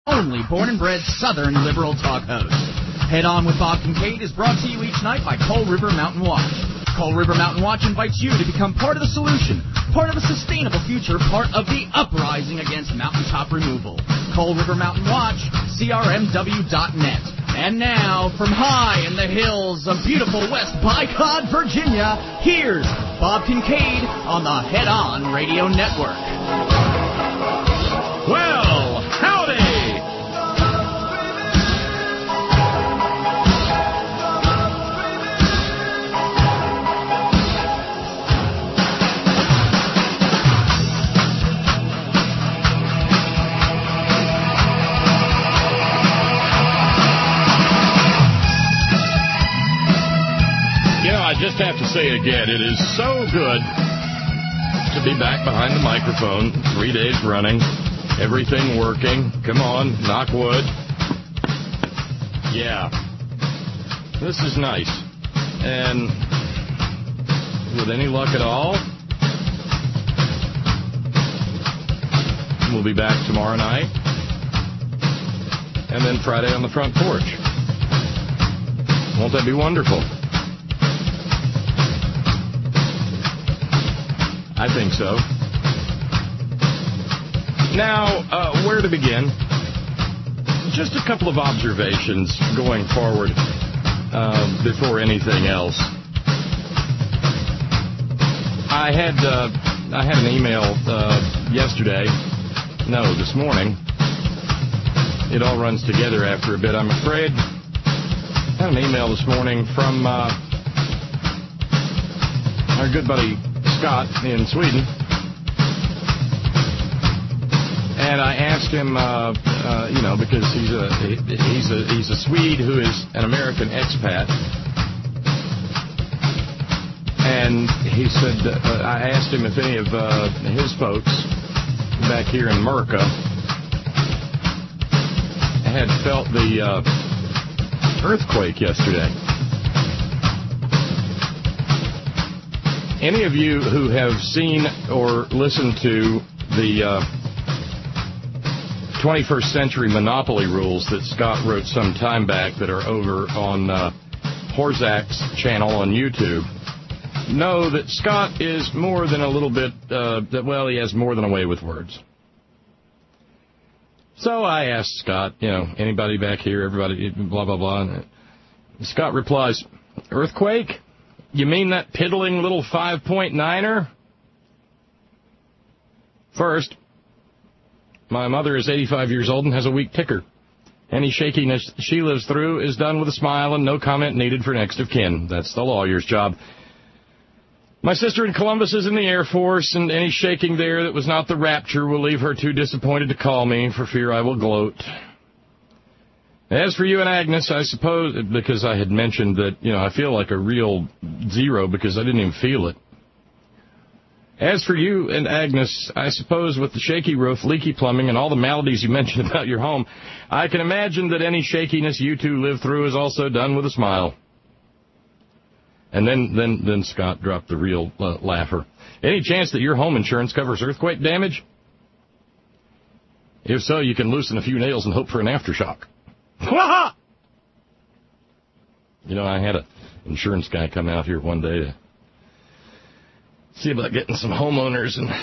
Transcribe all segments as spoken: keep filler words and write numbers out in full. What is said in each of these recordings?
Only born and bred Southern liberal talk host. Head On with Bob Kincaid is brought to you each night by Coal River Mountain Watch. Coal River Mountain Watch invites you to become part of the solution, part of a sustainable future, part of the uprising against mountaintop removal. Coal River Mountain Watch, C R M W dot net. And now, from high in the hills of beautiful West Bicod, Virginia, here's Bob Kincaid on the Head On Radio Network. Well, howdy! I just have to say it again, it is so good to be back behind the microphone, three days running, everything working. Come on, knock wood. Yeah, this is nice. And with any luck at all, we'll be back tomorrow night, and then Friday on the front porch. Won't that be wonderful? I think so. Now, uh, where to begin? Just a couple of observations going forward uh, before anything else. I had uh, I had an email uh, yesterday. No, this morning. It all runs together after a bit, I'm afraid. I had an email this morning from uh, our good buddy Scott in Sweden, and I asked him, uh, uh, you know, because he's a he's a he's a Swede who is an American expat, and he said, uh, I asked him if any of uh, his folks back here in Merca had felt the uh, earthquake yesterday. Any of you who have seen or listened to the uh, twenty-first Century Monopoly rules that Scott wrote some time back that are over on uh, Horzak's channel on YouTube know that Scott is more than a little bit, uh, that, well, he has more than a way with words. So I asked Scott, you know, anybody back here, everybody, blah, blah, blah. And Scott replies, earthquake? You mean that piddling little five point niner? First, my mother is eighty-five years old and has a weak ticker. Any shakiness she lives through is done with a smile and no comment needed for next of kin. That's the lawyer's job. My sister in Columbus is in the Air Force, and any shaking there that was not the rapture will leave her too disappointed to call me for fear I will gloat. As for you and Agnes, I suppose, because I had mentioned that, you know, I feel like a real zero because I didn't even feel it. As for you and Agnes, I suppose with the shaky roof, leaky plumbing, and all the maladies you mentioned about your home, I can imagine that any shakiness you two live through is also done with a smile. And then, then, then Scott dropped the real uh, laugher. Any chance that your home insurance covers earthquake damage? If so, you can loosen a few nails and hope for an aftershock. You know, I had an insurance guy come out here one day to see about getting some homeowners, and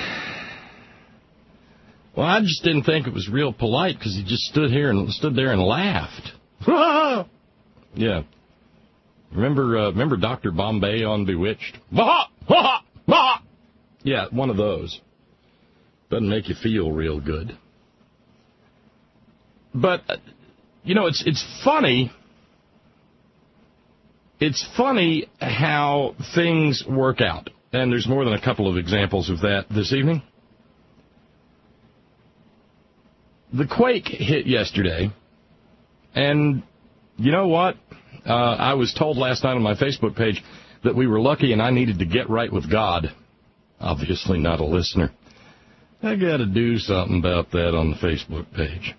well, I just didn't think it was real polite because he just stood here and stood there and laughed. Yeah, remember, uh, remember Doctor Bombay on Bewitched? Yeah, one of those. Doesn't make you feel real good, but. Uh, You know, it's it's funny. It's funny how things work out. And there's more than a couple of examples of that this evening. The quake hit yesterday. And you know what? Uh, I was told last night on my Facebook page that we were lucky and I needed to get right with God. Obviously not a listener. I got to do something about that on the Facebook page.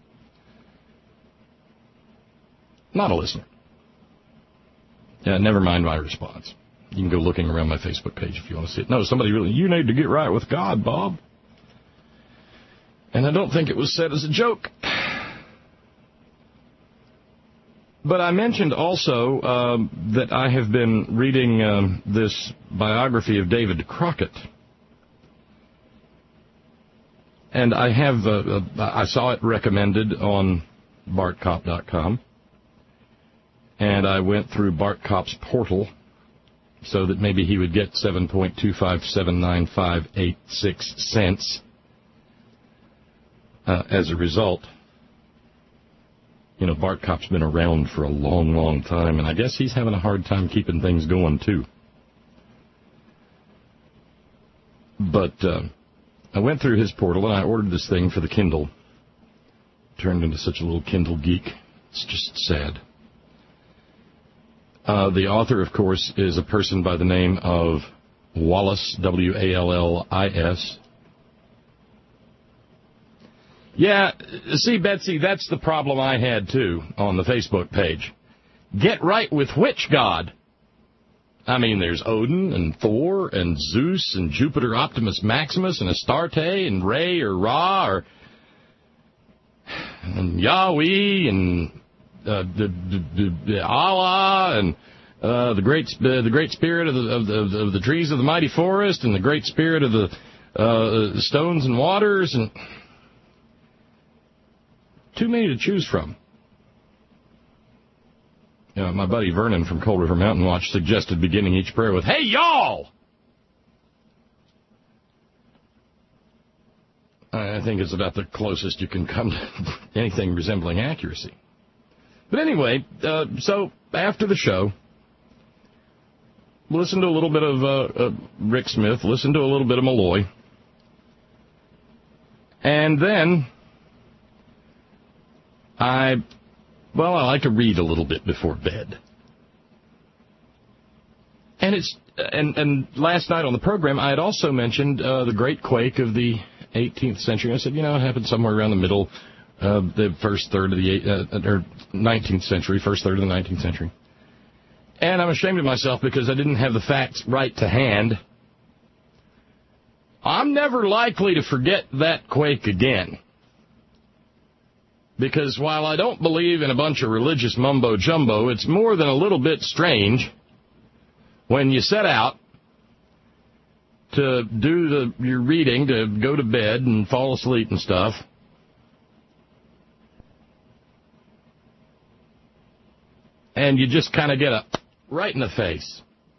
Not a listener. Yeah, never mind my response. You can go looking around my Facebook page if you want to see it. No, somebody really, you need to get right with God, Bob. And I don't think it was said as a joke. But I mentioned also um, that I have been reading um, this biography of David Crockett. And I have, uh, uh, I saw it recommended on Bart Kopp dot com. And I went through Bart Kopp's portal so that maybe he would get seven point two five seven nine five eight six cents uh, as a result. You know, Bart Kopp's been around for a long, long time, and I guess he's having a hard time keeping things going, too. But uh, I went through his portal, and I ordered this thing for the Kindle. Turned into such a little Kindle geek. It's just sad. Uh, the author, of course, is a person by the name of Wallace, W A L L I S. Yeah, see, Betsy, that's the problem I had, too, on the Facebook page. Get right with which god? I mean, there's Odin and Thor and Zeus and Jupiter Optimus Maximus and Astarte and Re or Ra or and Yahweh and uh, the, the, the Allah and uh, the great uh, the great spirit of the, of the of the trees of the mighty forest and the great spirit of the uh, stones and waters, and too many to choose from. You know, my buddy Vernon from Cold River Mountain Watch suggested beginning each prayer with, "Hey, y'all!" I think it's about the closest you can come to anything resembling accuracy. But anyway, uh, so after the show, listen to a little bit of uh, uh, Rick Smith, listen to a little bit of Malloy, and then I, well, I like to read a little bit before bed. And it's and and last night on the program, I had also mentioned uh, the great quake of the eighteenth century. I said, you know, it happened somewhere around the middle of the first third of the uh, or nineteenth century, first third of the nineteenth century. And I'm ashamed of myself because I didn't have the facts right to hand. I'm never likely to forget that quake again. Because while I don't believe in a bunch of religious mumbo-jumbo, it's more than a little bit strange when you set out to do the your reading, to go to bed and fall asleep and stuff, and you just kind of get a right in the face.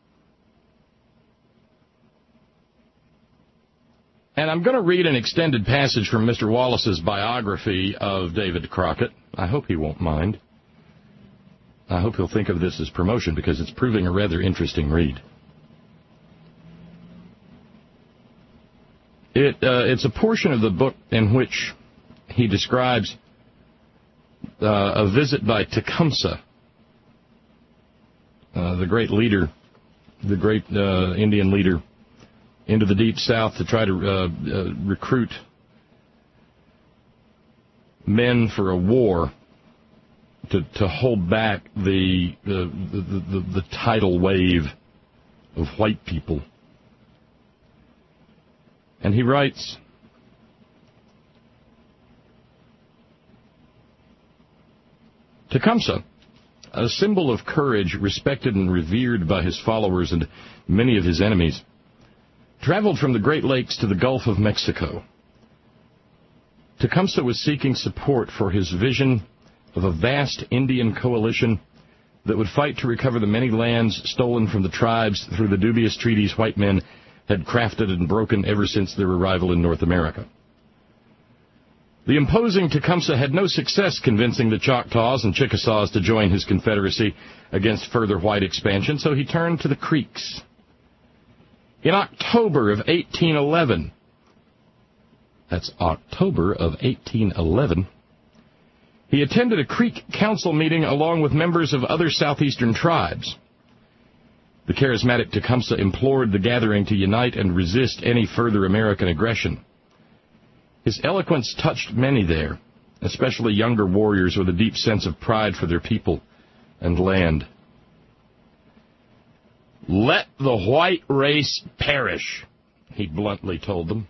And I'm going to read an extended passage from Mister Wallace's biography of David Crockett. I hope he won't mind. I hope he'll think of this as promotion because it's proving a rather interesting read. It, uh, it's a portion of the book in which he describes uh, a visit by Tecumseh, uh, the great leader, the great uh, Indian leader, into the Deep South to try to uh, uh, recruit men for a war to to hold back the the, the, the, the tidal wave of white people. And he writes, Tecumseh, a symbol of courage respected and revered by his followers and many of his enemies, traveled from the Great Lakes to the Gulf of Mexico. Tecumseh was seeking support for his vision of a vast Indian coalition that would fight to recover the many lands stolen from the tribes through the dubious treaties white men had crafted and broken ever since their arrival in North America. The imposing Tecumseh had no success convincing the Choctaws and Chickasaws to join his confederacy against further white expansion, so he turned to the Creeks. In October of eighteen eleven, that's October of eighteen eleven, he attended a Creek council meeting along with members of other southeastern tribes. The charismatic Tecumseh implored the gathering to unite and resist any further American aggression. His eloquence touched many there, especially younger warriors with a deep sense of pride for their people and land. "Let the white race perish," he bluntly told them,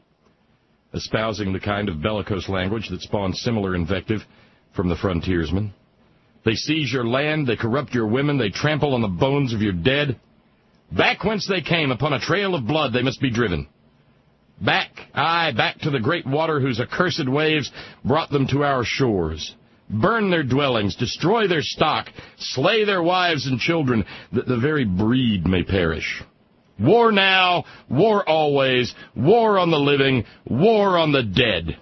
espousing the kind of bellicose language that spawned similar invective from the frontiersmen. They seize your land, they corrupt your women, they trample on the bones of your dead. Back whence they came, upon a trail of blood they must be driven. Back, aye, back to the great water whose accursed waves brought them to our shores. Burn their dwellings, destroy their stock, slay their wives and children, that the very breed may perish. War now, war always, war on the living, war on the dead.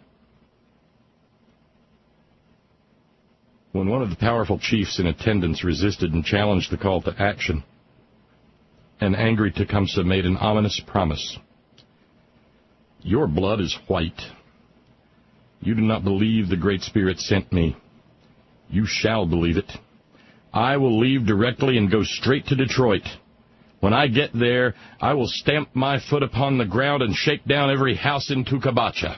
When one of the powerful chiefs in attendance resisted and challenged the call to action, an angry Tecumseh made an ominous promise. Your blood is white. You do not believe the Great Spirit sent me. You shall believe it. I will leave directly and go straight to Detroit. When I get there, I will stamp my foot upon the ground and shake down every house in Tukabacha.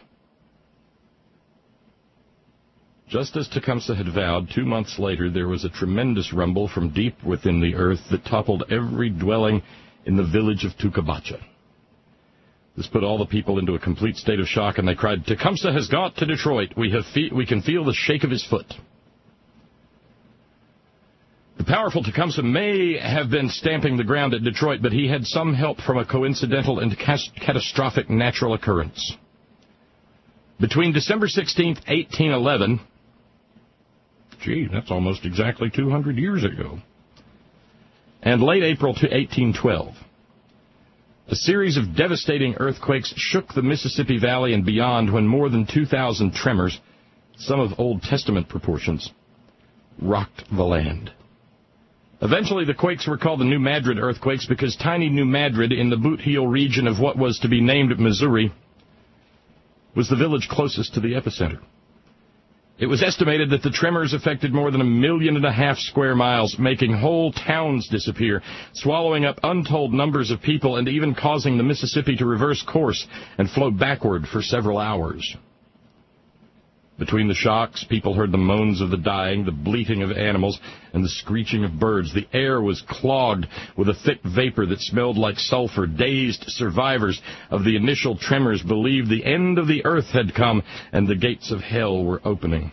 Just as Tecumseh had vowed, two months later there was a tremendous rumble from deep within the earth that toppled every dwelling in the village of Tukabacha. This put all the people into a complete state of shock, and they cried, "Tecumseh has got to Detroit. We have fe- we can feel the shake of his foot." The powerful Tecumseh may have been stamping the ground at Detroit, but he had some help from a coincidental and cas- catastrophic natural occurrence. Between December sixteenth, eighteen eleven, gee, that's almost exactly two hundred years ago, and late April to eighteen twelve, a series of devastating earthquakes shook the Mississippi Valley and beyond when more than two thousand tremors, some of Old Testament proportions, rocked the land. Eventually, the quakes were called the New Madrid earthquakes because tiny New Madrid in the Boot Heel region of what was to be named Missouri was the village closest to the epicenter. It was estimated that the tremors affected more than a million and a half square miles, making whole towns disappear, swallowing up untold numbers of people, and even causing the Mississippi to reverse course and flow backward for several hours. Between the shocks, people heard the moans of the dying, the bleating of animals, and the screeching of birds. The air was clogged with a thick vapor that smelled like sulfur. Dazed survivors of the initial tremors believed the end of the earth had come and the gates of hell were opening.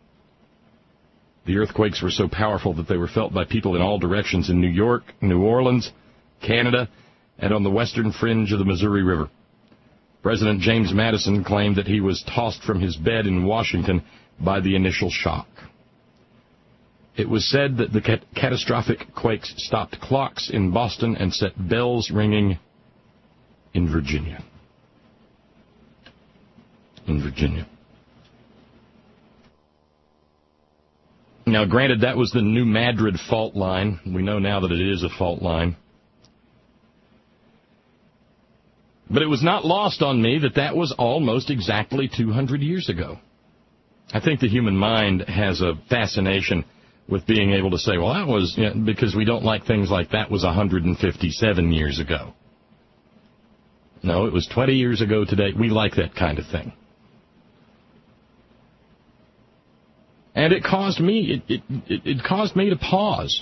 The earthquakes were so powerful that they were felt by people in all directions in New York, New Orleans, Canada, and on the western fringe of the Missouri River. President James Madison claimed that he was tossed from his bed in Washington by the initial shock. It was said that the cat- catastrophic quakes stopped clocks in Boston and set bells ringing in Virginia. In Virginia. Now, granted, that was the New Madrid fault line. We know now that it is a fault line. But it was not lost on me that that was almost exactly two hundred years ago. I think the human mind has a fascination with being able to say, well, that was, you know, because we don't like things like that was one hundred fifty-seven years ago. No, it was twenty years ago today. We like that kind of thing. And it caused me, it, it, it, it caused me to pause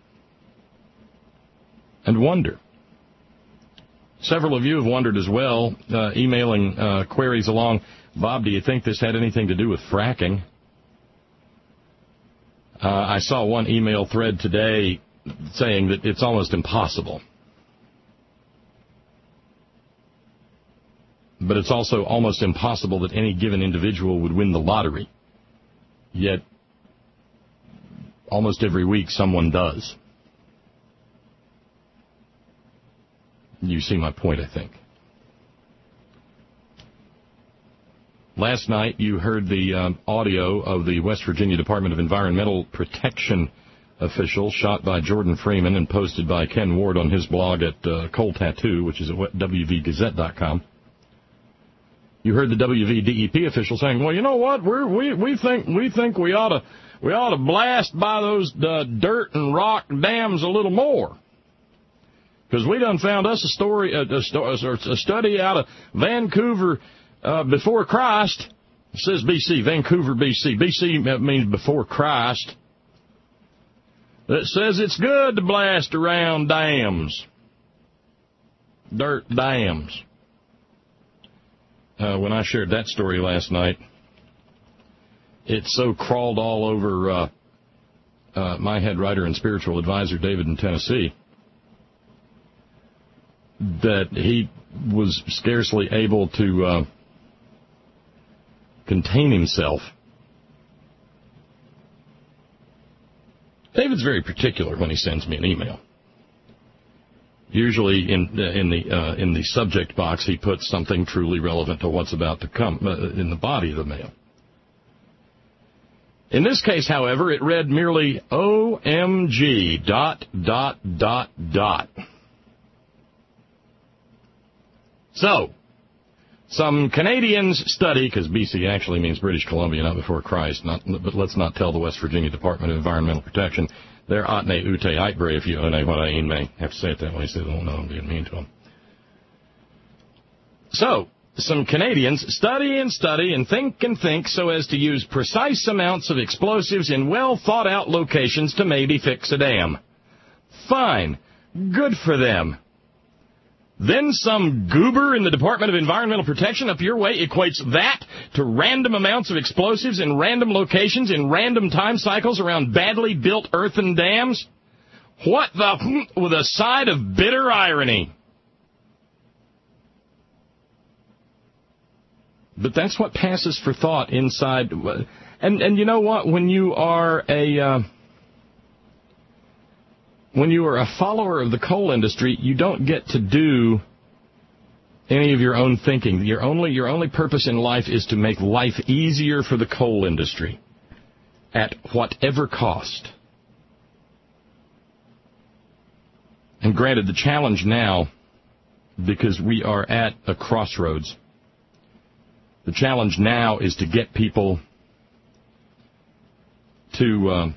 and wonder. Several of you have wondered as well, uh, emailing uh, queries along, Bob, do you think this had anything to do with fracking? Uh, I saw one email thread today saying that it's almost impossible. But it's also almost impossible that any given individual would win the lottery. Yet, almost every week someone does. You see my point, I think. Last night, you heard the um, audio of the West Virginia Department of Environmental Protection official shot by Jordan Freeman and posted by Ken Ward on his blog at uh, Coal Tattoo, which is at W V Gazette dot com. You heard the W V D E P official saying, "Well, you know what? We're, we we think we think we ought to we ought to blast by those uh, dirt and rock dams a little more." Because we done found us a story, a, a, a study out of Vancouver uh, before Christ. It says B C, Vancouver, B C. B C means before Christ. That says it's good to blast around dams, dirt dams. Uh, when I shared that story last night, it so crawled all over uh, uh, my head writer and spiritual advisor, David in Tennessee, that he was scarcely able to uh, contain himself. David's very particular when he sends me an email. Usually in uh, in the uh, in the subject box, he puts something truly relevant to what's about to come uh, in the body of the mail. In this case, however, it read merely O M G dot dot dot dot. So, some Canadians study, because B C actually means British Columbia, not before Christ, not, but let's not tell the West Virginia Department of Environmental Protection. They're Otne Ute Eitbre, if you own what I mean, may have to say it that way so they don't know I'm being mean to them. So, some Canadians study and study and think and think so as to use precise amounts of explosives in well-thought-out locations to maybe fix a dam. Fine. Good for them. Then some goober in the Department of Environmental Protection up your way equates that to random amounts of explosives in random locations in random time cycles around badly built earthen dams? What the... with a side of bitter irony. But that's what passes for thought inside. And, and you know what? When you are a... Uh, When you are a follower of the coal industry, you don't get to do any of your own thinking. Your only your only purpose in life is to make life easier for the coal industry at whatever cost. And granted, the challenge now, because we are at a crossroads, the challenge now is to get people to... Uh,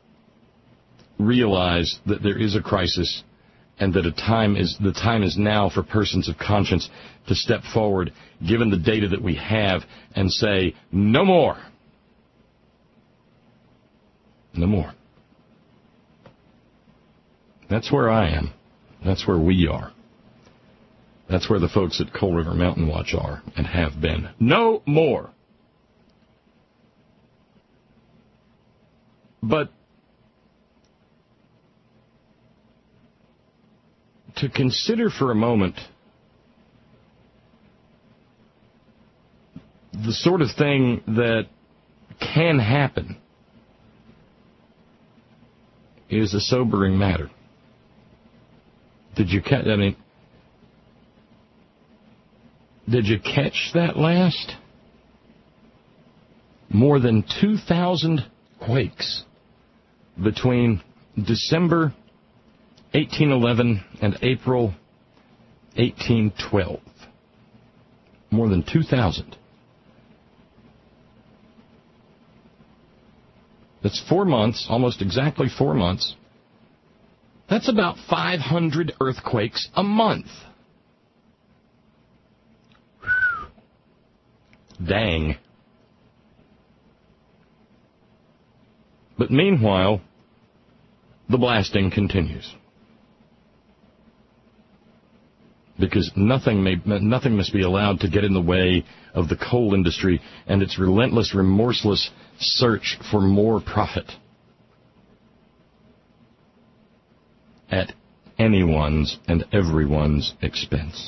realize that there is a crisis and that a time is the time is now for persons of conscience to step forward, given the data that we have, and say, no more. No more. That's where I am. That's where we are. That's where the folks at Coal River Mountain Watch are and have been. No more. But to consider for a moment the sort of thing that can happen is a sobering matter. Did you catch, I mean, did you catch that last? More than two thousand quakes between December eighteen eleven and April eighteen twelve. More than two thousand. That's four months, almost exactly four months. That's about five hundred earthquakes a month. Dang. But meanwhile, the blasting continues. Because nothing may, nothing must be allowed to get in the way of the coal industry and its relentless, remorseless search for more profit at anyone's and everyone's expense.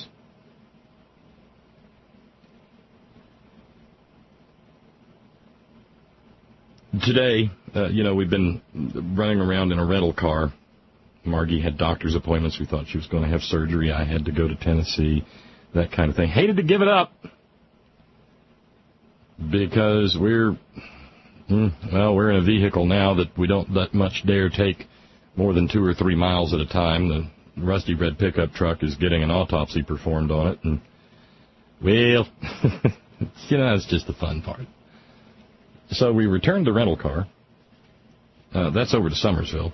Today, uh, you know, we've been running around in a rental car. Margie had doctor's appointments. We thought she was going to have surgery. I had to go to Tennessee, that kind of thing. Hated to give it up because we're, well, we're in a vehicle now that we don't that much dare take more than two or three miles at a time. The rusty red pickup truck is getting an autopsy performed on it. And, well, you know, it's just the fun part. So we returned the rental car. Uh, that's over to Summersville.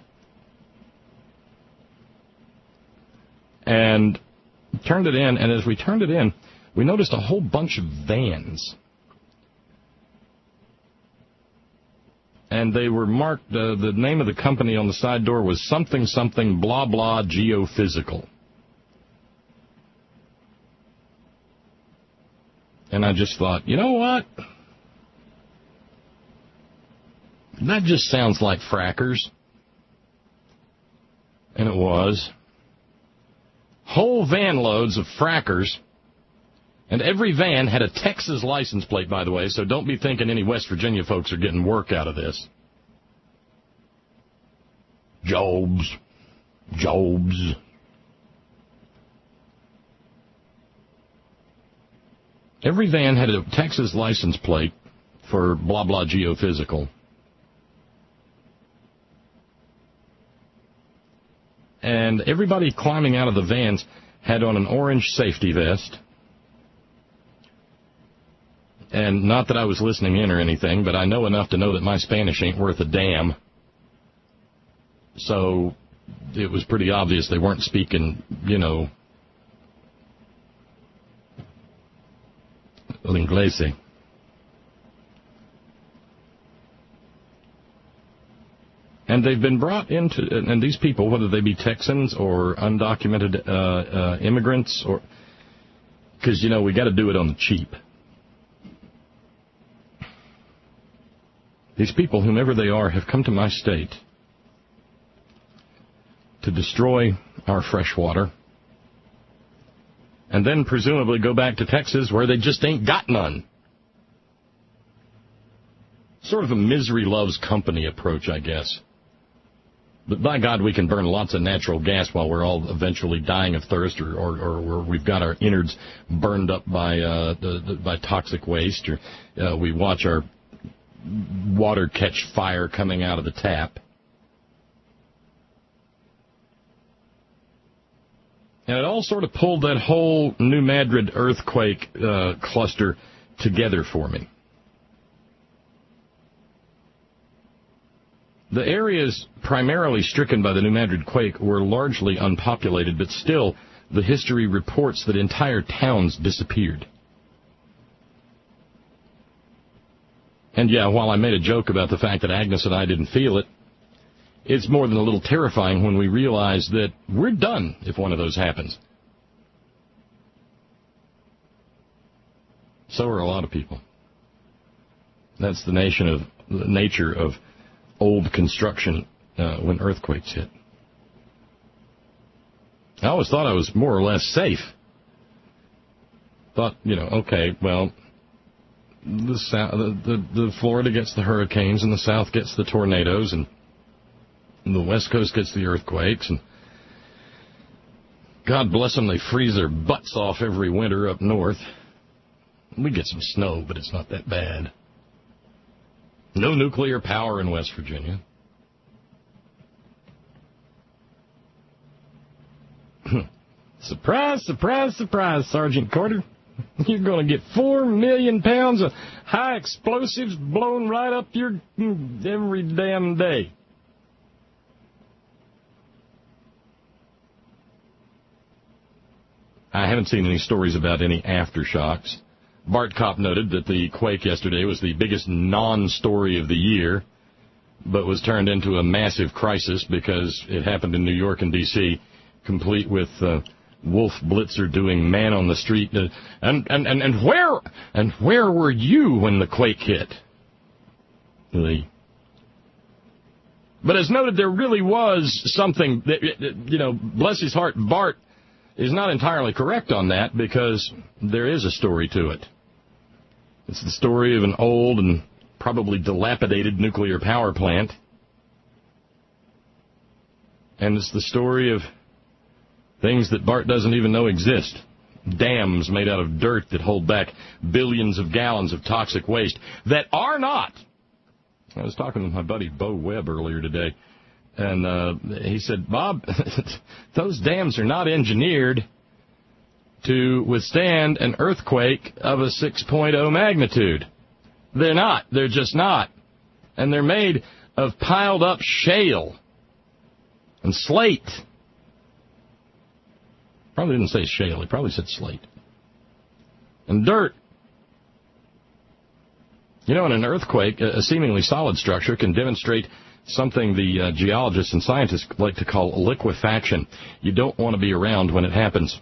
And turned it in, and as we turned it in, we noticed a whole bunch of vans. And they were marked, uh, the name of the company on the side door was something, something, blah, blah, geophysical. And I just thought, you know what? That just sounds like frackers. and it was, whole van loads of frackers, and every van had a Texas license plate, by the way, so don't be thinking any West Virginia folks are getting work out of this. Jobs. Jobs. Every van had a Texas license plate for blah, blah, geophysical. And everybody climbing out of the vans had on an orange safety vest. And not that I was listening in or anything, but I know enough to know that my Spanish ain't worth a damn. So it was pretty obvious they weren't speaking, you know, l'inglese. And they've been brought into, and these people, whether they be Texans or undocumented uh, uh, immigrants, or because, you know, we got to do it on the cheap. These people, whomever they are, have come to my state to destroy our fresh water, and then presumably go back to Texas where they just ain't got none. Sort of a misery loves company approach, I guess. But by God, we can burn lots of natural gas while we're all eventually dying of thirst, or, or, or we've got our innards burned up by uh, the, the, by toxic waste, or uh, we watch our water catch fire coming out of the tap. And it all sort of pulled that whole New Madrid earthquake uh, cluster together for me. The areas primarily stricken by the New Madrid quake were largely unpopulated, but still, the history reports that entire towns disappeared. And yeah, while I made a joke about the fact that Agnes and I didn't feel it, it's more than a little terrifying when we realize that we're done if one of those happens. So are a lot of people. That's the nation of the nature of old construction uh, when earthquakes hit. I always thought I was more or less safe. Thought, you know, okay, well, the, south, the, the, the Florida gets the hurricanes, and the South gets the tornadoes, and the West Coast gets the earthquakes, and God bless them, they freeze their butts off every winter up north. We get some snow, but it's not that bad. No nuclear power in West Virginia. Surprise, surprise, surprise, Sergeant Carter. You're going to get four million pounds of high explosives blown right up your every damn day. I haven't seen any stories about any aftershocks. Bart Kopp noted that the quake yesterday was the biggest non-story of the year, but was turned into a massive crisis because it happened in New York and D C, complete with uh, Wolf Blitzer doing man on the street. Uh, and, and, and, and where and where were you when the quake hit? Really? But as noted, there really was something that, you know, bless his heart, Bart is not entirely correct on that, because there is a story to it. It's the story of an old and probably dilapidated nuclear power plant. And it's the story of things that Bart doesn't even know exist. Dams made out of dirt that hold back billions of gallons of toxic waste that are not. I was talking with my buddy Bo Webb earlier today, and uh, he said, Bob, those dams are not engineered to withstand an earthquake of a six point oh magnitude. They're not. They're just not. And they're made of piled up shale and slate. Probably didn't say shale. He probably said slate. And dirt. You know, in an earthquake, a seemingly solid structure can demonstrate something the uh, geologists and scientists like to call liquefaction. You don't want to be around when it happens.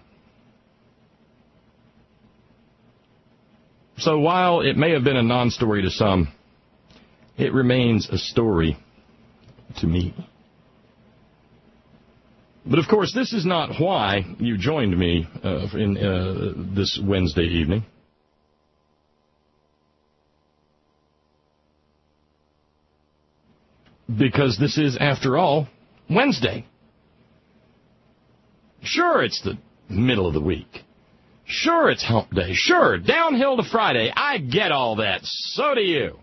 So while it may have been a non-story to some, it remains a story to me. But, of course, this is not why you joined me uh, in uh, this Wednesday evening. Because this is, after all, Wednesday. Sure, it's the middle of the week. Sure, it's hump day. Sure, downhill to Friday. I get all that. So do you.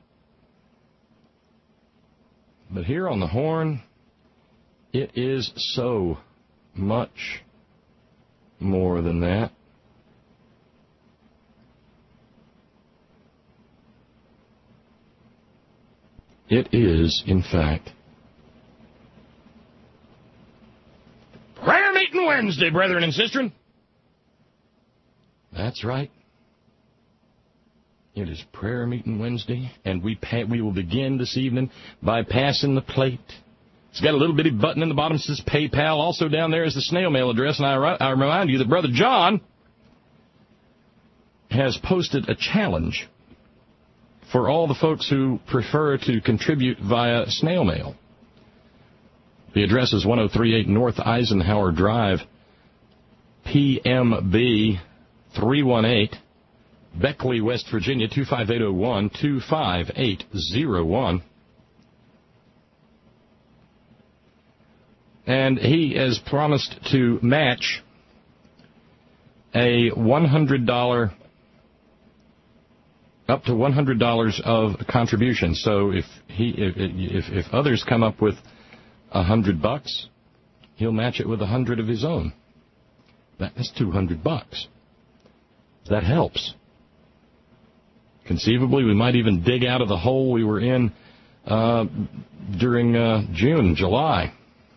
But here on the Horn, it is so much more than that. It is, in fact, Prayer Meeting Wednesday, brethren and sistren. That's right. It is Prayer Meeting Wednesday, and we pa- we will begin this evening by passing the plate. It's got a little bitty button in the bottom that says PayPal. Also down there is the snail mail address, and I, I remind you that Brother John has posted a challenge for all the folks who prefer to contribute via snail mail. The address is one oh three eight North Eisenhower Drive, P M B three one eight, Beckley, West Virginia, two five eight oh one, two five eight oh one. And he has promised to match a one hundred dollars, up to one hundred dollars of contribution. So if he, if, if, if others come up with a hundred bucks, he'll match it with a hundred of his own. That's two hundred bucks. That helps. Conceivably, we might even dig out of the hole we were in uh, during uh, June, July.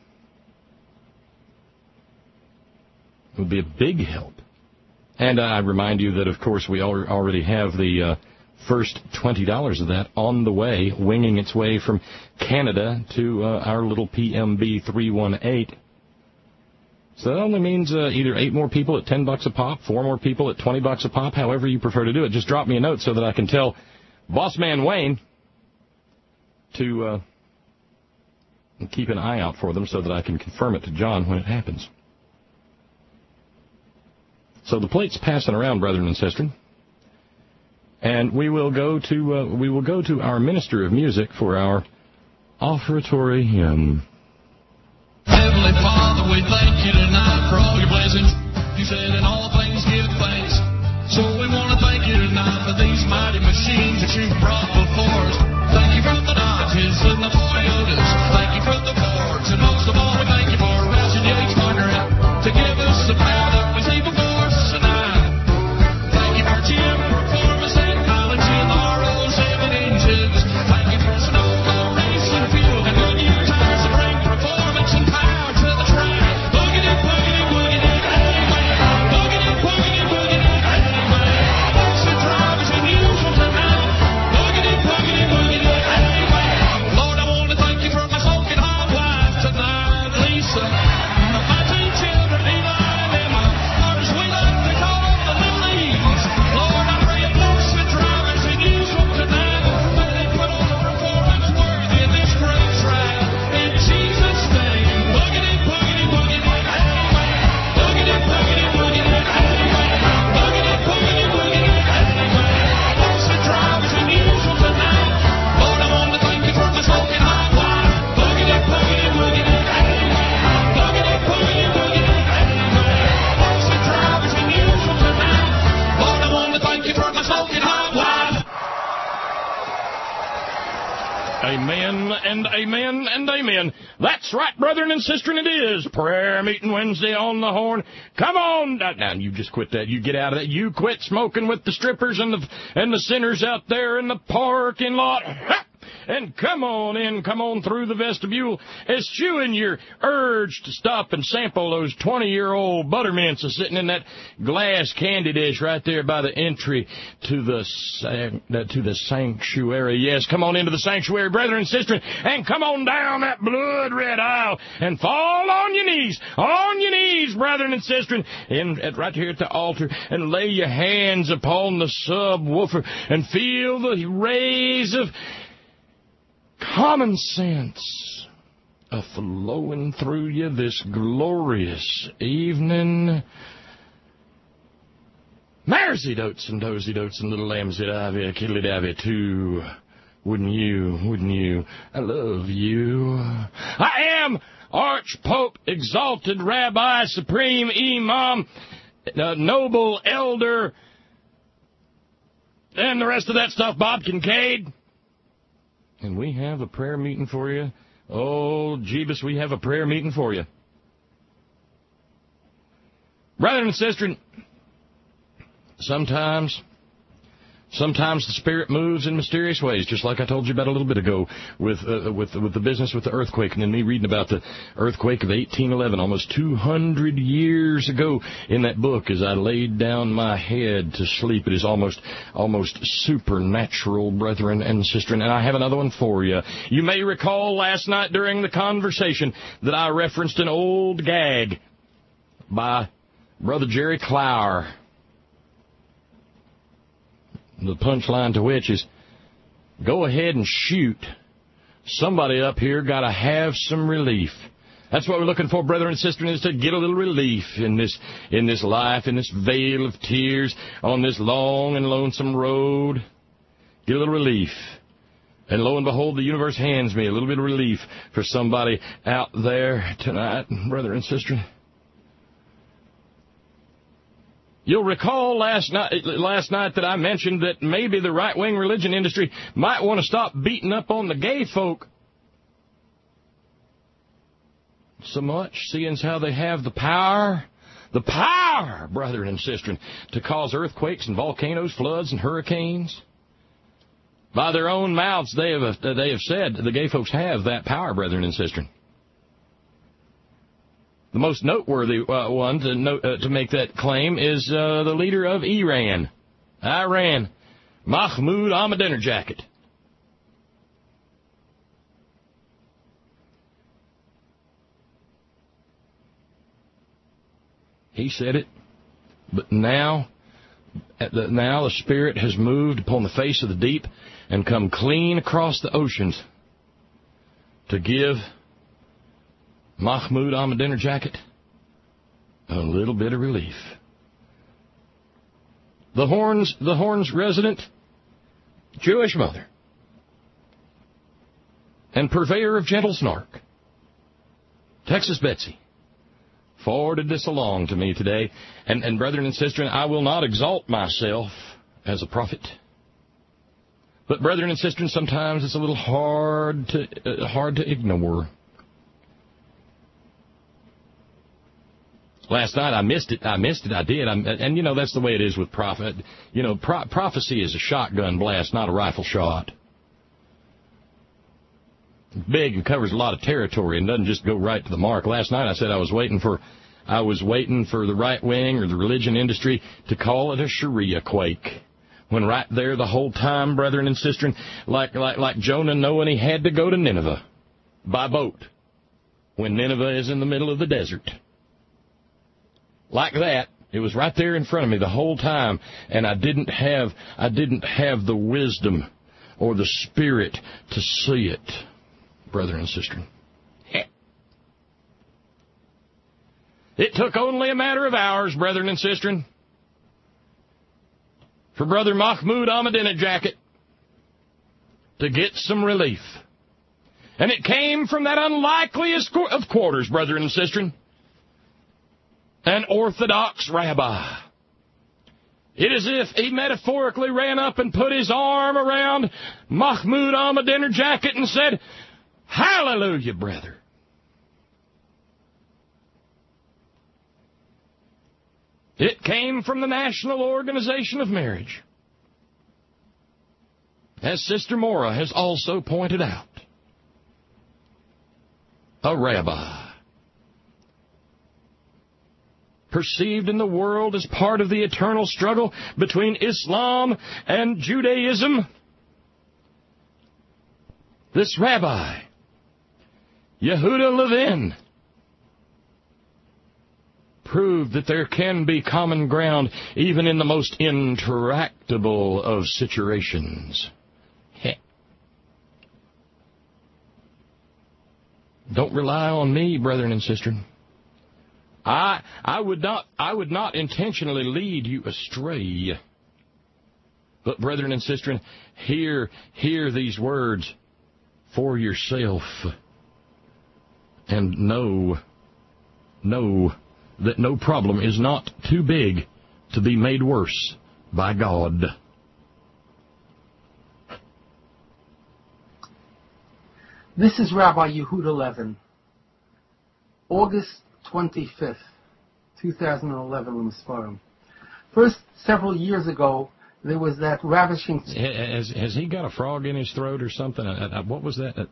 It would be a big help. And uh, I remind you that, of course, we al- already have the uh, first twenty dollars of that on the way, winging its way from Canada to uh, our little P M B three one eight. So that only means uh, either eight more people at ten bucks a pop, four more people at twenty bucks a pop, however you prefer to do it. Just drop me a note so that I can tell Boss Man Wayne to uh, keep an eye out for them so that I can confirm it to John when it happens. So the plate's passing around, brethren and sistren, and we will go to uh, we will go to our minister of music for our offertory hymn. Heavenly Father, we thank you tonight for all your blessings. You said in all things give thanks. So we want to thank you tonight for these mighty machines that you've brought before us. Thank you for the Dodges and the Toyotas. Thank you for the Fords. And most of all, we thank you for Russian Yates Margaret to give us the power that was even for us tonight. Thank you for Jim Performance Technology and the R O seven engines. Thank you for Snowball Racing Fuel and good new tires to bring performance and power to the track. Boogity, boogity, boogity, amen. Boogity, boogity, boogity, amen. Horse and drivers unusual tonight. Boogity, boogity, boogity, amen. Lord, I want to thank you for my smoking hot wife tonight, Lisa. My two children, Eli and Emma, or as we like to call them, the little E's. Lord, I pray a horse and drivers unusual tonight. May they put on a performance worthy of this great track. In Jesus' name, boogity, boogity, boogity, amen. Boogity, boogity, boogity, amen. Boogity, boogity, boogity, amen. Horse and drivers unusual tonight. Lord, I want to thank you for my smoking hot wife. Boogity, boogity, boogity, amen. Boogity, boogity, boogity, amen. Horse and drivers unusual tonight. Lord, I want to thank you for my smoking hot wife. Amen and amen and amen. That's right, brethren and sistren, it is Prayer Meeting Wednesday on the Horn. Come on. Now, now, you just quit that. You get out of that. You quit smoking with the strippers and the and the sinners out there in the parking lot. Ha! And come on in, come on through the vestibule, eschewing your urge to stop and sample those twenty-year-old buttermints that's sitting in that glass candy dish right there by the entry to the san- to the sanctuary. Yes, come on into the sanctuary, brethren and sisters, and come on down that blood-red aisle and fall on your knees, on your knees, brethren and sisters, and at, right here at the altar, and lay your hands upon the subwoofer and feel the rays of common sense a-flowing through you this glorious evening. Maresy dotes and dozy dotes and little lambs that I've a kiddly davy too. Wouldn't you? Wouldn't you? I love you. I am Archpope, exalted Rabbi, Supreme Imam, uh, noble elder, and the rest of that stuff, Bob Kincaid. And we have a prayer meeting for you. Oh, Jeebus, we have a prayer meeting for you. Brother and sister, sometimes, sometimes the Spirit moves in mysterious ways, just like I told you about a little bit ago with uh, with with the business with the earthquake, and then me reading about the earthquake of eighteen eleven, almost two hundred years ago in that book. As I laid down my head to sleep, it is almost almost supernatural, brethren and sisters. And I have another one for you. You may recall last night during the conversation that I referenced an old gag by Brother Jerry Clower. The punchline to which is, go ahead and shoot. Somebody up here got to have some relief. That's what we're looking for, brethren and sisters, is to get a little relief in this in this life, in this vale of tears, on this long and lonesome road. Get a little relief. And lo and behold, the universe hands me a little bit of relief for somebody out there tonight, brother and sister. You'll recall last night, last night that I mentioned that maybe the right-wing religion industry might want to stop beating up on the gay folk so much, seeing as how they have the power, the power, brethren and sisters, to cause earthquakes and volcanoes, floods and hurricanes. By their own mouths, they have they have said the gay folks have that power, brethren and sisters. The most noteworthy uh, one to, note, uh, to make that claim is uh, the leader of Iran, Iran, Mahmoud Ahmadinejad. He said it, but now, at the, now the Spirit has moved upon the face of the deep and come clean across the oceans to give Mahmoud Ahmadinejad a little bit of relief. The Horns, the Horns resident, Jewish mother, and purveyor of gentle snark, Texas Betsy, forwarded this along to me today. And, and brethren and sisters, I will not exalt myself as a prophet. But brethren and sisters, sometimes it's a little hard to uh, hard to ignore. Last night I missed it. I missed it. I did. I'm, and, you know, that's the way it is with prophet. You know, pro- prophecy is a shotgun blast, not a rifle shot. It's big and covers a lot of territory and doesn't just go right to the mark. Last night I said I was waiting for, I was waiting for the right wing or the religion industry to call it a Sharia quake. When right there the whole time, brethren and sisters, like, like, like Jonah knowing he had to go to Nineveh by boat when Nineveh is in the middle of the desert. Like that, it was right there in front of me the whole time, and I didn't have I didn't have the wisdom or the spirit to see it, brother and sister. It took only a matter of hours, brethren and sister, for Brother Mahmoud Ahmadinejad to get some relief. And it came from that unlikeliest of quarters, brethren and sister, an Orthodox rabbi. It is if he metaphorically ran up and put his arm around Mahmoud Ahmadinejad and said, "Hallelujah, brother." It came from the National Organization of Marriage. As Sister Mora has also pointed out, a rabbi perceived in the world as part of the eternal struggle between Islam and Judaism. This rabbi, Yehuda Levin, proved that there can be common ground even in the most intractable of situations. Don't rely on me, brethren and sisters. I I would not I would not intentionally lead you astray. But brethren and sisters, hear hear these words for yourself, and know know that no problem is not too big to be made worse by God. This is Rabbi Yehuda Levin, August twenty-fifth, two thousand eleven, in the Sfarim. First, several years ago, there was that ravishing... Has, has he got a frog in his throat or something? Uh, uh, what was that? Uh...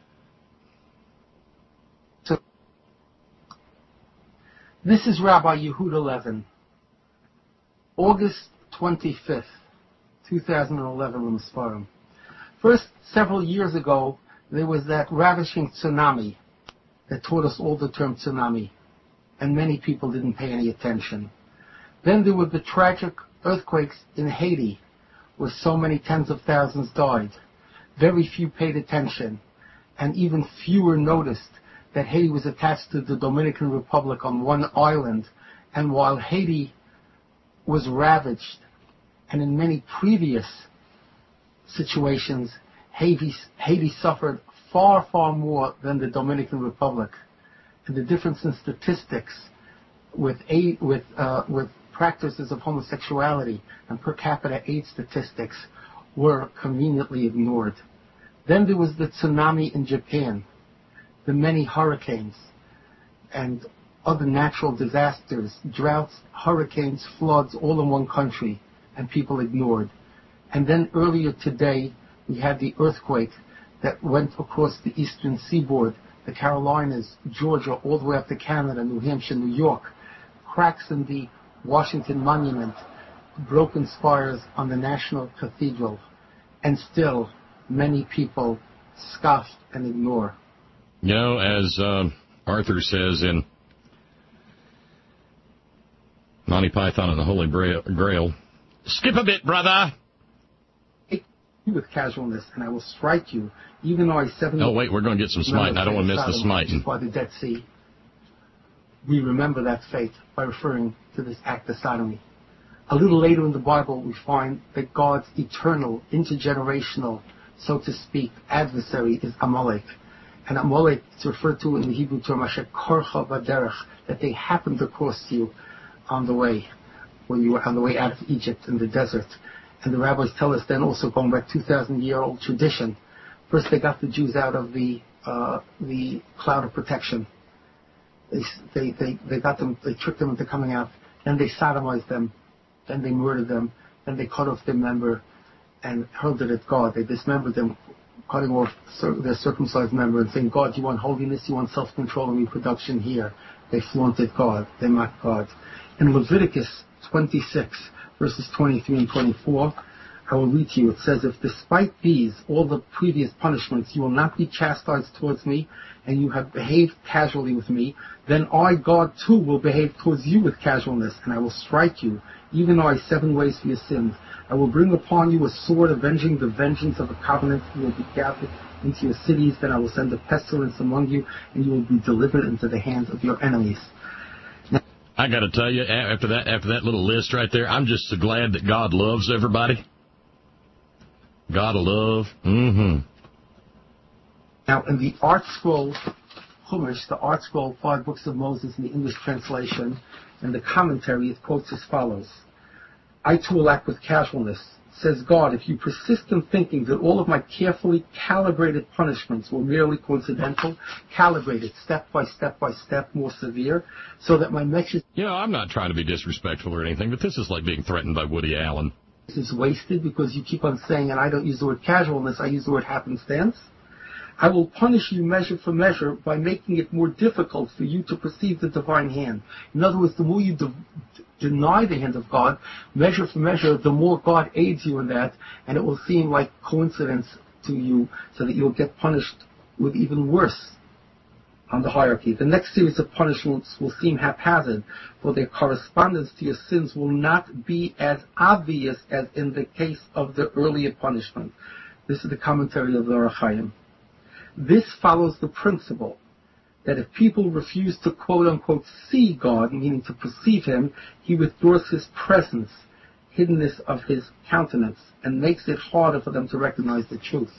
So, this is Rabbi Yehuda Levin, August twenty-fifth, two thousand eleven, in the Sfarim. First, several years ago, there was that ravishing tsunami that taught us all the term tsunami, and many people didn't pay any attention. Then there were the tragic earthquakes in Haiti, where so many tens of thousands died. Very few paid attention, and even fewer noticed that Haiti was attached to the Dominican Republic on one island, and while Haiti was ravaged, and in many previous situations, Haiti, Haiti suffered far, far more than the Dominican Republic. And the difference in statistics with aid, with uh, with practices of homosexuality and per capita AIDS statistics were conveniently ignored. Then there was the tsunami in Japan, the many hurricanes, and other natural disasters, droughts, hurricanes, floods, all in one country, and people ignored. And then earlier today, we had the earthquake that went across the eastern seaboard, the Carolinas, Georgia, all the way up to Canada, New Hampshire, New York. Cracks in the Washington Monument, broken spires on the National Cathedral, and still many people scoff and ignore. You know, as uh, Arthur says in Monty Python and the Holy Grail, skip a bit, brother. With casualness, and I will strike you, even though I seven. Oh wait, we're going to get some smiting. I don't want to miss the smiting. By the Dead Sea, we remember that fate by referring to this act of sodomy. A little later in the Bible, we find that God's eternal, intergenerational, so to speak, adversary is Amalek, and Amalek is referred to in the Hebrew term Asher Korcha Baderech, that they happened to cross you on the way when you were on the way out of Egypt in the desert. And the rabbis tell us then, also going back two thousand year old tradition, first they got the Jews out of the uh, the cloud of protection. They, they they they got them, they tricked them into coming out. Then they sodomized them. Then they murdered them. Then they cut off their member and hurled it at God. They dismembered them, cutting off their circumcised member and saying, God, you want holiness, you want self-control and reproduction here. They flaunted God. They mocked God. In Leviticus twenty-six, verses twenty-three and twenty-four, I will read to you. It says, if despite these, all the previous punishments, you will not be chastised towards me, and you have behaved casually with me, then I, God, too, will behave towards you with casualness, and I will strike you, even though I seven ways for your sins. I will bring upon you a sword avenging the vengeance of a covenant. You will be gathered into your cities, then I will send a pestilence among you, and you will be delivered into the hands of your enemies. I got to tell you, after that after that little list right there, I'm just so glad that God loves everybody. God of love. Mm-hmm. Now, in the Art Scroll Chumash, the Art Scroll, Five Books of Moses in the English translation, in the commentary, it quotes as follows. I too will act with casualness. Says God, if you persist in thinking that all of my carefully calibrated punishments were merely coincidental, calibrated step by step by step, more severe, so that my message... You know, I'm not trying to be disrespectful or anything, but this is like being threatened by Woody Allen. This is wasted because you keep on saying, and I don't use the word casualness, I use the word happenstance. I will punish you measure for measure by making it more difficult for you to perceive the divine hand. In other words, the more you de- deny the hand of God, measure for measure, the more God aids you in that, and it will seem like coincidence to you, so that you'll get punished with even worse on the hierarchy. The next series of punishments will seem haphazard, for their correspondence to your sins will not be as obvious as in the case of the earlier punishment. This is the commentary of the Or HaChaim. This follows the principle that if people refuse to quote-unquote see God, meaning to perceive him, he withdraws his presence, hiddenness of his countenance, and makes it harder for them to recognize the truth.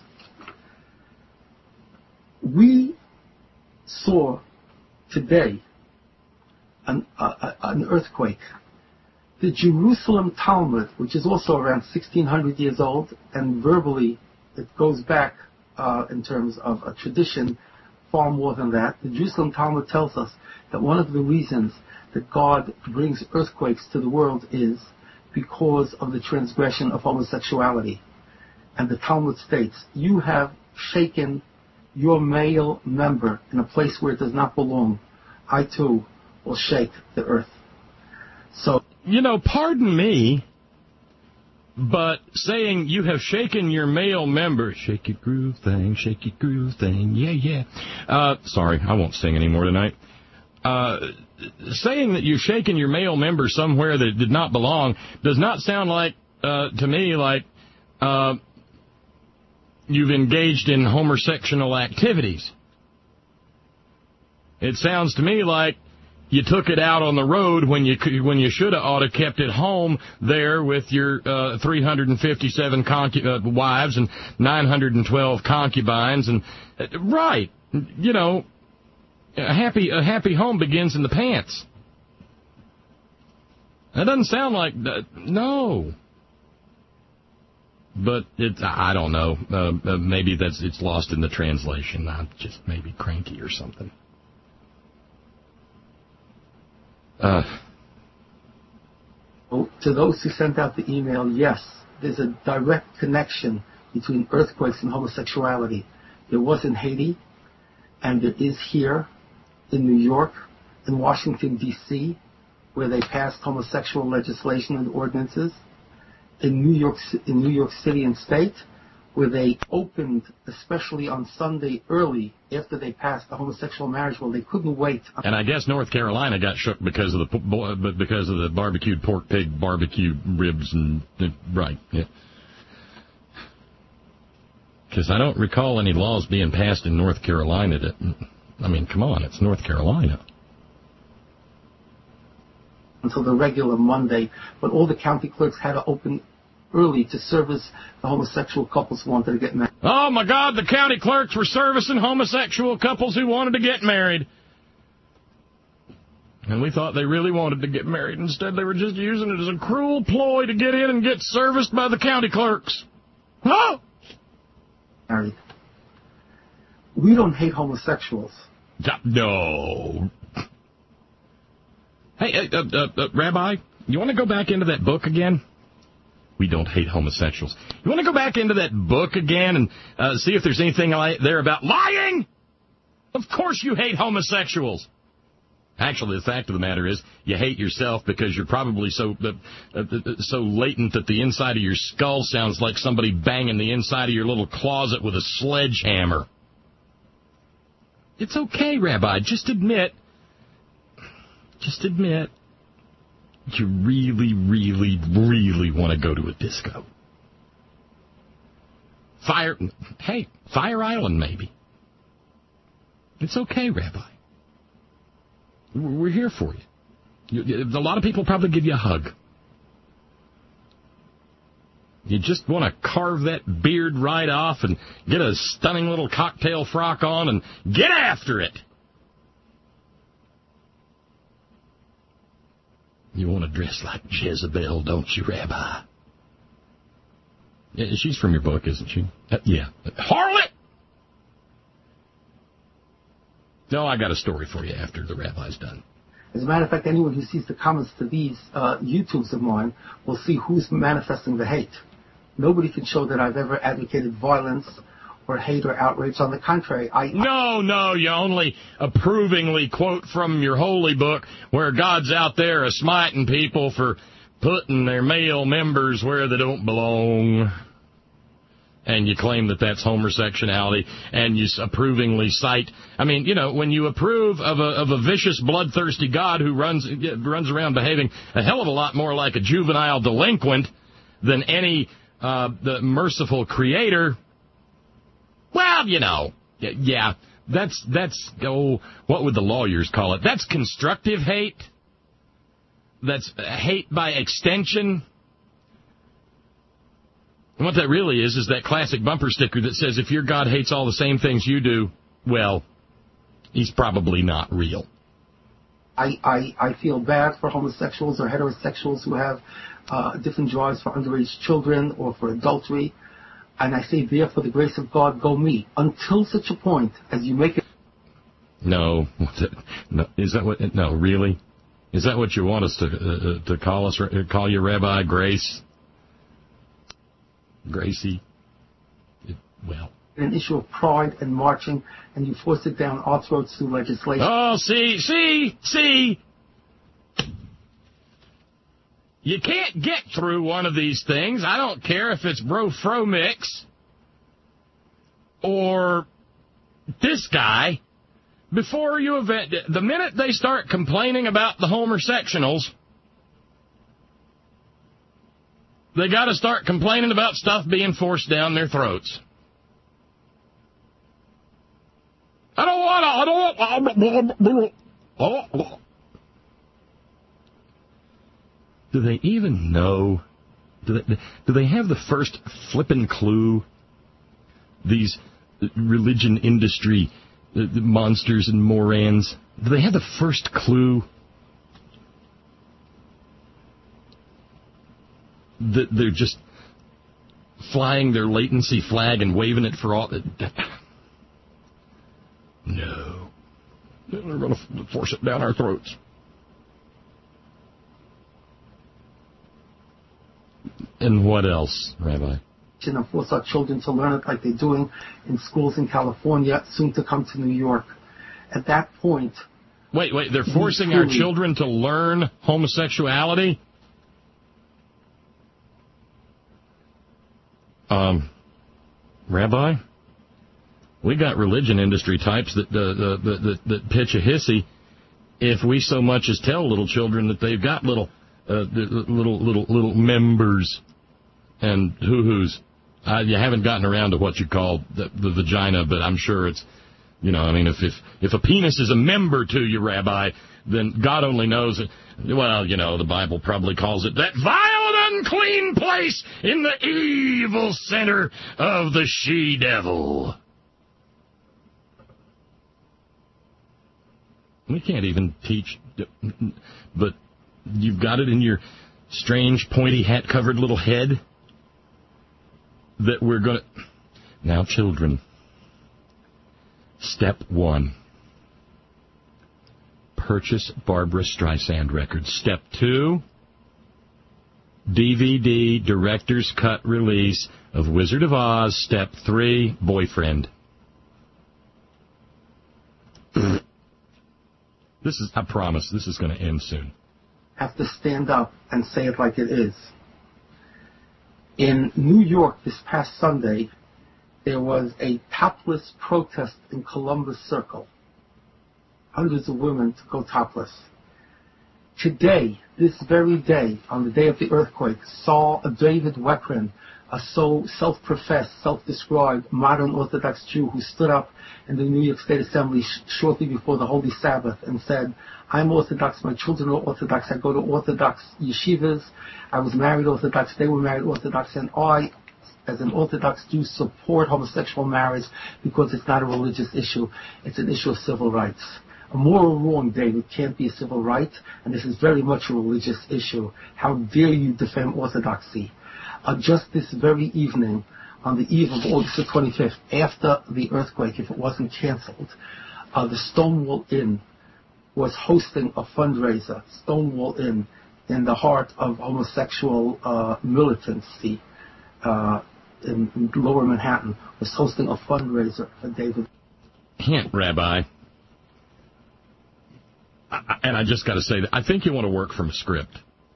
We saw today an, uh, an earthquake. The Jerusalem Talmud, which is also around sixteen hundred years old, and verbally it goes back uh, in terms of a tradition far more than that. The Jerusalem Talmud tells us that one of the reasons that God brings earthquakes to the world is because of the transgression of homosexuality. And the Talmud states, you have shaken your male member in a place where it does not belong. I too will shake the earth. So, you know, pardon me, but saying you have shaken your male member, shake your groove thing, shake your groove thing, yeah, yeah. Uh, sorry, I won't sing anymore tonight. Uh, saying that you've shaken your male member somewhere that it did not belong does not sound like, uh, to me, like uh, you've engaged in homosexual activities. It sounds to me like you took it out on the road when you when you should have ought to kept it home there with your uh, three hundred fifty-seven concu- uh, wives and nine hundred twelve concubines and uh, right, you know, a happy a happy home begins in the pants. That doesn't sound like uh, no, but it I don't know. Uh, uh, maybe that's it's lost in the translation. I'm just maybe cranky or something. Uh, to those who sent out the email, yes, there's a direct connection between earthquakes and homosexuality. There was in Haiti, and there is here in New York, in Washington, D C, where they passed homosexual legislation and ordinances. In New York, in New York City and State, where they opened, especially on Sunday early, after they passed the homosexual marriage bill. They couldn't wait. And I guess North Carolina got shook because of the because of the barbecued pork pig, barbecue ribs, and right, yeah. Because I don't recall any laws being passed in North Carolina. That, I mean, come on, it's North Carolina. Until the regular Monday, but all the county clerks had to open early to service the homosexual couples who wanted to get married. Oh, my God, the county clerks were servicing homosexual couples who wanted to get married. And we thought they really wanted to get married. Instead, they were just using it as a cruel ploy to get in and get serviced by the county clerks. Oh! Married. We don't hate homosexuals. No. Hey, uh, uh, uh, Rabbi, you want to go back into that book again? We don't hate homosexuals. You want to go back into that book again and uh, see if there's anything there about lying? Of course you hate homosexuals. Actually, the fact of the matter is you hate yourself because you're probably so uh, uh, so latent that the inside of your skull sounds like somebody banging the inside of your little closet with a sledgehammer. It's okay, Rabbi. Just admit. Just admit. You really, really, really want to go to a disco. Fire, hey, Fire Island, maybe. It's okay, Rabbi. We're here for you. you. A lot of people probably give you a hug. You just want to carve that beard right off and get a stunning little cocktail frock on and get after it. You want to dress like Jezebel, don't you, Rabbi? Yeah, she's from your book, isn't she? Uh, yeah. Harlot! No, I got a story for you after the rabbi's done. As a matter of fact, anyone who sees the comments to these uh, YouTubes of mine will see who's manifesting the hate. Nobody can show that I've ever advocated violence or hate or outrage. On the contrary, I... No, no, you only approvingly quote from your holy book where God's out there a-smiting people for putting their male members where they don't belong. And you claim that that's homosexuality, and you approvingly cite... I mean, you know, when you approve of a, of a vicious, bloodthirsty God who runs runs around behaving a hell of a lot more like a juvenile delinquent than any uh, the merciful creator... Well, you know, yeah, That's, that's, oh, what would the lawyers call it? That's constructive hate. That's hate by extension. And what that really is, is that classic bumper sticker that says, if your God hates all the same things you do, well, he's probably not real. I, I, I feel bad for homosexuals or heterosexuals who have uh, different drives for underage children or for adultery. And I say, there, for the grace of God, go me. Until such a point as you make it... No. no is that what... No, really? Is that what you want us to uh, to call us? Call you Rabbi Grace? Gracie? It, well... An issue of pride and marching, and you force it down our throats through legislation. Oh, see, see, see! You can't get through one of these things. I don't care if it's Bro Fro Mix or this guy. Before you event, the minute they start complaining about the homosexuals, they got to start complaining about stuff being forced down their throats. I don't want to. I don't want. Do they even know? Do they, do they have the first flippin' clue? These religion industry uh, monsters and morons. Do they have the first clue that they're just flying their latency flag and waving it for all? No. They're going to force it down our throats. And what else, Rabbi? And force our children to learn it like they're doing in schools in California, soon to come to New York. At that point... Wait, wait, they're forcing our children to learn homosexuality? Um, Rabbi? We got religion industry types that, uh, that, that, that pitch a hissy if we so much as tell little children that they've got little, uh, little, little, little members and hoo-hoos. Uh, you haven't gotten around to what you call the, the vagina, but I'm sure it's, you know, I mean, if, if, if a penis is a member to you, Rabbi, then God only knows it. Well, you know, the Bible probably calls it that vile and unclean place in the evil center of the she-devil. We can't even teach, but you've got it in your strange, pointy, hat-covered little head that we're going to... Now, children, step one, purchase Barbra Streisand records. Step two, D V D director's cut release of Wizard of Oz. Step three, boyfriend. This is, I promise, this is going to end soon. Have to stand up and say it like it is. In New York this past Sunday, there was a topless protest in Columbus Circle. Hundreds of women to go topless. Today, this very day, on the day of the earthquake, saw a David Weprin, a so self-professed, self-described modern Orthodox Jew who stood up in the New York State Assembly sh- shortly before the Holy Sabbath and said, I'm Orthodox, my children are Orthodox, I go to Orthodox yeshivas, I was married Orthodox, they were married Orthodox, and I, as an Orthodox Jew, support homosexual marriage because it's not a religious issue, it's an issue of civil rights. A moral wrong, David, can't be a civil right, and this is very much a religious issue. How dare you defend orthodoxy? Uh, just this very evening, on the eve of August the twenty-fifth, after the earthquake, if it wasn't canceled, uh, the Stonewall Inn was hosting a fundraiser, Stonewall Inn, in the heart of homosexual uh, militancy uh, in, in Lower Manhattan, was hosting a fundraiser for David. Hint, Rabbi. I, and I just got to say that I think you want to work from a script.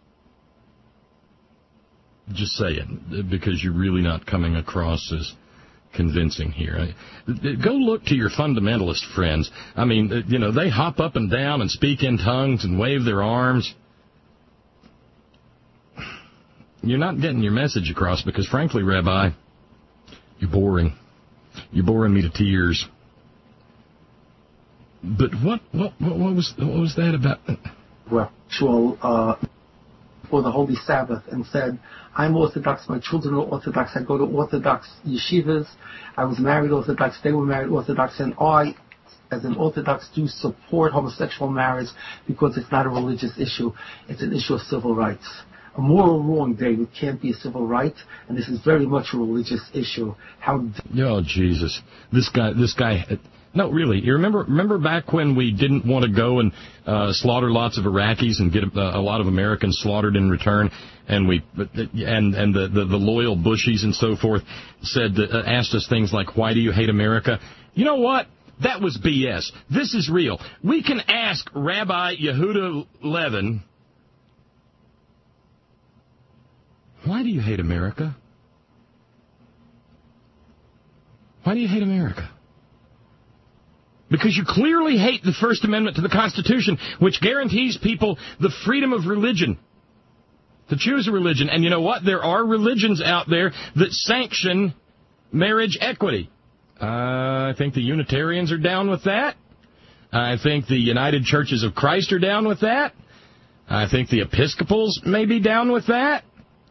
Just saying, because you're really not coming across as convincing here. Go look to your fundamentalist friends. I mean, you know, they hop up and down and speak in tongues and wave their arms. You're not getting your message across because, frankly, Rabbi, you're boring. You're boring me to tears. But what what what, what was what was that about? Were actual uh, for the Holy Sabbath and said, I'm Orthodox, my children are Orthodox, I go to Orthodox yeshivas, I was married Orthodox, they were married Orthodox, and I, as an Orthodox Jew, support homosexual marriage because it's not a religious issue, it's an issue of civil rights. A moral wrong, David, can't be a civil right, and this is very much a religious issue. How? Oh, Jesus. This guy, this guy... No, really. You remember remember back when we didn't want to go and uh, slaughter lots of Iraqis and get a, a lot of Americans slaughtered in return, and we and and the, the, the loyal Bushies and so forth said uh, asked us things like, why do you hate America? You know what? That was B S. This is real. We can ask Rabbi Yehuda Levin, why do you hate America? Why do you hate America? Because you clearly hate the First Amendment to the Constitution, which guarantees people the freedom of religion, to choose a religion. And you know what? There are religions out there that sanction marriage equity. Uh, I think the Unitarians are down with that. I think the United Churches of Christ are down with that. I think the Episcopals may be down with that.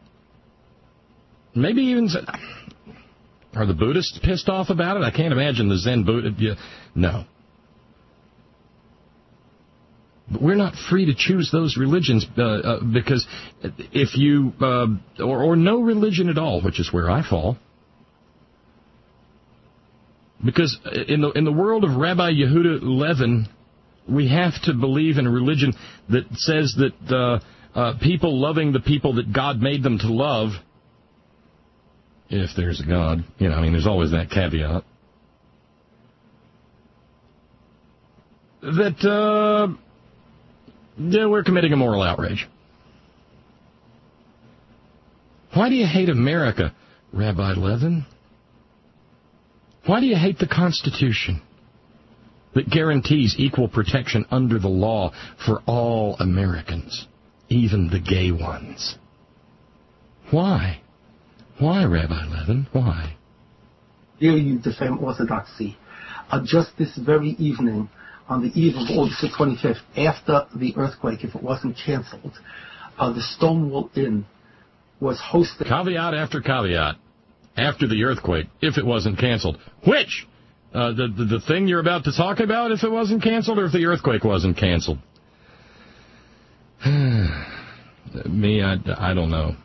Maybe even... Are the Buddhists pissed off about it? I can't imagine the Zen Buddha... Yeah, no. But we're not free to choose those religions uh, uh, because if you... Uh, or, or no religion at all, which is where I fall. Because in the in the world of Rabbi Yehuda Levin, we have to believe in a religion that says that uh, uh, people loving the people that God made them to love... If there's a God. You know, I mean, there's always that caveat. That, uh, yeah, we're committing a moral outrage. Why do you hate America, Rabbi Levin? Why do you hate the Constitution that guarantees equal protection under the law for all Americans, even the gay ones? Why? Why, Rabbi Levin? Why? Here you defame orthodoxy. Uh, just this very evening, on the eve of August the twenty-fifth, after the earthquake, if it wasn't canceled, uh, the Stonewall Inn was hosted... Caveat after caveat. After the earthquake, if it wasn't canceled. Which? Uh, the, the, the thing you're about to talk about, if it wasn't canceled, or if the earthquake wasn't canceled? Me, I, I don't know.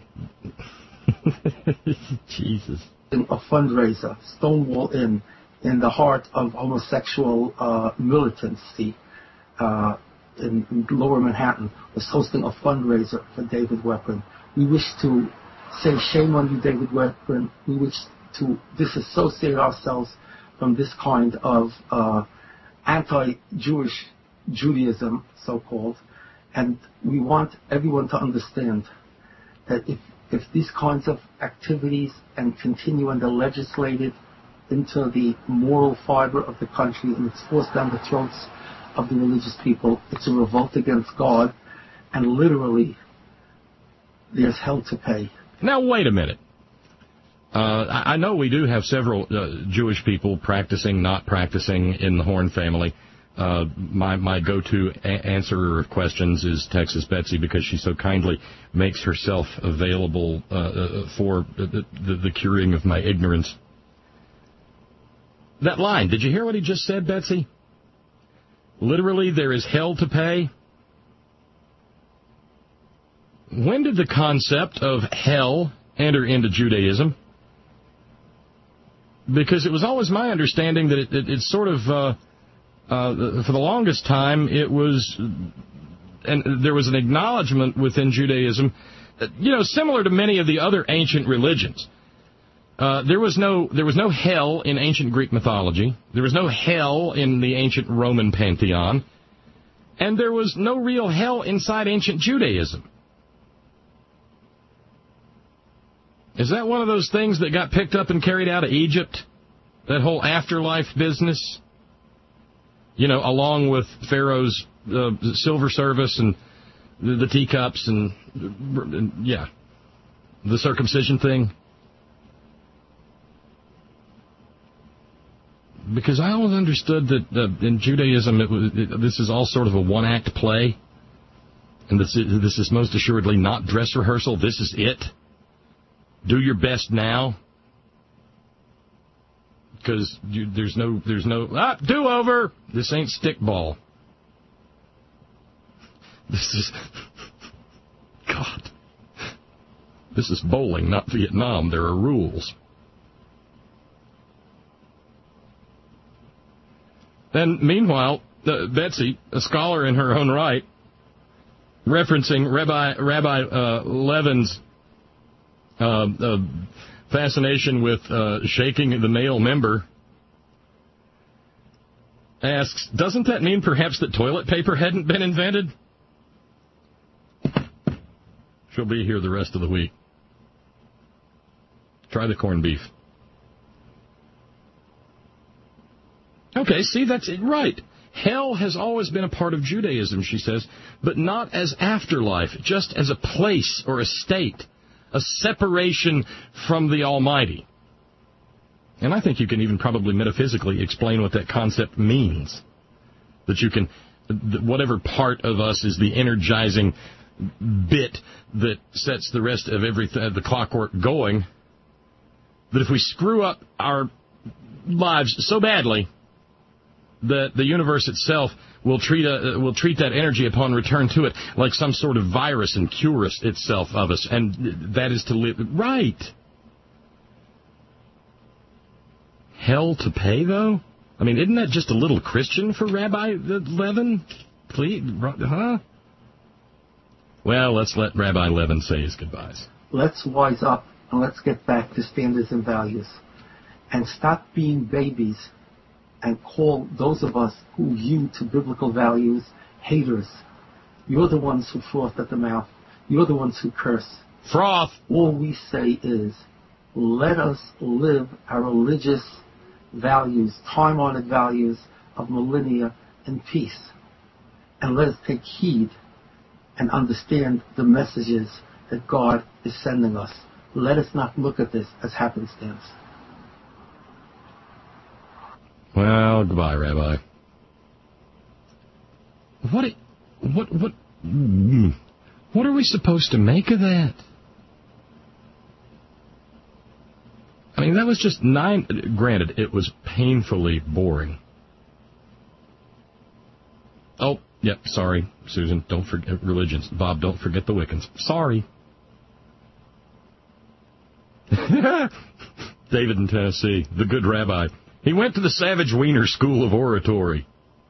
Jesus. A fundraiser, Stonewall Inn, in the heart of homosexual uh, militancy uh, in, in Lower Manhattan, was hosting a fundraiser for David Weprin. We wish to say shame on you, David Weprin. We wish to disassociate ourselves from this kind of uh, anti-Jewish Judaism, so-called, and we want everyone to understand that if If these kinds of activities and continue and they're legislated into the moral fiber of the country and it's forced down the throats of the religious people, it's a revolt against God, and literally there's hell to pay. Now, wait a minute. Uh, I know we do have several uh, Jewish people practicing, not practicing in the Horn family. Uh, my, my go-to a- answerer of questions is Texas Betsy, because she so kindly makes herself available uh, uh, for the, the, the curing of my ignorance. That line, did you hear what he just said, Betsy? Literally, there is hell to pay. When did the concept of hell enter into Judaism? Because it was always my understanding that it, it, it's sort of... Uh, Uh, for the longest time, it was, and there was an acknowledgement within Judaism, that, you know, similar to many of the other ancient religions. Uh, there was no, there was no hell in ancient Greek mythology. There was no hell in the ancient Roman pantheon, and there was no real hell inside ancient Judaism. Is that one of those things that got picked up and carried out of Egypt? That whole afterlife business? You know, along with Pharaoh's uh, silver service and the, the teacups and, and, yeah, the circumcision thing. because I always understood that uh, in Judaism it was, it, this is all sort of a one-act play, and this is, this is most assuredly not dress rehearsal. This is it. Do your best now, because there's no there's no ah, do-over. This ain't stickball. This is God. This is bowling, not Vietnam. There are rules. Then, meanwhile, uh, Betsy, a scholar in her own right, referencing Rabbi Rabbi uh, Levin's uh, uh, fascination with uh, shaking the male member, asks, doesn't that mean perhaps that toilet paper hadn't been invented? She'll be here the rest of the week. Try the corned beef. Okay, see, that's it, right. Hell has always been a part of Judaism, she says, but not as afterlife, just as a place or a state, a separation from the Almighty. And I think you can even probably metaphysically explain what that concept means. That you can, whatever part of us is the energizing bit that sets the rest of everything, the clockwork going, that if we screw up our lives so badly that the universe itself will treat a, will treat that energy upon return to it like some sort of virus and cure itself of us, and that is to live right. Hell to pay, though? I mean, isn't that just a little Christian for Rabbi Levin? Please, huh? Well, let's let Rabbi Levin say his goodbyes. Let's wise up and let's get back to standards and values, and stop being babies and call those of us who hew to biblical values haters. You're the ones who froth at the mouth. You're the ones who curse. Froth! All we say is, let us live our religious values, time-honored values of millennia in peace. And let us take heed and understand the messages that God is sending us. Let us not look at this as happenstance. Well, goodbye, Rabbi. What, what, what, what are we supposed to make of that? I mean, that was just nine, granted, it was painfully boring. Oh, yeah, sorry, Susan, don't forget religions. Bob, don't forget the Wiccans. Sorry. David in Tennessee, the good rabbi. He went to the Savage Wiener School of Oratory.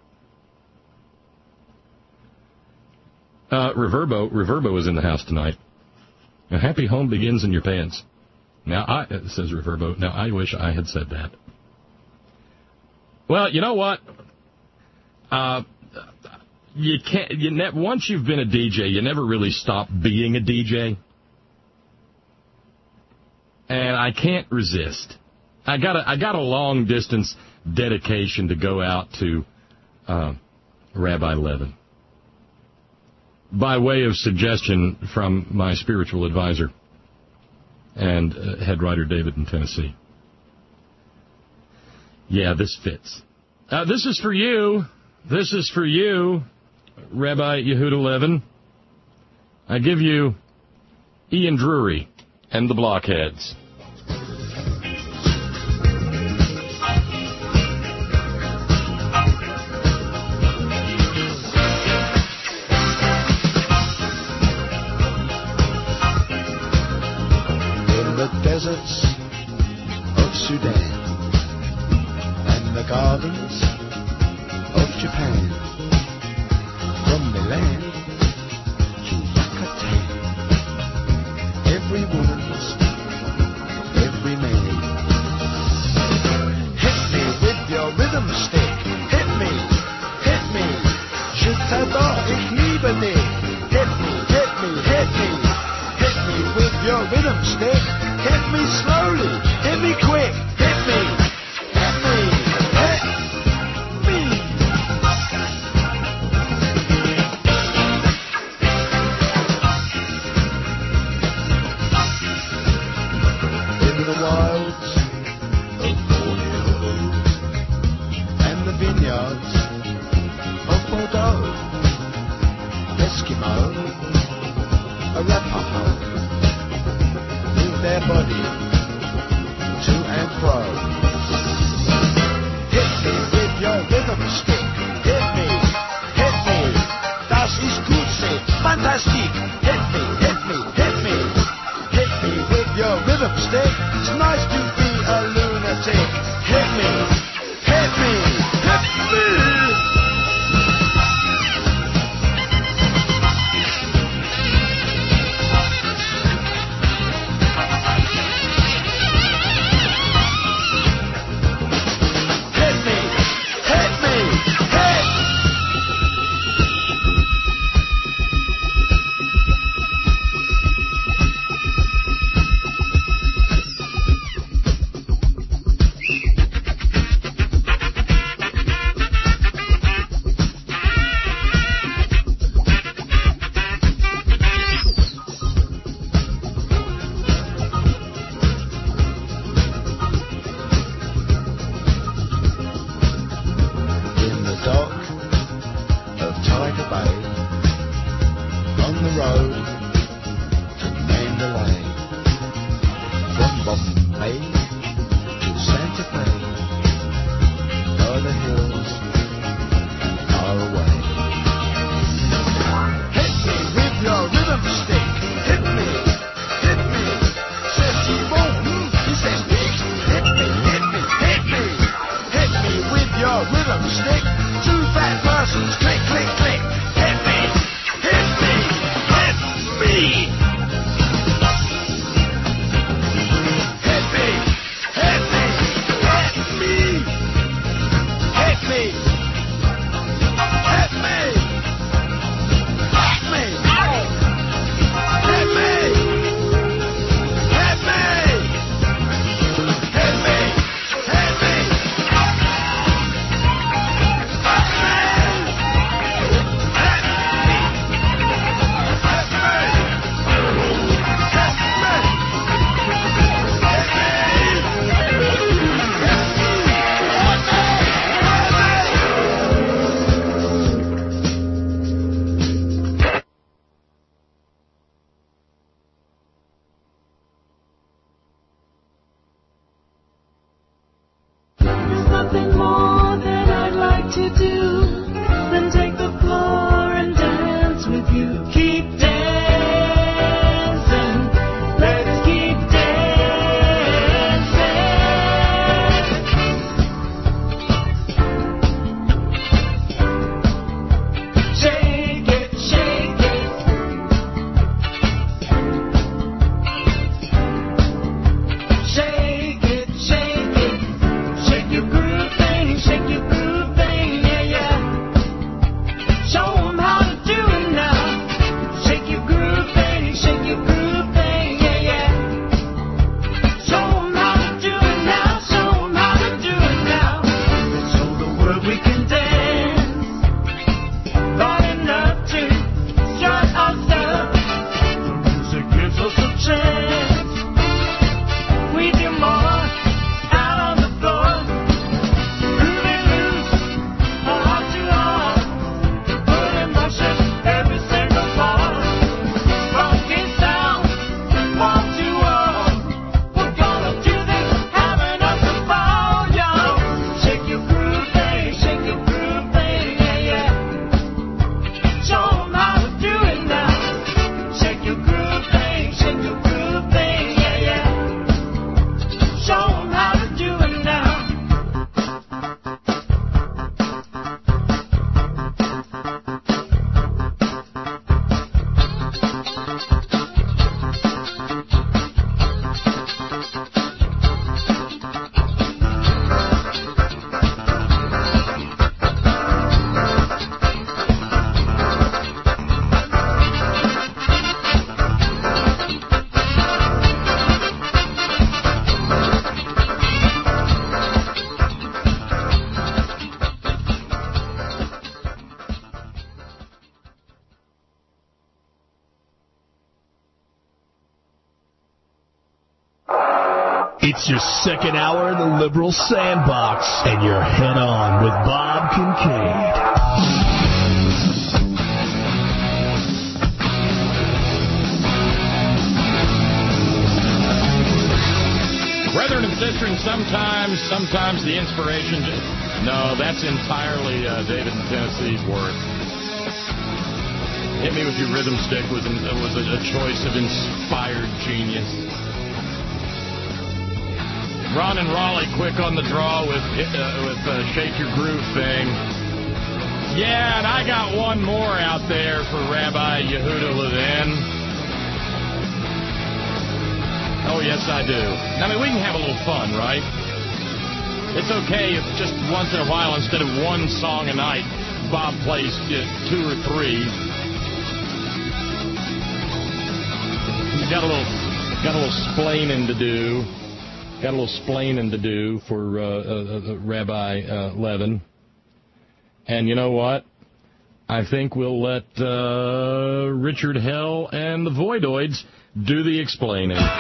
Uh, Reverbo, Reverbo is in the house tonight. A happy home begins in your pants. Now, I, says Reverbo, now I wish I had said that. Well, you know what? Uh, you can't, you ne- once you've been a D J, you never really stop being a D J. And I can't resist. I got a, I got a long distance dedication to go out to uh, Rabbi Levin. By way of suggestion from my spiritual advisor and uh, head writer David in Tennessee. Yeah, this fits. Uh, this is for you. This is for you, Rabbi Yehuda Levin. I give you Ian Drury and the Blockheads. Deserts of Sudan and the gardens of Japan, from Milan to Yucatan, every woman's, every man. Hit me with your rhythm stick, hit me, hit me, je t'adore, ich liebe dich, hit me, hit me, hit me, hit me with your rhythm stick. Hit me slowly, hit me quick, hit me, hit me, hit me. In the wilds of Borneo, Eskimo, Arapaho, move their body to and fro. Hit me with your rhythm stick. Hit me, hit me. Das ist gut, say, fantastic. Hit me, hit me, hit me. Hit me with your rhythm stick. It's nice to be a lunatic. Hit me, hit me, hit me. It's your second hour in the Liberal Sandbox, and you're head on with Bob Kincaid. sister, and sometimes, sometimes the inspiration... Just, no, that's entirely uh, David in Tennessee's work. Hit Me With Your Rhythm Stick was, an, was a, a choice of inspired genius. Ron and Raleigh quick on the draw with, uh, with uh, Shake Your Groove thing. Yeah, and I got one more out there for Rabbi Yehuda Levin. Oh, yes, I do. I mean, we can have a little fun, right? It's okay if just once in a while, instead of one song a night, Bob plays uh, two or three. Got a little, got a little splaining to do. Got a little splaining to do for uh, uh, uh, Rabbi uh, Levin. And you know what? I think we'll let uh, Richard Hell and the Voidoids do the explaining. I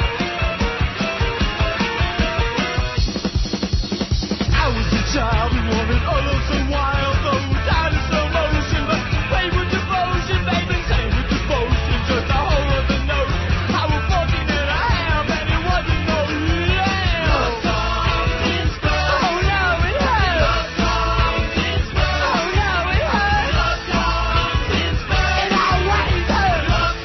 was a child who wanted all of some wild those out of slow motion, but play with devotion, baby, sing with devotion, just a whole other note. I was fortunate I am, and it wasn't no lamb. Oh no, it hurt. Oh no, it hurt. It always hurt.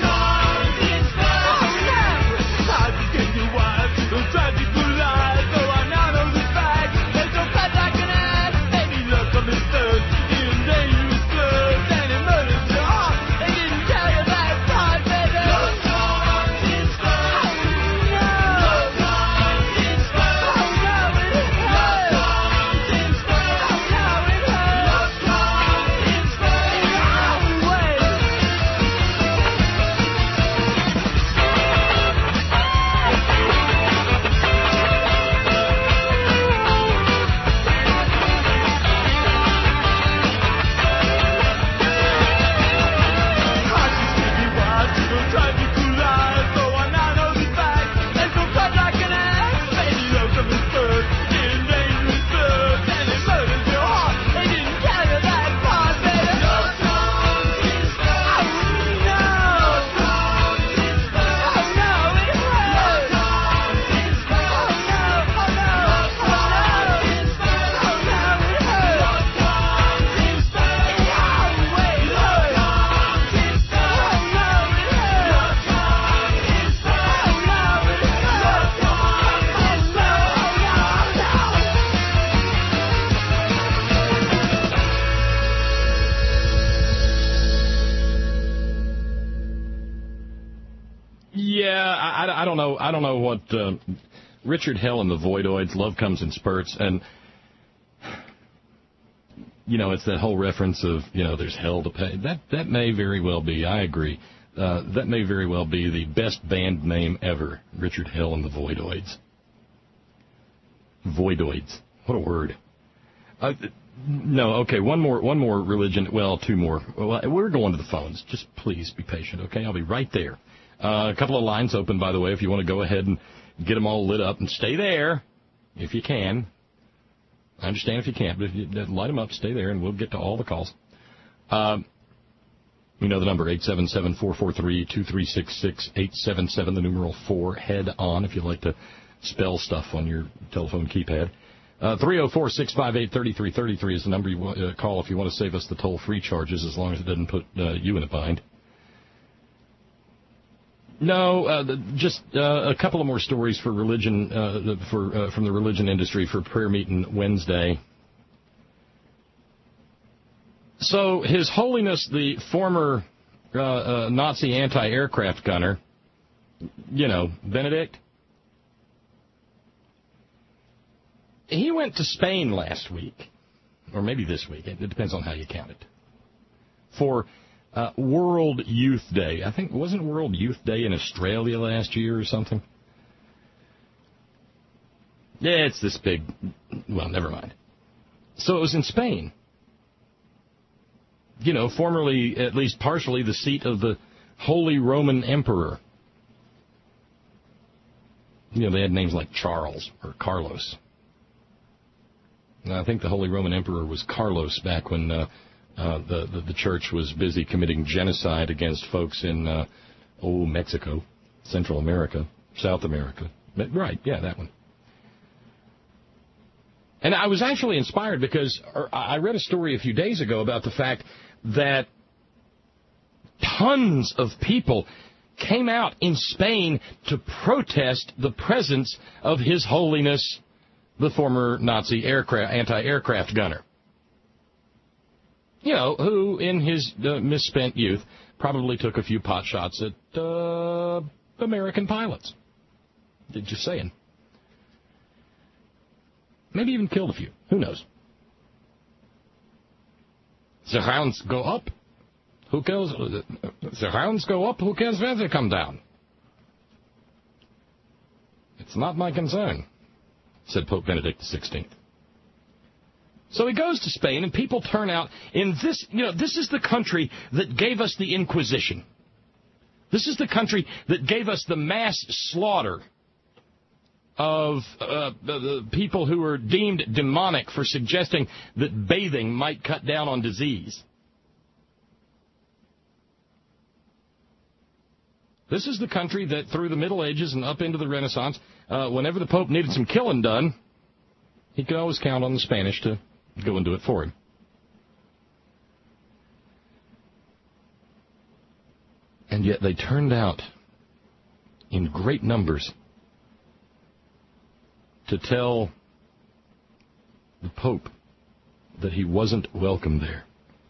Oh no. I became your wife to those tragical lies, though I now know the fact. There's no cut like an ass. Baby, look on this third. In dangerous floods, and it murders your heart. They didn't tell you that part, baby. Oh no. Oh no, it hurt. Oh no, it hurt. Yeah, I, I don't know. I don't know what uh, Richard Hell and the Voidoids. Love comes in spurts, and you know, it's that whole reference of, you know, there's hell to pay. That that may very well be. I agree. Uh, that may very well be the best band name ever. Richard Hell and the Voidoids. Voidoids. What a word. Uh, no, okay. One more. One more religion. Well, two more. Well, we're going to the phones. Just please be patient. Okay, I'll be right there. Uh, a couple of lines open, by the way, if you want to go ahead and get them all lit up, and stay there if you can. I understand if you can't, but if you light them up, stay there, and we'll get to all the calls. Um, you know the number, eight seven seven, four four three, two three six six, eight seven seven, the numeral four, head on, if you'd like to spell stuff on your telephone keypad. Uh, three oh four, six five eight, three three three three is the number you want, uh, call if you want to save us the toll-free charges, as long as it doesn't put uh, you in a bind. No, uh, just uh, a couple of more stories for religion, uh, for uh, from the religion industry for prayer meeting Wednesday. So, His Holiness, the former uh, uh, Nazi anti-aircraft gunner, you know, Benedict, he went to Spain last week, or maybe this week. It depends on how you count it, for Uh, World Youth Day. I think, wasn't World Youth Day in Australia last year or something? Yeah, it's this big. Well, never mind. So it was in Spain. You know, formerly, at least partially, the seat of the Holy Roman Emperor. You know, they had names like Charles or Carlos. And I think the Holy Roman Emperor was Carlos back when Uh, Uh, the, the the church was busy committing genocide against folks in, uh, oh, Mexico, Central America, South America. Right, yeah, that one. And I was actually inspired because I read a story a few days ago about the fact that tons of people came out in Spain to protest the presence of His Holiness, the former Nazi aircraft, anti-aircraft gunner. You know, who in his uh, misspent youth probably took a few pot shots at uh, American pilots. Just saying. Maybe even killed a few. Who knows? The rounds go up. Who cares? The rounds go up. Who cares where they come down? It's not my concern, said Pope Benedict the sixteenth. So he goes to Spain, and people turn out in this, you know, this is the country that gave us the Inquisition. This is the country that gave us the mass slaughter of uh, the, the people who were deemed demonic for suggesting that bathing might cut down on disease. This is the country that through the Middle Ages and up into the Renaissance, uh, whenever the Pope needed some killing done, he could always count on the Spanish to go and do it for him. And yet they turned out in great numbers to tell the Pope that he wasn't welcome there.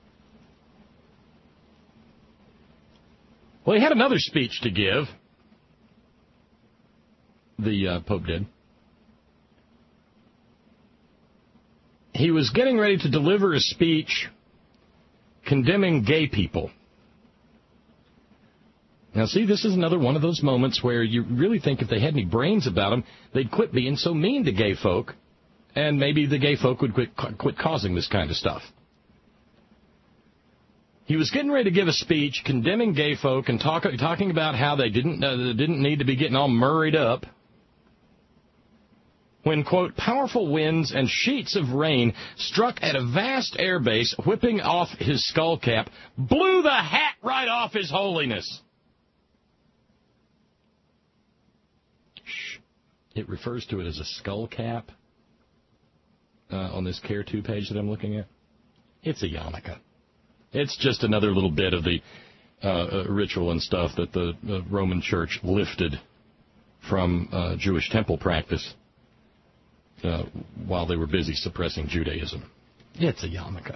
Well, he had another speech to give. The uh, Pope did. He was getting ready to deliver a speech condemning gay people. Now, see, this is another one of those moments where you really think if they had any brains about them, they'd quit being so mean to gay folk, and maybe the gay folk would quit, quit causing this kind of stuff. He was getting ready to give a speech condemning gay folk and talk, talking about how they didn't uh, didn't need to be getting all murried up, when, quote, powerful winds and sheets of rain struck at a vast airbase, whipping off his skull cap, blew the hat right off His Holiness. Shh. It refers to it as a skull cap uh, on this Care two page that I'm looking at. It's a yarmulke. It's just another little bit of the uh, uh, ritual and stuff that the uh, Roman Church lifted from uh, Jewish temple practice uh, while they were busy suppressing Judaism. It's a yarmulke.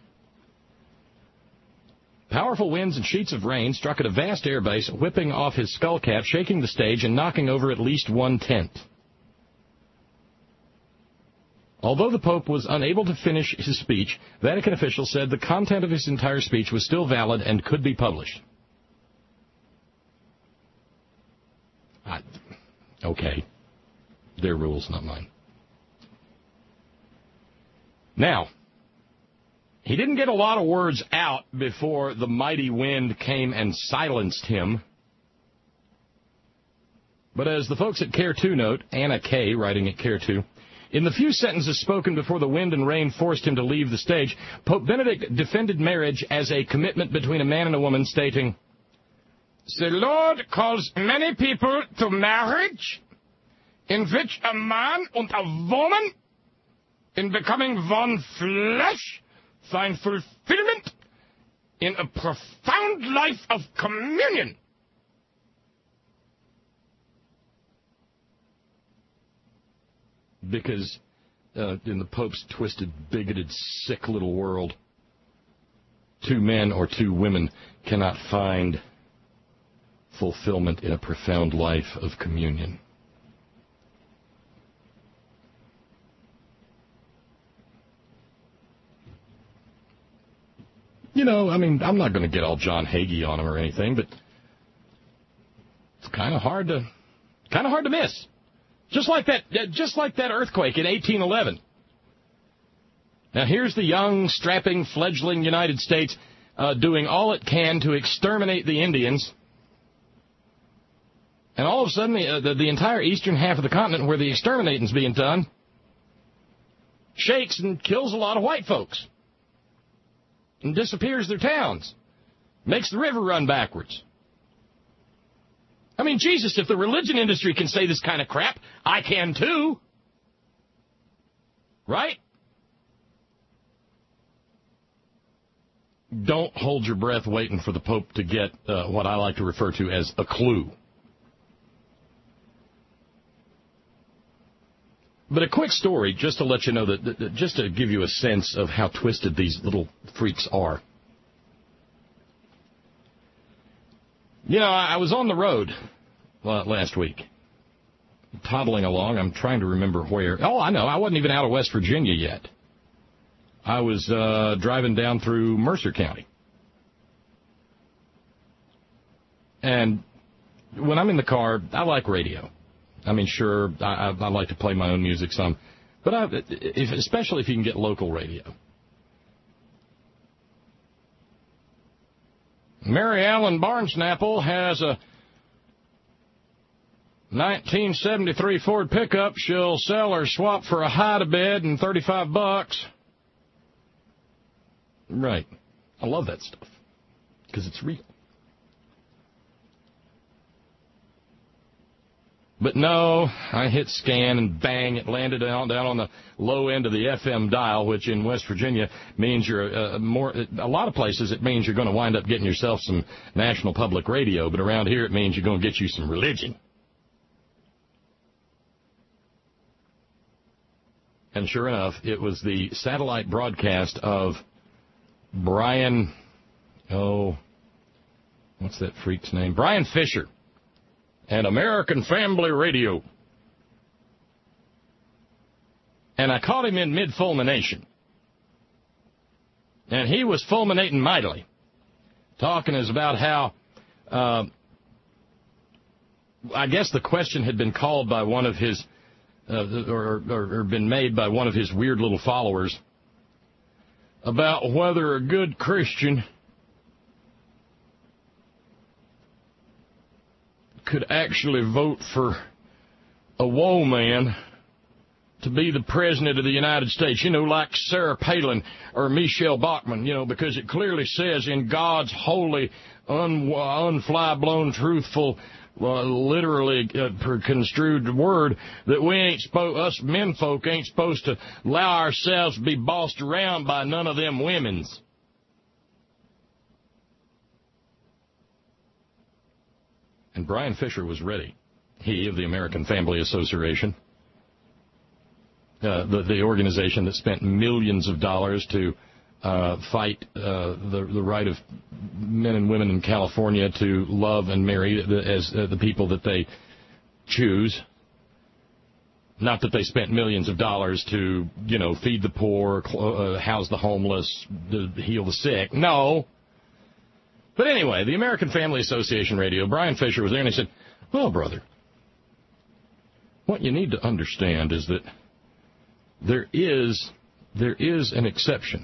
Powerful winds and sheets of rain struck at a vast airbase, whipping off his skull cap, shaking the stage, and knocking over at least one tent. Although the Pope was unable to finish his speech, Vatican officials said the content of his entire speech was still valid and could be published. I, okay. Their rules, not mine. Now, he didn't get a lot of words out before the mighty wind came and silenced him. But as the folks at Care two note, Anna Kay, writing at Care two, in the few sentences spoken before the wind and rain forced him to leave the stage, Pope Benedict defended marriage as a commitment between a man and a woman, stating, "The Lord calls many people to marriage, in which a man and a woman, in becoming one flesh, find fulfillment in a profound life of communion." Because uh, in the Pope's twisted, bigoted, sick little world, two men or two women cannot find fulfillment in a profound life of communion. You know, I mean, I'm not going to get all John Hagee on him or anything, but it's kind of hard to, kind of hard to miss. Just like that, just like that earthquake in eighteen eleven. Now here's the young, strapping, fledgling United States uh, doing all it can to exterminate the Indians. And all of a sudden, the, uh, the, the entire eastern half of the continent where the exterminating's being done shakes and kills a lot of white folks. And disappears their towns. Makes the river run backwards. I mean, Jesus, if the religion industry can say this kind of crap, I can too. Right? Don't hold your breath waiting for the Pope to get uh, what I like to refer to as a clue. But a quick story, just to let you know, that, that just to give you a sense of how twisted these little freaks are. You know, I was on the road last week, toddling along. I'm trying to remember where. Oh, I know. I wasn't even out of West Virginia yet. I was uh, driving down through Mercer County. And when I'm in the car, I like radio. I mean, sure, I, I like to play my own music some, but I, if, especially if you can get local radio. Mary Ellen Barnesnapple has a nineteen seventy-three Ford pickup. She'll sell or swap for a hide-a-bed and thirty-five bucks. Right. I love that stuff because it's real. But no, I hit scan and bang, it landed down, down on the low end of the F M dial, which in West Virginia means you're uh, more, a lot of places it means you're going to wind up getting yourself some national public radio, but around here it means you're going to get you some religion. And sure enough, it was the satellite broadcast of Brian, oh, what's that freak's name? Brian Fisher. And American Family Radio. And I caught him in mid-fulmination. And he was fulminating mightily. Talking is about how, uh, I guess the question had been called by one of his, uh, or, or, or been made by one of his weird little followers, about whether a good Christian could actually vote for a woe man to be the president of the United States, you know, like Sarah Palin or Michelle Bachmann, you know, because it clearly says in God's holy, un, unfly-blown, truthful, uh, literally uh, construed word that we ain't supposed, us men folk ain't supposed to allow ourselves to be bossed around by none of them women's. And Brian Fisher was ready. He of the American Family Association, uh, the, the organization that spent millions of dollars to uh, fight uh, the, the right of men and women in California to love and marry as uh, the people that they choose. Not that they spent millions of dollars to, you know, feed the poor, uh, house the homeless, heal the sick. No. But anyway, the American Family Association radio, Brian Fisher was there, and he said, well, brother, what you need to understand is that there is, there is an exception.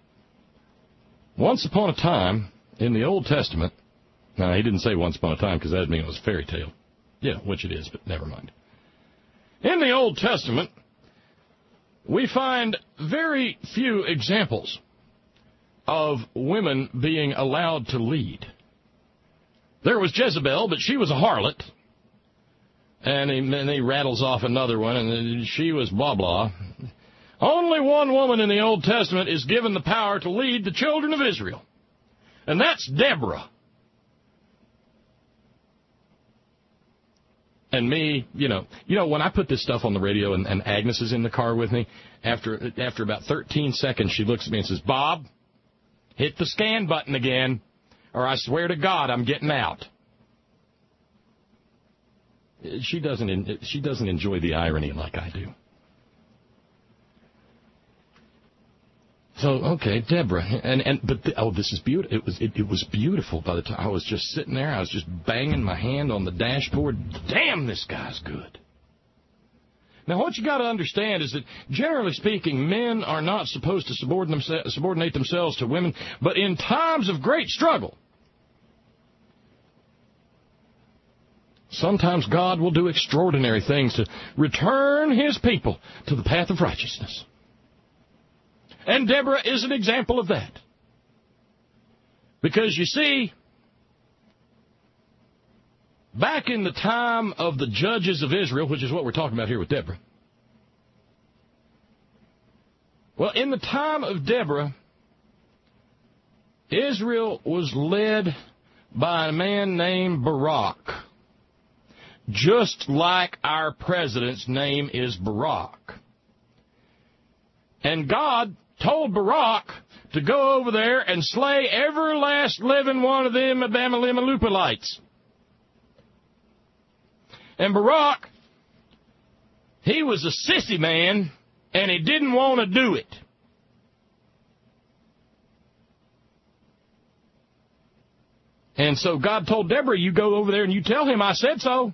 Once upon a time, in the Old Testament, now he didn't say once upon a time because that would mean it was a fairy tale. Yeah, which it is, but never mind. In the Old Testament, we find very few examples of women being allowed to lead. There was Jezebel, but she was a harlot. And he, and he rattles off another one, and she was blah, blah. Only one woman in the Old Testament is given the power to lead the children of Israel. And that's Deborah. And me, you know, you know, when I put this stuff on the radio and, and Agnes is in the car with me, after after about thirteen seconds, she looks at me and says, Bob, hit the scan button again, or I swear to God I'm getting out. She doesn't. She doesn't enjoy the irony like I do. So okay, Deborah, and and but the, oh, this is beautiful. It was it, it was beautiful. By the time I was just sitting there, I was just banging my hand on the dashboard. Damn, this guy's good. Now, what you got to understand is that, generally speaking, men are not supposed to subordinate themselves to women, but in times of great struggle, sometimes God will do extraordinary things to return his people to the path of righteousness. And Deborah is an example of that. Because, you see, back in the time of the judges of Israel, which is what we're talking about here with Deborah, Well, in the time of Deborah, Israel was led by a man named Barak, just like our president's name is Barack. And God told Barak to go over there and slay every last living one of them Abimelechelites. And Barak, he was a sissy man, and he didn't want to do it. And so God told Deborah, you go over there and you tell him I said so.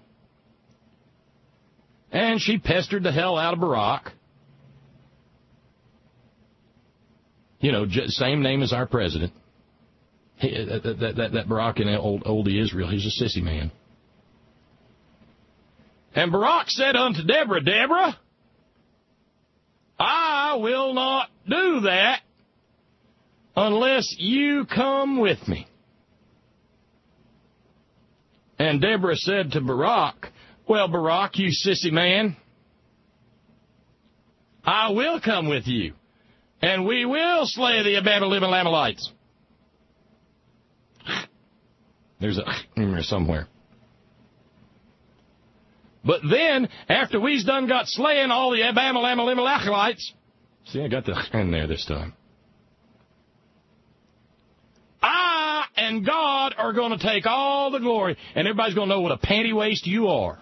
And she pestered the hell out of Barak. You know, same name as our president. He, that, that, that, that Barak in old, old Israel, he's a sissy man. And Barak said unto Deborah, Deborah, I will not do that unless you come with me. And Deborah said to Barak, well, Barak, you sissy man, I will come with you, and we will slay the Abimelechelites. There's a in there somewhere. But then, after we's done got slaying all the Abimelechelites, see, I got the in there this time. I and God are going to take all the glory, and everybody's going to know what a panty waist you are.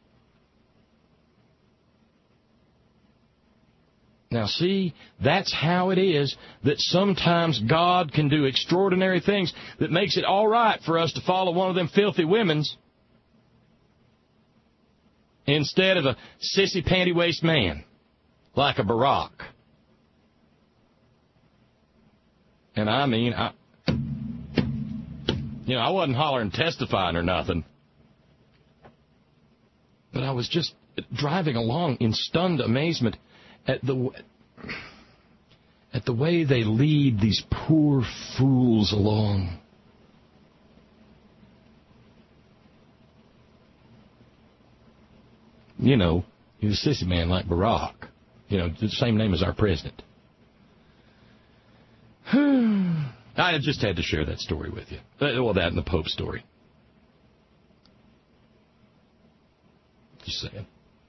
Now, see, that's how it is that sometimes God can do extraordinary things that makes it all right for us to follow one of them filthy women's instead of a sissy panty-waist man like a Barak. And I mean, I, you know, I wasn't hollering testifying or nothing, but I was just driving along in stunned amazement at the at the way they lead these poor fools along. You know, he's a sissy man like Barak. You know, the same name as our president. I just had to share that story with you. Well, that and the Pope story. Just saying.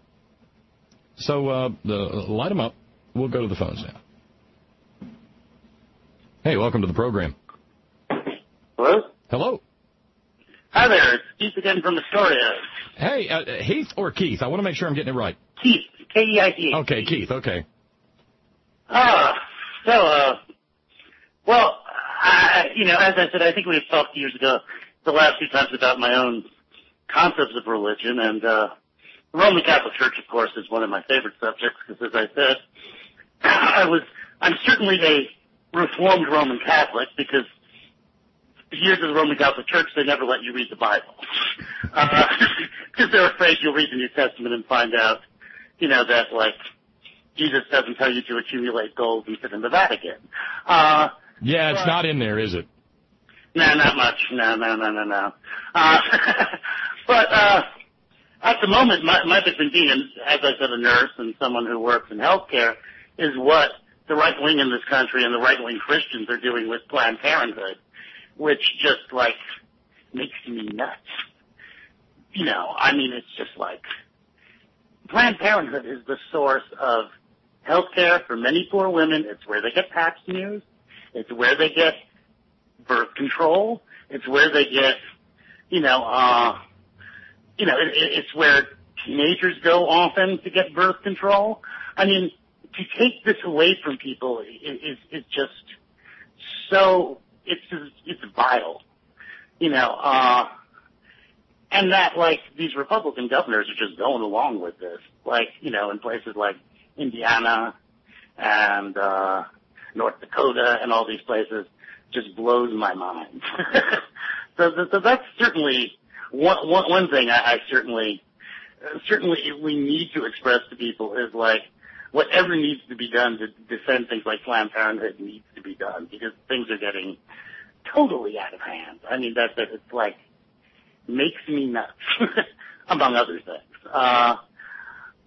So, uh, the, light them up. We'll go to the phones now. Hey, welcome to the program. Hello? Hello. Hi there. It's Keith again from Astoria. Hey, uh, Heath or Keith? I want to make sure I'm getting it right. Keith. K E I T H. Okay, Keith. Okay. Ah, uh, so, uh, well, I, you know, as I said, I think we had talked years ago, the last few times about my own concepts of religion, and, uh, the Roman Catholic Church, of course, is one of my favorite subjects, because as I said, I was, I'm certainly a Reformed Roman Catholic, because the years of the Roman Catholic Church, they never let you read the Bible. Uh, because they're afraid you'll read the New Testament and find out, you know, that, like, Jesus doesn't tell you to accumulate gold and sit in the Vatican. Uh, yeah, it's but, not in there, is it? No, not much. No, no, no, no, no. Uh, but, uh, at the moment, my, my big thing, and as I said, a nurse and someone who works in healthcare, is what the right wing in this country and the right wing Christians are doing with Planned Parenthood, which just, like, makes me nuts. You know, I mean, it's just like, Planned Parenthood is the source of health care for many poor women. It's where they get pap smears. It's where they get birth control. It's where they get, you know, uh, you know, it, it's where teenagers go often to get birth control. I mean, to take this away from people is, is just so, it's, it's vile, you know, uh, and that, like, these Republican governors are just going along with this, like, you know, in places like Indiana and, uh, North Dakota and all these places, just blows my mind. so, so that's certainly one, one, one thing I, I certainly, uh, certainly we need to express to people is, like, whatever needs to be done to defend things like Planned Parenthood needs to be done, because things are getting totally out of hand. I mean, that, that it's like, makes me nuts, among other things. Uh,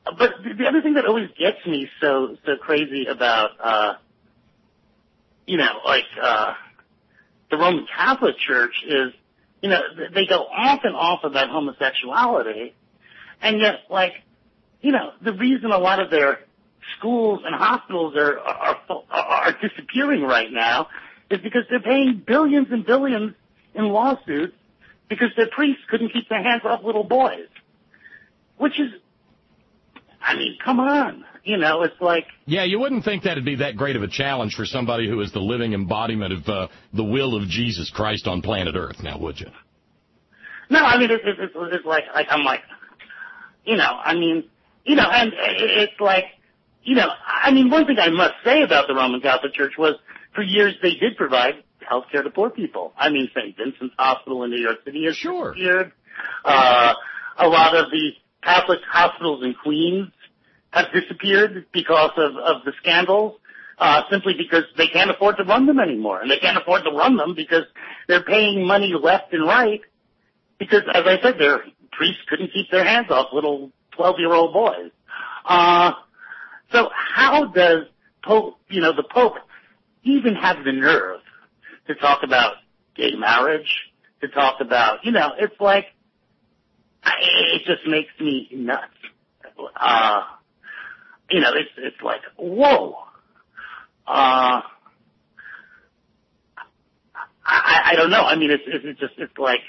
but the other thing that always gets me so so crazy about, uh, you know, like uh, the Roman Catholic Church is, you know, they go off and off about homosexuality, and yet, like, you know, the reason a lot of their schools and hospitals are are, are, are disappearing right now is because they're paying billions and billions in lawsuits because their priests couldn't keep their hands off little boys. Which is, I mean, come on. You know, it's like... Yeah, you wouldn't think that would be that great of a challenge for somebody who is the living embodiment of uh, the will of Jesus Christ on planet Earth, now, would you? No, I mean, it's, it's, it's like, like, I'm like, you know, I mean, you know, and it's like, you know, I mean, one thing I must say about the Roman Catholic Church was, for years they did provide health care to poor people. I mean, Saint Vincent's Hospital in New York City has sure. disappeared. Uh, a lot of the Catholic hospitals in Queens have disappeared because of, of the scandals, uh, simply because they can't afford to run them anymore. And they can't afford to run them because they're paying money left and right because, as I said, their priests couldn't keep their hands off little twelve-year-old boys. Uh, so how does Pope, you know, the Pope even have the nerve to talk about gay marriage, to talk about, you know, it's like, it just makes me nuts. Uh, you know, it's it's like, whoa. Uh, I, I don't know. I mean, it's it's just it's like,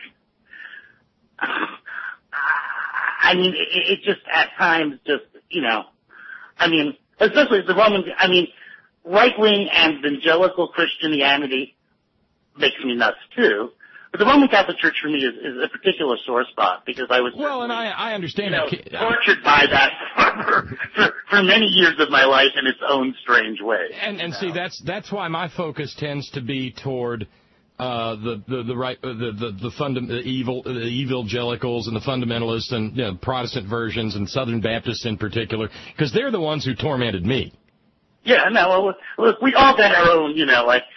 I mean, it, it just at times just, you know, I mean, especially the Roman, I mean, right-wing and evangelical Christianity makes me nuts too. But the Roman Catholic Church for me is, is a particular sore spot because I was well, and I, I understand you know, that. tortured by that for, for, for many years of my life in its own strange way. And and see, that's that's why my focus tends to be toward uh, the, the the right the the the, funda- the evil the evangelicals and the fundamentalists and you know, Protestant versions and Southern Baptists in particular because they're the ones who tormented me. Yeah, no, well, look, we all got our own, you know, like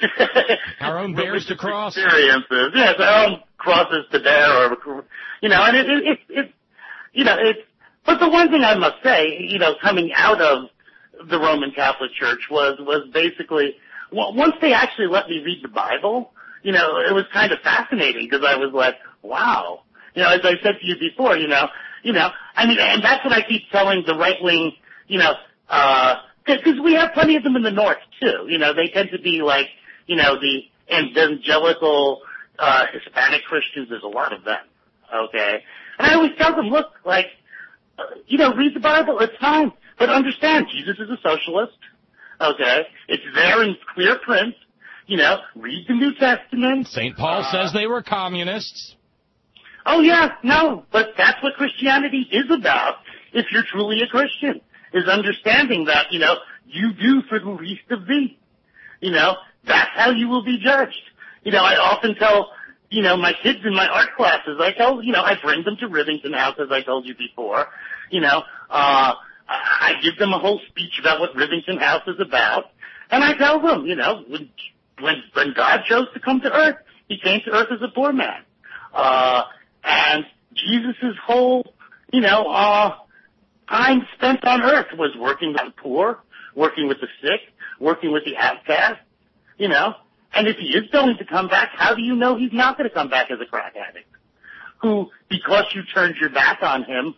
our own bears to cross experiences. Yes, our own crosses to bear, or you know, and it, it, it, it, you know, it's. But the one thing I must say, you know, coming out of the Roman Catholic Church was was basically well, once they actually let me read the Bible, you know, it was kind of fascinating because I was like, wow, you know, as I said to you before, you know, you know, I mean, and that's what I keep telling the right wing, you know. uh Because we have plenty of them in the North, too. You know, they tend to be like, you know, the evangelical uh, Hispanic Christians. There's a lot of them, okay? And I always tell them, look, like, uh, you know, read the Bible. It's fine. But understand, Jesus is a socialist, okay? It's there in clear print. You know, read the New Testament. Saint Paul uh, says they were communists. Oh, yeah, no, but that's what Christianity is about if you're truly a Christian. Is understanding that, you know, you do for the least of thee. You know, that's how you will be judged. You know, I often tell, you know, my kids in my art classes, I tell, you know, I bring them to Rivington House, as I told you before. You know, uh, I give them a whole speech about what Rivington House is about. And I tell them, you know, when, when, when God chose to come to earth, he came to earth as a poor man. Uh, and Jesus' whole, you know, uh, time spent on earth was working with the poor, working with the sick, working with the outcast, you know. And if he is going to come back, how do you know he's not going to come back as a crack addict? Who, because you turned your back on him,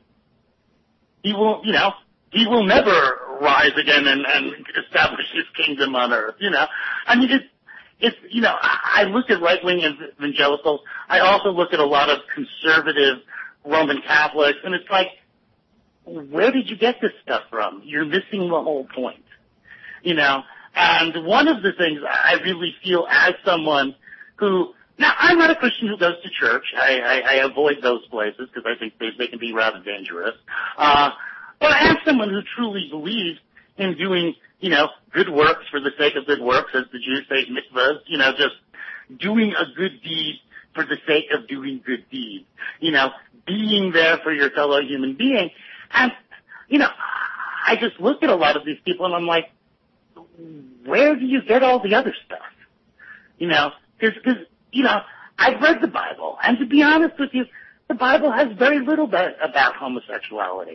he will, you know, he will never rise again and, and establish his kingdom on earth, you know. I mean, it's, it's you know, I, I look at right-wing evangelicals. I also look at a lot of conservative Roman Catholics, and it's like, where did you get this stuff from? You're missing the whole point, you know. And one of the things I really feel as someone who, now I'm not a Christian who goes to church. I, I, I avoid those places because I think they, they can be rather dangerous. Uh, but I am someone who truly believes in doing, you know, good works for the sake of good works, as the Jews say, mitzvahs, you know, just doing a good deed for the sake of doing good deeds, you know, being there for your fellow human being. And, you know, I just look at a lot of these people and I'm like, where do you get all the other stuff? You know, because, you know, I've read the Bible, and to be honest with you, the Bible has very little about homosexuality.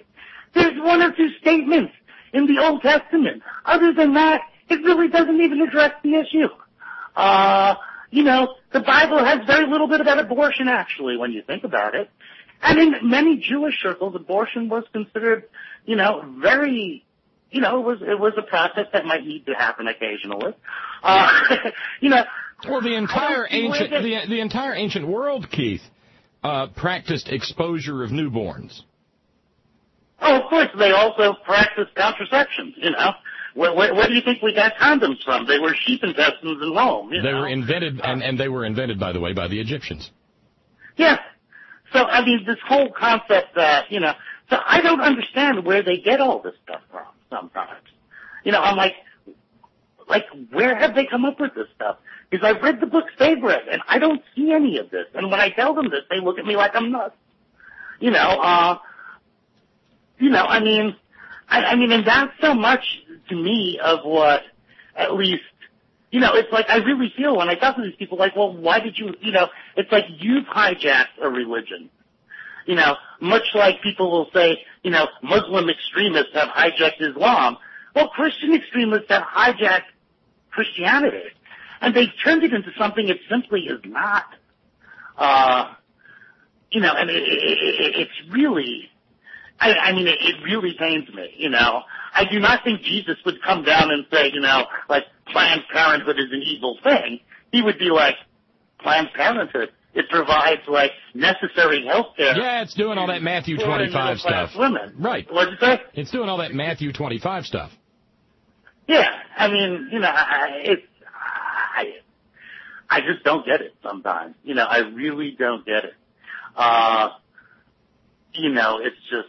There's one or two statements in the Old Testament. Other than that, it really doesn't even address the issue. Uh, you know, the Bible has very little bit about abortion, actually, when you think about it. And in many Jewish circles, abortion was considered, you know, very, you know, it was it was a process that might need to happen occasionally. Uh, you know. Well, the entire ancient the the entire ancient world, Keith, uh, practiced exposure of newborns. Oh, of course, they also practiced contraception. You know, where, where, where do you think we got condoms from? They were sheep intestines in Rome. You they know? were invented, and and they were invented, by the way, by the Egyptians. Yeah. So, I mean, this whole concept that, you know, so I don't understand where they get all this stuff from sometimes. You know, I'm like, like, where have they come up with this stuff? Because I've read the books they've read, and I don't see any of this. And when I tell them this, they look at me like I'm nuts. You know, uh, you know, I mean, I, I mean, and that's so much to me of what, at least, you know, it's like I really feel when I talk to these people, like, well, why did you, you know, it's like you've hijacked a religion. You know, much like people will say, you know, Muslim extremists have hijacked Islam. Well, Christian extremists have hijacked Christianity. And they've turned it into something it simply is not. Uh, you know, and it, it, it, it's really, I, I mean, it, it really pains me, you know. I do not think Jesus would come down and say, you know, like, Planned Parenthood is an evil thing. He would be like, Planned Parenthood, it provides, like, necessary health care. Yeah, it's doing all that Matthew twenty-five stuff. Women. Right. What'd you say? It's doing all that Matthew twenty-five stuff. Yeah, I mean, you know, I, it's, I, I just don't get it sometimes. You know, I really don't get it. Uh, you know, it's just,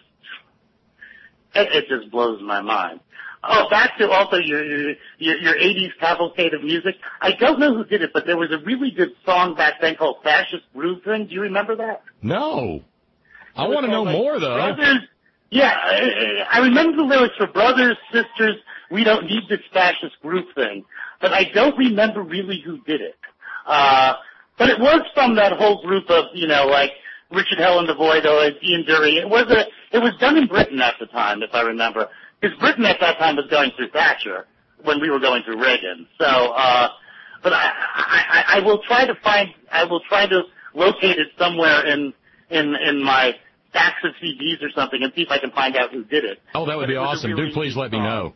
it, it just blows my mind. Oh, back to also your, your your eighties cavalcade of music. I don't know who did it, but there was a really good song back then called Fascist Groove Thing. Do you remember that? No. I want to know like, more, though. Brothers, yeah, I, I remember the lyrics for Brothers, Sisters, we don't need this fascist groove thing. But I don't remember really who did it. Uh, but it was from that whole group of, you know, like Richard Hell and the Voidoids, Ian Dury. It was a, it was done in Britain at the time, if I remember. Because Britain at that time was going through Thatcher when we were going through Reagan. So, uh, but I, I, I will try to find, I will try to locate it somewhere in, in, in my stacks of C Ds or something and see if I can find out who did it. Oh, that would but be awesome. Really Do please let me know.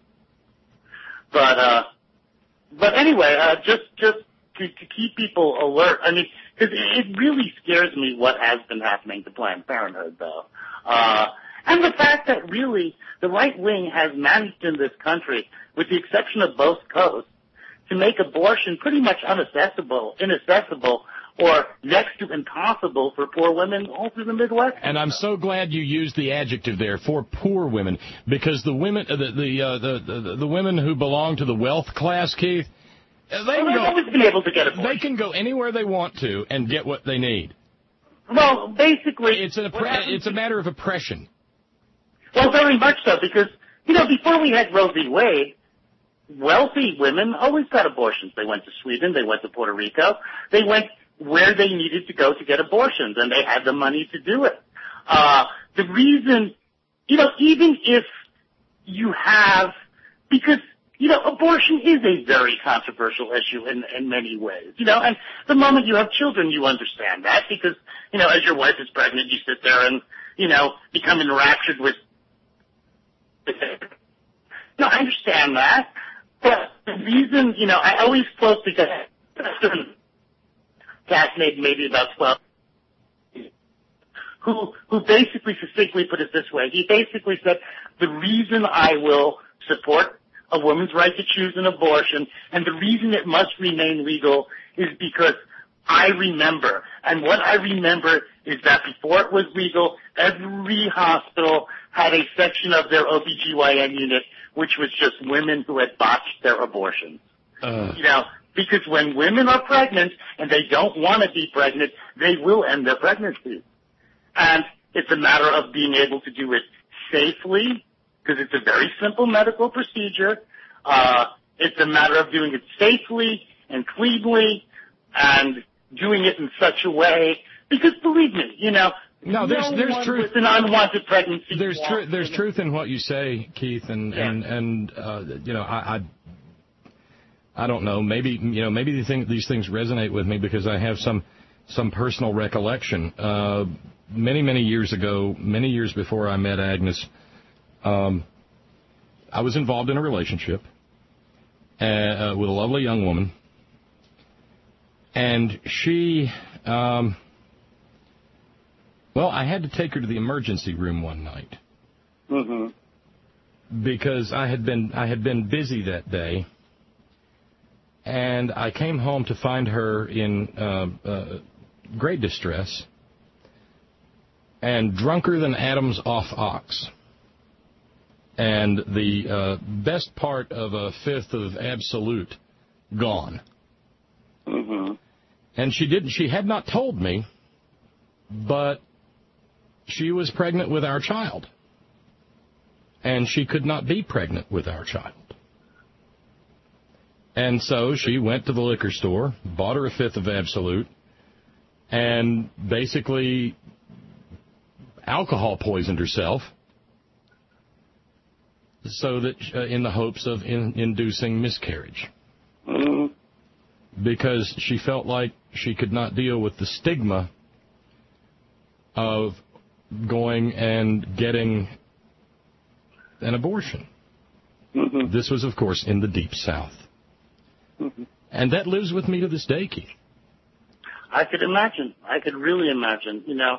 But, uh, but anyway, uh, just, just to, to keep people alert. I mean, because it, it really scares me what has been happening to Planned Parenthood, though. Uh, And the fact that really the right wing has managed in this country, with the exception of both coasts, to make abortion pretty much unaccessible, inaccessible, or next to impossible for poor women all through the Midwest. And I'm so glad you used the adjective there for poor women, because the women, uh, the the, uh, the the the women who belong to the wealth class, Keith, they well, can they've go, always been able to get abortion. They can go anywhere they want to and get what they need. Well, basically, it's an it's a matter of oppression. Well, very much so, because, you know, before we had Roe v. Wade, wealthy women always got abortions. They went to Sweden, they went to Puerto Rico, they went where they needed to go to get abortions, and they had the money to do it. Uh, the reason, you know, even if you have, because, you know, abortion is a very controversial issue in, in many ways, you know, and the moment you have children, you understand that, because, you know, as your wife is pregnant, you sit there and, you know, become enraptured with. No, I understand that, but the reason, you know, I always quote because fascinated maybe about twelve, who who basically succinctly put it this way. He basically said, the reason I will support a woman's right to choose an abortion and the reason it must remain legal is because I remember, and what I remember is that before it was legal, every hospital had a section of their O B G Y N unit which was just women who had botched their abortions. Uh. You know, because when women are pregnant and they don't want to be pregnant, they will end their pregnancy. And it's a matter of being able to do it safely, because it's a very simple medical procedure. Uh, it's a matter of doing it safely and cleanly and doing it in such a way, because believe me, you know, No, there's no there's one truth. with an unwanted pregnancy. There's walks truth. There's in. truth in what you say, Keith, and Yeah. and and uh, you know, I, I I don't know. Maybe you know, maybe these things these things resonate with me because I have some some personal recollection. Uh, many many years ago, many years before I met Agnes, um, I was involved in a relationship uh, with a lovely young woman, and she. Um, Well, I had to take her to the emergency room one night Mm-hmm. because I had been I had been busy that day, and I came home to find her in uh, uh, great distress and drunker than Adam's off ox, and the uh, best part of a fifth of Absolute gone. Mm-hmm. And she didn't. She had not told me, but she was pregnant with our child, and she could not be pregnant with our child. And so she went to the liquor store, bought her a fifth of Absolute, and basically alcohol poisoned herself so that uh, in the hopes of in, inducing miscarriage. Mm-hmm. Because she felt like she could not deal with the stigma of going and getting an abortion. Mm-hmm. This was, of course, in the Deep South. Mm-hmm. And that lives with me to this day, Keith. I could imagine. I could really imagine, you know.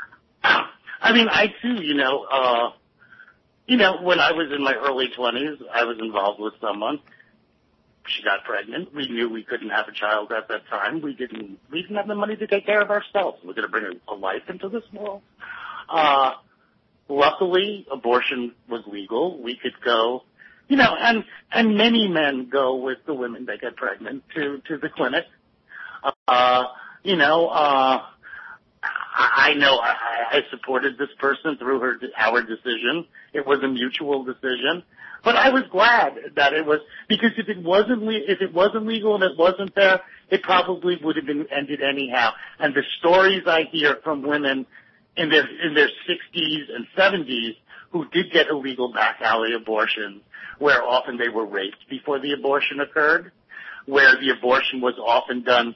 I mean, I too, you know, uh, you know, when I was in my early twenties, I was involved with someone. She got pregnant. We knew we couldn't have a child at that time. We didn't, we didn't have the money to take care of ourselves. We're going to bring a, a life into this world. Uh, luckily, abortion was legal. We could go, you know, and, and many men go with the women that get pregnant to, to the clinic. Uh, you know, uh, I, I know I, I supported this person through her, our decision. It was a mutual decision. But I was glad that it was, because if it wasn't, le- if it wasn't legal and it wasn't there, it probably would have been ended anyhow. And the stories I hear from women in their, in their sixties and seventies who did get illegal back alley abortions, where often they were raped before the abortion occurred, where the abortion was often done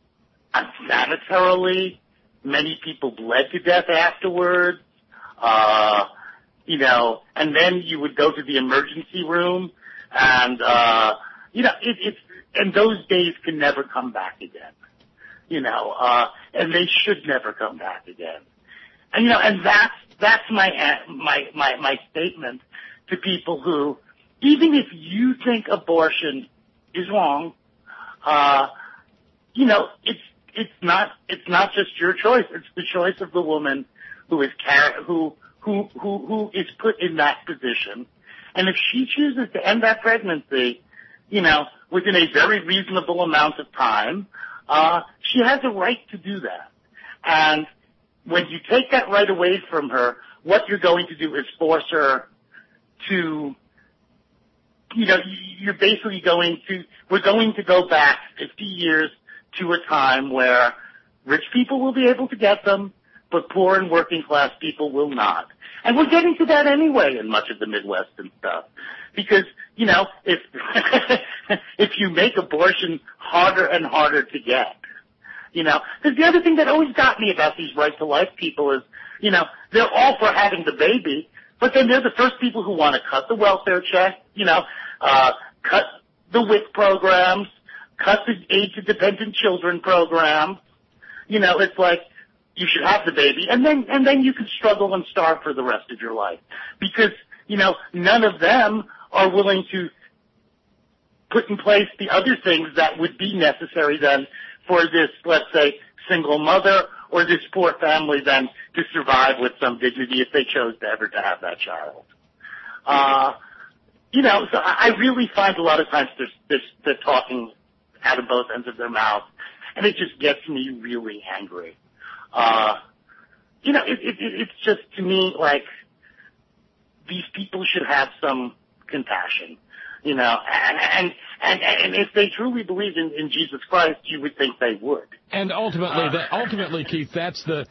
unsanitarily, many people bled to death afterwards, uh, you know, and then you would go to the emergency room, and, uh, you know, it, it's, and those days can never come back again, you know, uh, and they should never come back again. And, you know, and that's, that's my, my, my, my statement to people who, even if you think abortion is wrong, uh, you know, it's, it's not, it's not just your choice. It's the choice of the woman who is car- who, who, who, who is put in that position. And if she chooses to end that pregnancy, you know, within a very reasonable amount of time, uh, she has a right to do that. And when you take that right away from her, what you're going to do is force her to, you know, you're basically going to, we're going to go back fifty years to a time where rich people will be able to get them, but poor and working class people will not. And we're getting to that anyway in much of the Midwest and stuff. Because, you know, if, if you make abortion harder and harder to get, you know, because the other thing that always got me about these right-to-life people is, you know, they're all for having the baby, but then they're the first people who want to cut the welfare check, you know, uh, cut the W I C programs, cut the aid to dependent children program. You know, it's like, you should have the baby, and then, and then you can struggle and starve for the rest of your life. Because, you know, none of them are willing to put in place the other things that would be necessary then for this, let's say, single mother or this poor family then to survive with some dignity if they chose to ever to have that child. Uh, you know, so I really find a lot of times they're, they're, they're talking out of both ends of their mouth, and it just gets me really angry. Uh, you know, it, it, it's just, to me, like, these people should have some compassion, you know, and, and, and, and if they truly believe in, in Jesus Christ, you would think they would. And ultimately, Uh, that, ultimately, Keith, that's the,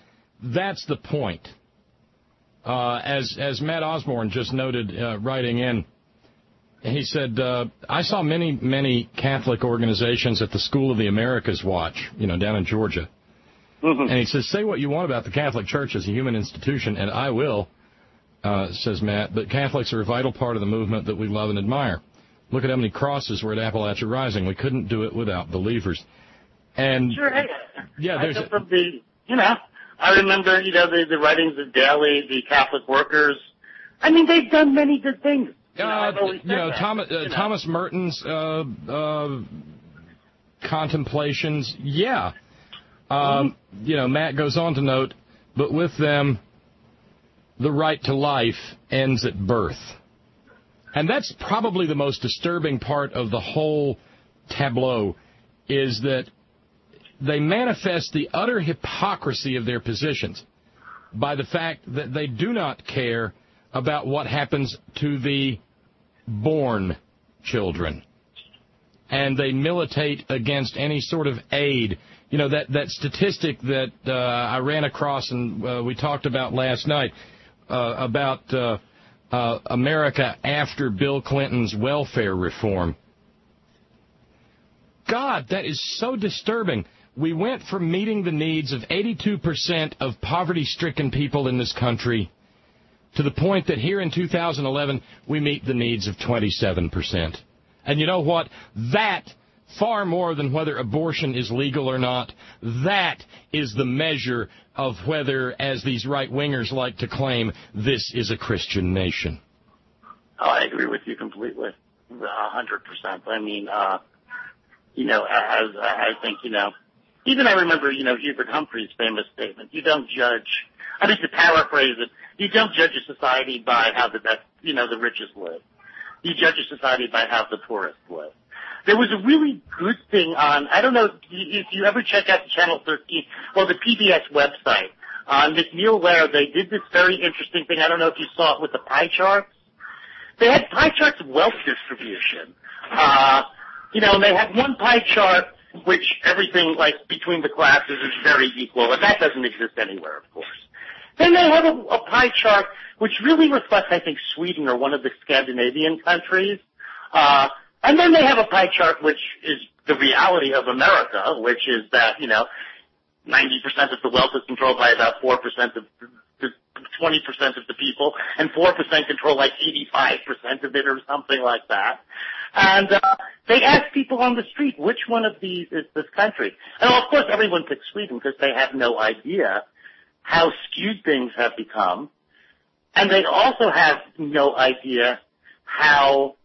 that's the point. Uh, as as Matt Osborne just noted, uh, writing in, he said, uh, I saw many, many Catholic organizations at the School of the Americas watch, you know, down in Georgia. Mm-hmm. And he says, say what you want about the Catholic Church as a human institution, and I will, uh, says Matt, but Catholics are a vital part of the movement that we love and admire. Look at how many crosses were at Appalachia Rising. We couldn't do it without believers. And sure, hey, yeah, there's I from the, you know, I remember, you know, the, the writings of Daly, the Catholic workers. I mean, they've done many good things. You know, uh, you know that, Thomas, uh, you know. Thomas Merton's uh, uh, contemplations, yeah. Um, mm-hmm. You know, Matt goes on to note, but with them, the right to life ends at birth. And that's probably the most disturbing part of the whole tableau, is that they manifest the utter hypocrisy of their positions by the fact that they do not care about what happens to the born children. And they militate against any sort of aid. You know, that, that statistic that uh, I ran across and uh, we talked about last night uh, about uh, uh, America after Bill Clinton's welfare reform. God, that is so disturbing. We went from meeting the needs of eighty-two percent of poverty-stricken people in this country to the point that here in two thousand eleven we meet the needs of twenty-seven percent. And you know what? That, far more than whether abortion is legal or not, that is the measure of whether, as these right-wingers like to claim, this is a Christian nation. Oh, I agree with you completely. A hundred percent. I mean, uh, you know, as I think, you know, even I remember, you know, Hubert Humphrey's famous statement, you don't judge, I mean, to paraphrase it, you don't judge a society by how the best, you know, the richest live. You judge a society by how the poorest live. There was a really good thing on, I don't know if you ever check out the Channel thirteen, well, the P B S website. On McNeil Ware, they did this very interesting thing. I don't know if you saw it with the pie charts. They had pie charts of wealth distribution. Uh, you know, and they had one pie chart which everything, like, between the classes is very equal, and that doesn't exist anywhere, of course. Then they have a, a pie chart which really reflects, I think, Sweden or one of the Scandinavian countries. Uh, and then they have a pie chart which is the reality of America, which is that, you know, ninety percent of the wealth is controlled by about four percent of the twenty percent of the people, and four percent control like eighty-five percent of it or something like that. And uh, they ask people on the street, which one of these is this country? And of course everyone picks Sweden because they have no idea how skewed things have become. And they also have no idea how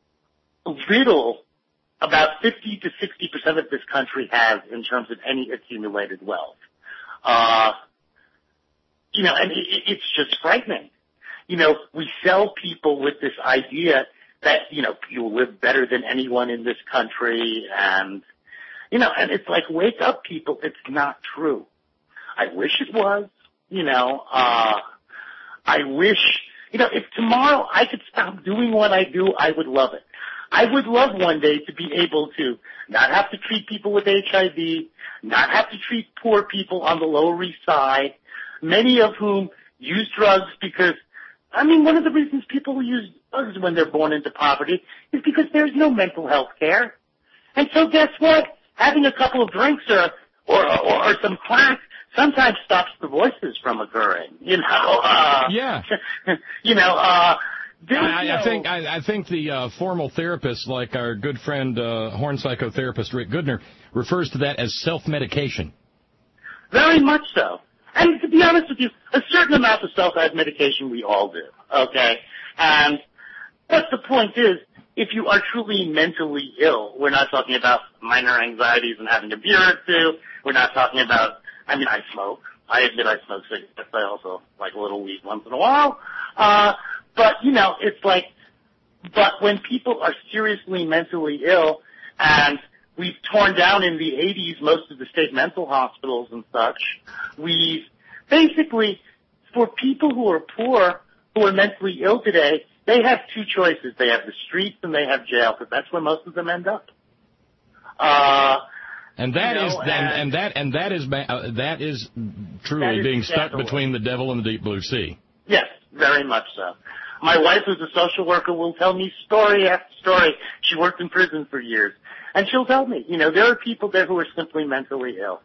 little about fifty to sixty percent of this country has in terms of any accumulated wealth. Uh, you know, and it, it's just frightening. You know, we sell people with this idea that, you know, you live better than anyone in this country, and, you know, and it's like, wake up, people, it's not true. I wish it was, you know, uh, I wish, you know, if tomorrow I could stop doing what I do, I would love it. I would love one day to be able to not have to treat people with H I V, not have to treat poor people on the Lower East Side, many of whom use drugs because, I mean, one of the reasons people use drugs when they're born into poverty is because there's no mental health care. And so guess what? Having a couple of drinks or, or, or, or some crack sometimes stops the voices from occurring, you know. Uh, yeah. you know, uh, I, I think I, I think the uh, formal therapists, like our good friend uh, horn psychotherapist Rick Goodner, refers to that as self-medication. Very much so. And to be honest with you, a certain amount of self-medication we all do, okay? And but the point is, if you are truly mentally ill, we're not talking about minor anxieties and having a beer or two. We're not talking about, I mean, I smoke. I admit I smoke cigarettes. I also like a little weed once in a while. Uh, but, you know, it's like, but when people are seriously mentally ill, and we've torn down in the eighties most of the state mental hospitals and such, we've basically, for people who are poor, who are mentally ill today, they have two choices. They have the streets and they have jail, because that's where most of them end up. Uh, And that you know, is and, and, and that and that is uh, that is truly that is being stuck definitely. between the devil and the deep blue sea. Yes, very much so. My wife, who's a social worker, will tell me story after story. She worked in prison for years. And she'll tell me, you know, there are people there who are simply mentally ill,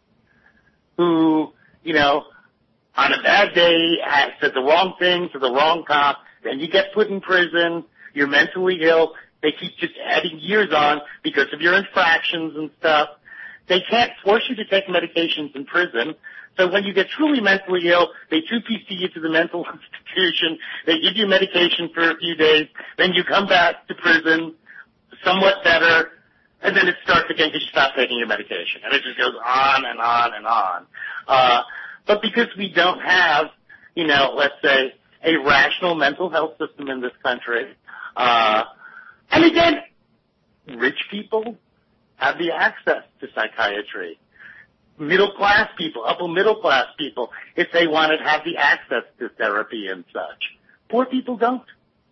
who, you know, on a bad day said the wrong thing to the wrong cop, then you get put in prison, you're mentally ill, they keep just adding years on because of your infractions and stuff. They can't force you to take medications in prison. So when you get truly mentally ill, they two-piece you to the mental institution. They give you medication for a few days. Then you come back to prison, somewhat better, and then it starts again because you stop taking your medication. And it just goes on and on and on. Uh, but because we don't have, you know, let's say, a rational mental health system in this country, uh, and again, rich people have the access to psychiatry. Middle-class people, upper-middle-class people, if they wanted, have the access to therapy and such. Poor people don't.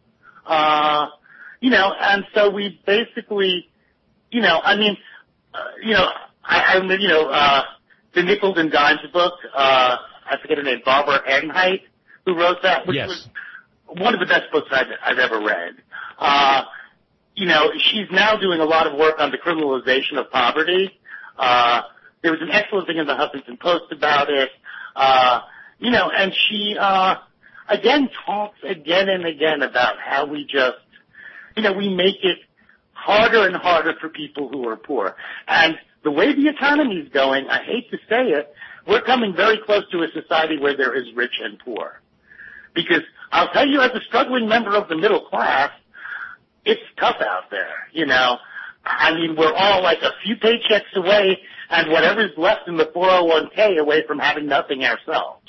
Uh, you know, and so we basically, you know, I mean, uh, you know, I, I you know, uh, the Nickels and Dimes book, uh, I forget her name, Barbara Ehrenheit, who wrote that, which yes. was one of the best books I've, I've ever read. Uh, you know, she's now doing a lot of work on the criminalization of poverty. Uh, there was an excellent thing in the Huffington Post about it. Uh, you know, and she, uh, again talks again and again about how we just, you know, we make it harder and harder for people who are poor. And the way the economy's going, I hate to say it, we're coming very close to a society where there is rich and poor. Because I'll tell you, as a struggling member of the middle class, it's tough out there, you know. I mean, we're all like a few paychecks away and whatever's left in the four oh one k away from having nothing ourselves.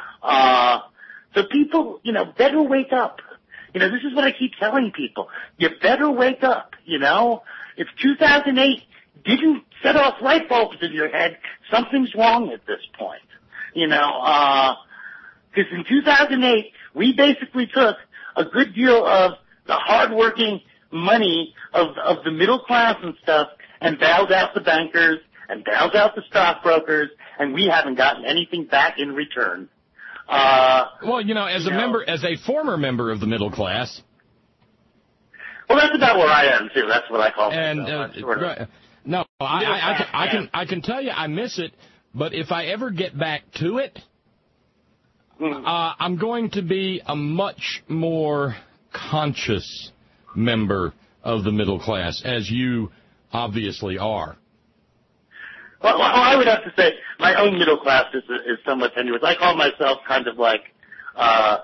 Uh, so people, you know, better wake up. You know, this is what I keep telling people. You better wake up, you know. If two thousand eight didn't set off light bulbs in your head, something's wrong at this point, you know. Uh, because in two thousand eight, we basically took a good deal of the hardworking money of, of the middle class and stuff and bailed out the bankers and bailed out the stockbrokers, and we haven't gotten anything back in return. Uh, well, you know, as you a know, member, as a former member of the middle class. Well, that's about where I am too. That's what I call and, myself. uh, Sort of right, no, I, I, I, can, I can I can tell you I miss it, but if I ever get back to it, mm. uh, I'm going to be a much more conscious member of the middle class, as you obviously are. Well, well, I would have to say my own middle class is, is somewhat tenuous. I call myself kind of like, uh,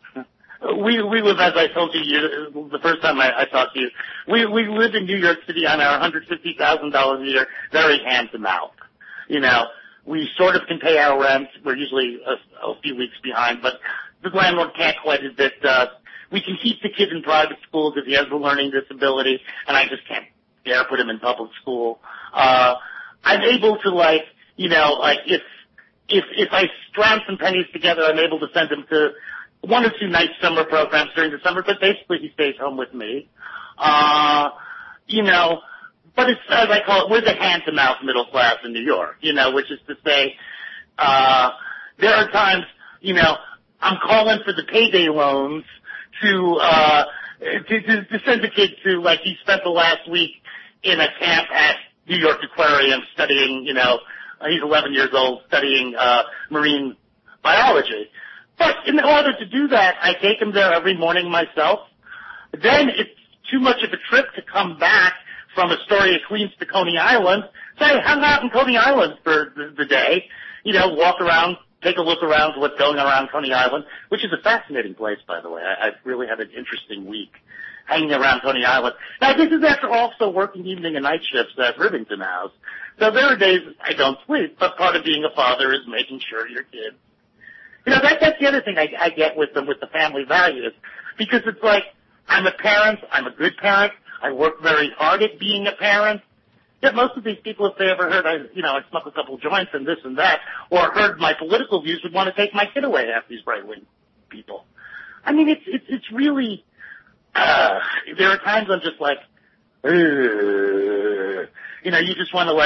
we we live, as I told you, you the first time I, I talked to you, we we live in New York City on our one hundred fifty thousand dollars a year, very hand to mouth. You know, we sort of can pay our rent. We're usually a, a few weeks behind, but the landlord can't quite evict us. We can keep the kid in private school because he has a learning disability, and I just can't dare put him in public school. Uh, I'm able to, like, you know, like, if, if, if I scrounge some pennies together, I'm able to send him to one or two nice summer programs during the summer, but basically he stays home with me. Uh, you know, but it's, as I call it, we're the hand-to-mouth middle class in New York, you know, which is to say, uh, there are times, you know, I'm calling for the payday loans to, uh, to, to, to send the kid to, like, he spent the last week in a camp at New York Aquarium studying, you know, he's eleven years old, studying, uh, marine biology. But in order to do that, I take him there every morning myself. Then it's too much of a trip to come back from Astoria, Queens to Coney Island. So I hung out in Coney Island for the, the day, you know, walk around, take a look around what's going around Coney Island, which is a fascinating place, by the way. I, I've really had an interesting week hanging around Coney Island. Now, this is after also working evening and night shifts at Rivington House. So there are days I don't sleep, but part of being a father is making sure your kids. You know, that, that's the other thing I, I get with them, with the family values, because it's like, I'm a parent, I'm a good parent, I work very hard at being a parent. Yet most of these people, if they ever heard I, you know, I smoke a couple joints and this and that, or heard my political views, would want to take my kid away, half these right-wing people. I mean, it's, it's, it's really, uh, there are times I'm just like, Ugh. You know, you just want to, like,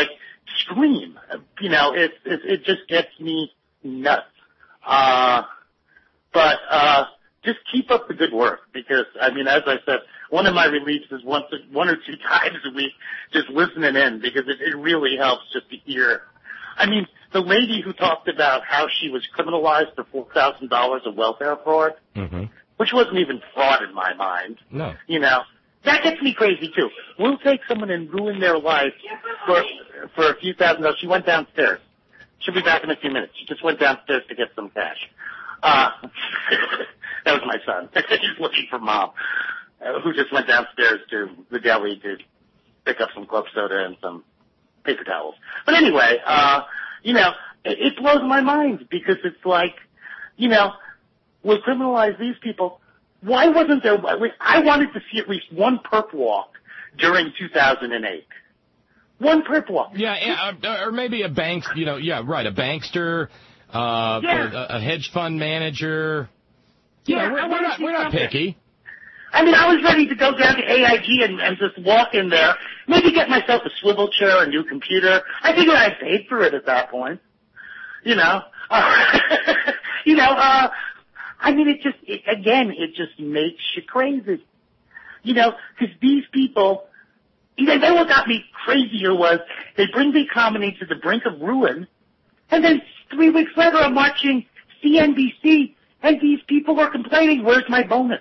scream. You know, it, it, it just gets me nuts. Uh, but, uh, just keep up the good work because, I mean, as I said, one of my reliefs is once, one or two times a week just listening in because it, it really helps just to hear. I mean, the lady who talked about how she was criminalized for four thousand dollars of welfare fraud, Mm-hmm. which wasn't even fraud in my mind. No. You know, that gets me crazy too. We'll take someone and ruin their life for, for a few thousand dollars. She went downstairs. She'll be back in a few minutes. She just went downstairs to get some cash. Uh, that was my son. He's looking for mom, uh, who just went downstairs to the deli to pick up some club soda and some paper towels. But anyway, uh, you know, it, it blows my mind because it's like, you know, we'll criminalize these people. Why wasn't there, I wanted to see at least one perp walk during two thousand eight. One perp walk. Yeah, yeah, or maybe a bank, you know, yeah, right, a bankster, uh, Yeah. a, a hedge fund manager. You Yeah, know, I we're, we're wanna not, see we're not something. picky. I mean, I was ready to go down to A I G and, and just walk in there, maybe get myself a swivel chair, a new computer. I figured I paid for it at that point. You know, uh, you know, uh, I mean, it just, it, again, it just makes you crazy. You know, because these people, you know, then what got me crazier was they bring the economy to the brink of ruin, and then three weeks later I'm watching C N B C, and these people are complaining, where's my bonus?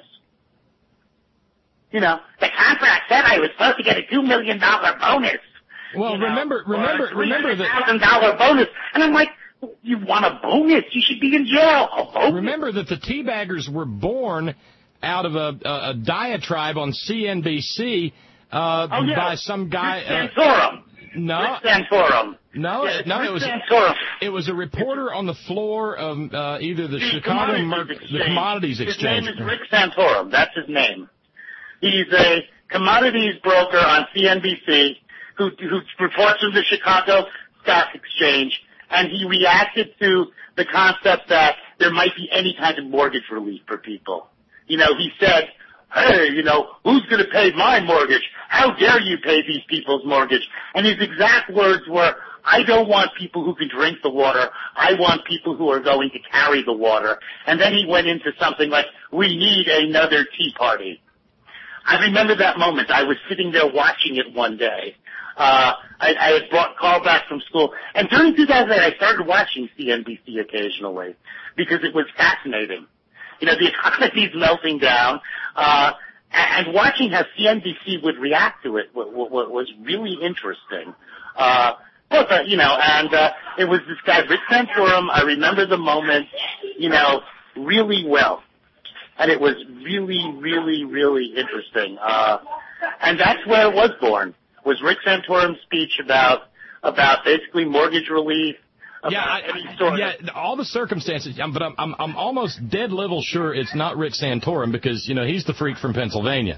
You know, the contract said I was supposed to get a two million dollars bonus. Well, you know, remember, remember, or a remember that. three hundred thousand dollars bonus. And I'm like, you want a bonus? You should be in jail. A bonus? Remember that the teabaggers were born out of a, a, a diatribe on C N B C uh, oh, yeah. by some guy. Rick Santorum. Uh, no, Rick Santorum. no, Yeah, no. Rick It was Santorum. it was a reporter on the floor of uh, either the, The Chicago Commodities Mer- Exchange. the Commodities Exchange. His name is Rick Santorum. That's his name. He's a commodities broker on C N B C who, who reports from the Chicago Stock Exchange, and he reacted to the concept that there might be any kind of mortgage relief for people. You know, he said, hey, you know, who's going to pay my mortgage? How dare you pay these people's mortgage? And his exact words were, I don't want people who can drink the water. I want people who are going to carry the water. And then he went into something like, we need another Tea Party. I remember that moment. I was sitting there watching it one day. Uh, I, I had brought call back from school. And during two thousand eight, I started watching C N B C occasionally because it was fascinating. You know, the economy's melting down, uh, and watching how C N B C would react to it w- w- was really interesting. Uh, but, uh, you know, and, uh, it was this guy, Rick Santorum. I remember the moment, you know, really well. And it was really, really, really interesting. Uh, and that's where it was born, was Rick Santorum's speech about, about basically mortgage relief. Yeah, I, I, yeah, all the circumstances, um, but I'm, I'm, I'm almost dead level sure it's not Rick Santorum because, you know, he's the freak from Pennsylvania.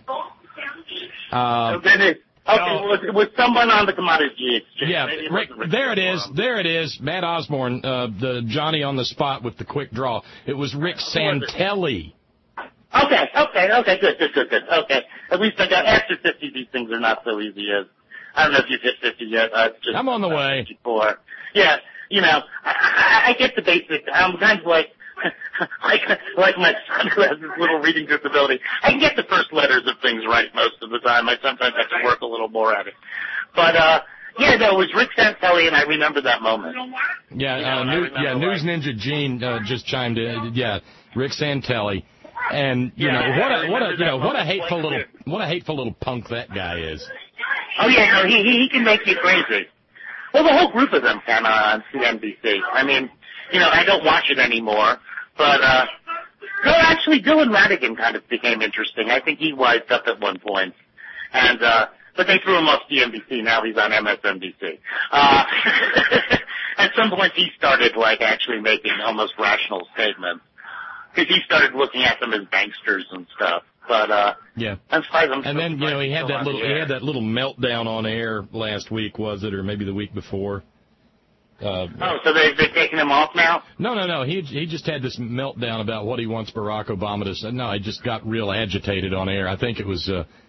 Uh, then it, okay, no. it, was, it was someone on the Commodity Exchange. Yeah, it Rick, Rick there it is, there it is, Matt Osborne, uh, the Johnny on the spot with the quick draw. It was Rick Santelli. Okay, okay, okay, good, good, good, good. Okay, at least I got after fifty. These things are not so easy as I don't know if you've hit fifty yet. Uh, just, I'm on the way. fifty-four. Yeah, you know, I, I, I get the basic. I'm kind of like like like my son who has this little reading disability. I can get the first letters of things right most of the time. I sometimes have to work a little more at it. But uh, yeah, no, it was Rick Santelli, and I remember that moment. Yeah, you know, uh, new, yeah, like, News Ninja Gene uh, just chimed in. Yeah, Rick Santelli. And you yeah, know what a what a you know what a moment. hateful little what a hateful little punk that guy is. Oh yeah, no, he he, he can make you crazy. Well, the whole group of them can uh, on C N B C. I mean, you know, I don't watch it anymore, but uh, no, actually, Dylan Ratigan kind of became interesting. I think he wised up at one point, and uh, but they threw him off C N B C. Now he's on M S N B C. Uh, at some point, he started like actually making almost rational statements. Because he started looking at them as banksters and stuff, but uh, yeah. I'm surprised. I'm and then you know he had that little he air. had that little meltdown on air last week, was it, or maybe the week before? Uh, oh, so they they're taking him off now? No, no, no. He he just had this meltdown about what he wants Barack Obama to say. No, he just got real agitated on air. I think it was uh,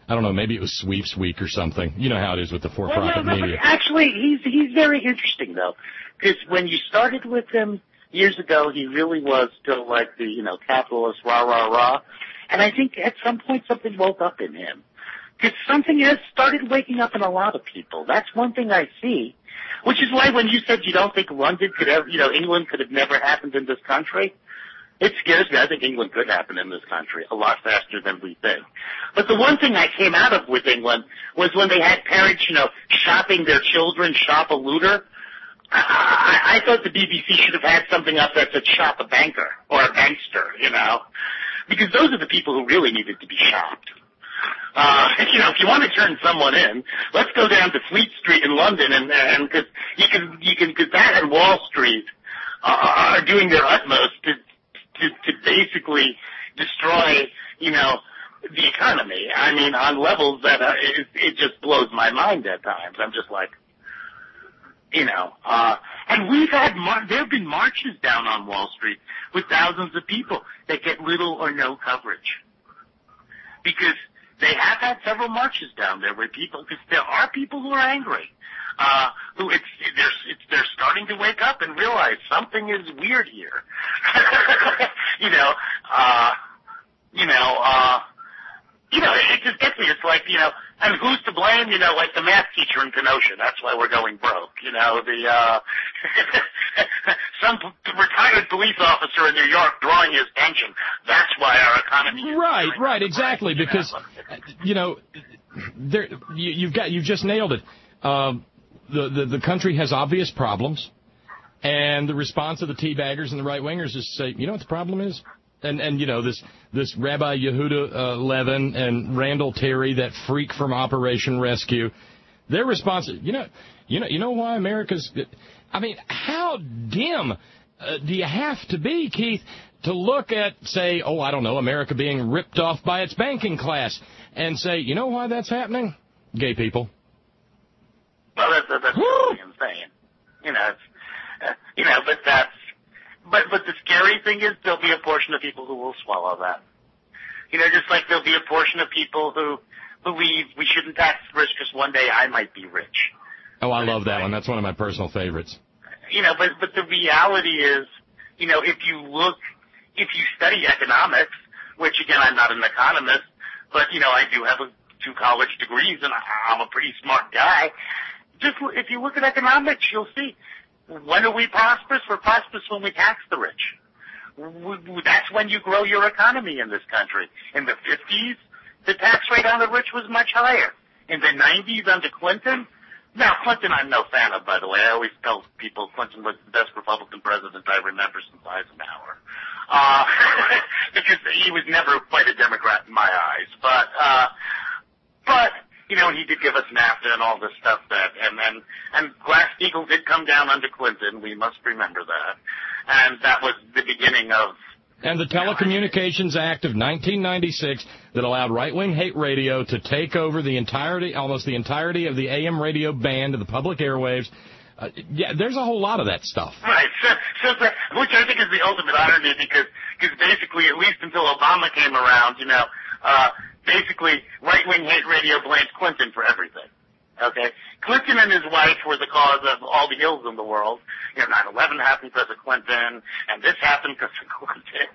I don't know, maybe it was Sweeps Week or something. You know how it is with the for-profit well, no, no, media. Actually, he's he's very interesting though, because when you started with him years ago, he really was still like the you know capitalist rah rah rah, and I think at some point something woke up in him, because something has started waking up in a lot of people. That's one thing I see, which is why when you said you don't think London could ever, you know, England could have never happened in this country. It scares me. I think England could happen in this country a lot faster than we think. But the one thing I came out of with England was when they had parents, you know, shopping their children, shop a looter. I, I thought the B B C should have had something up that said shop a banker or a bankster, you know, because those are the people who really needed to be shopped. Uh, you know, if you want to turn someone in, let's go down to Fleet Street in London, and and because you can you can because that and Wall Street uh, are doing their utmost to. To, to basically destroy, you know, the economy. I mean, on levels that uh, it, it just blows my mind at times. I'm just like, you know, uh, and we've had, mar- there have been marches down on Wall Street with thousands of people that get little or no coverage. Because they have had several marches down there where people, because there are people who are angry. Uh, who it's, they're, it's, they're starting to wake up and realize something is weird here. you know, uh, you know, uh, you know, it just gets me. It's like, you know, and who's to blame? You know, like the math teacher in Kenosha. That's why we're going broke. You know, the, uh, some p- retired police officer in New York drawing his pension. That's why our economy is Right, right, exactly, because, you know, there, you, you've got, you've just nailed it. Um, The, the the country has obvious problems, and the response of the teabaggers and the right-wingers is to say, you know what the problem is? And, and you know, this this Rabbi Yehuda uh, Levin and Randall Terry, that freak from Operation Rescue, their response is, you know, you know, you know why America's, I mean, how dim uh, do you have to be, Keith, to look at, say, oh, I don't know, America being ripped off by its banking class, and say, you know why that's happening? Gay people. Well, that's, that's really insane. You know, it's, uh, you know, but that's, but, but the scary thing is there'll be a portion of people who will swallow that. You know, just like there'll be a portion of people who believe we shouldn't tax the rich because one day I might be rich. Oh, I love that one. That's one of my personal favorites. You know, but, but the reality is, you know, if you look, if you study economics, which again, I'm not an economist, but, you know, I do have a, two college degrees and I'm a pretty smart guy. Just if you look at economics, you'll see when are we prosperous? We're prosperous when we tax the rich. That's when you grow your economy in this country. In the fifties, the tax rate on the rich was much higher. In the nineties, under Clinton, now Clinton I'm no fan of, by the way. I always tell people Clinton was the best Republican president I remember since Eisenhower. Uh, because he was never quite a Democrat in my eyes. But, uh, but, you know, he did give us NAFTA and all this stuff that, and then, and Glass-Steagall did come down under Clinton. We must remember that. And that was the beginning of... And the Telecommunications Act of nineteen ninety-six that allowed right-wing hate radio to take over the entirety, almost the entirety of the A M radio band of the public airwaves. Uh, yeah, there's a whole lot of that stuff. Right, so, so the, which I think is the ultimate irony because, because basically, at least until Obama came around, you know, uh, basically, right-wing hate radio blames Clinton for everything. Okay? Clinton and his wife were the cause of all the ills in the world. You know, nine eleven happened because of Clinton, and this happened because of Clinton.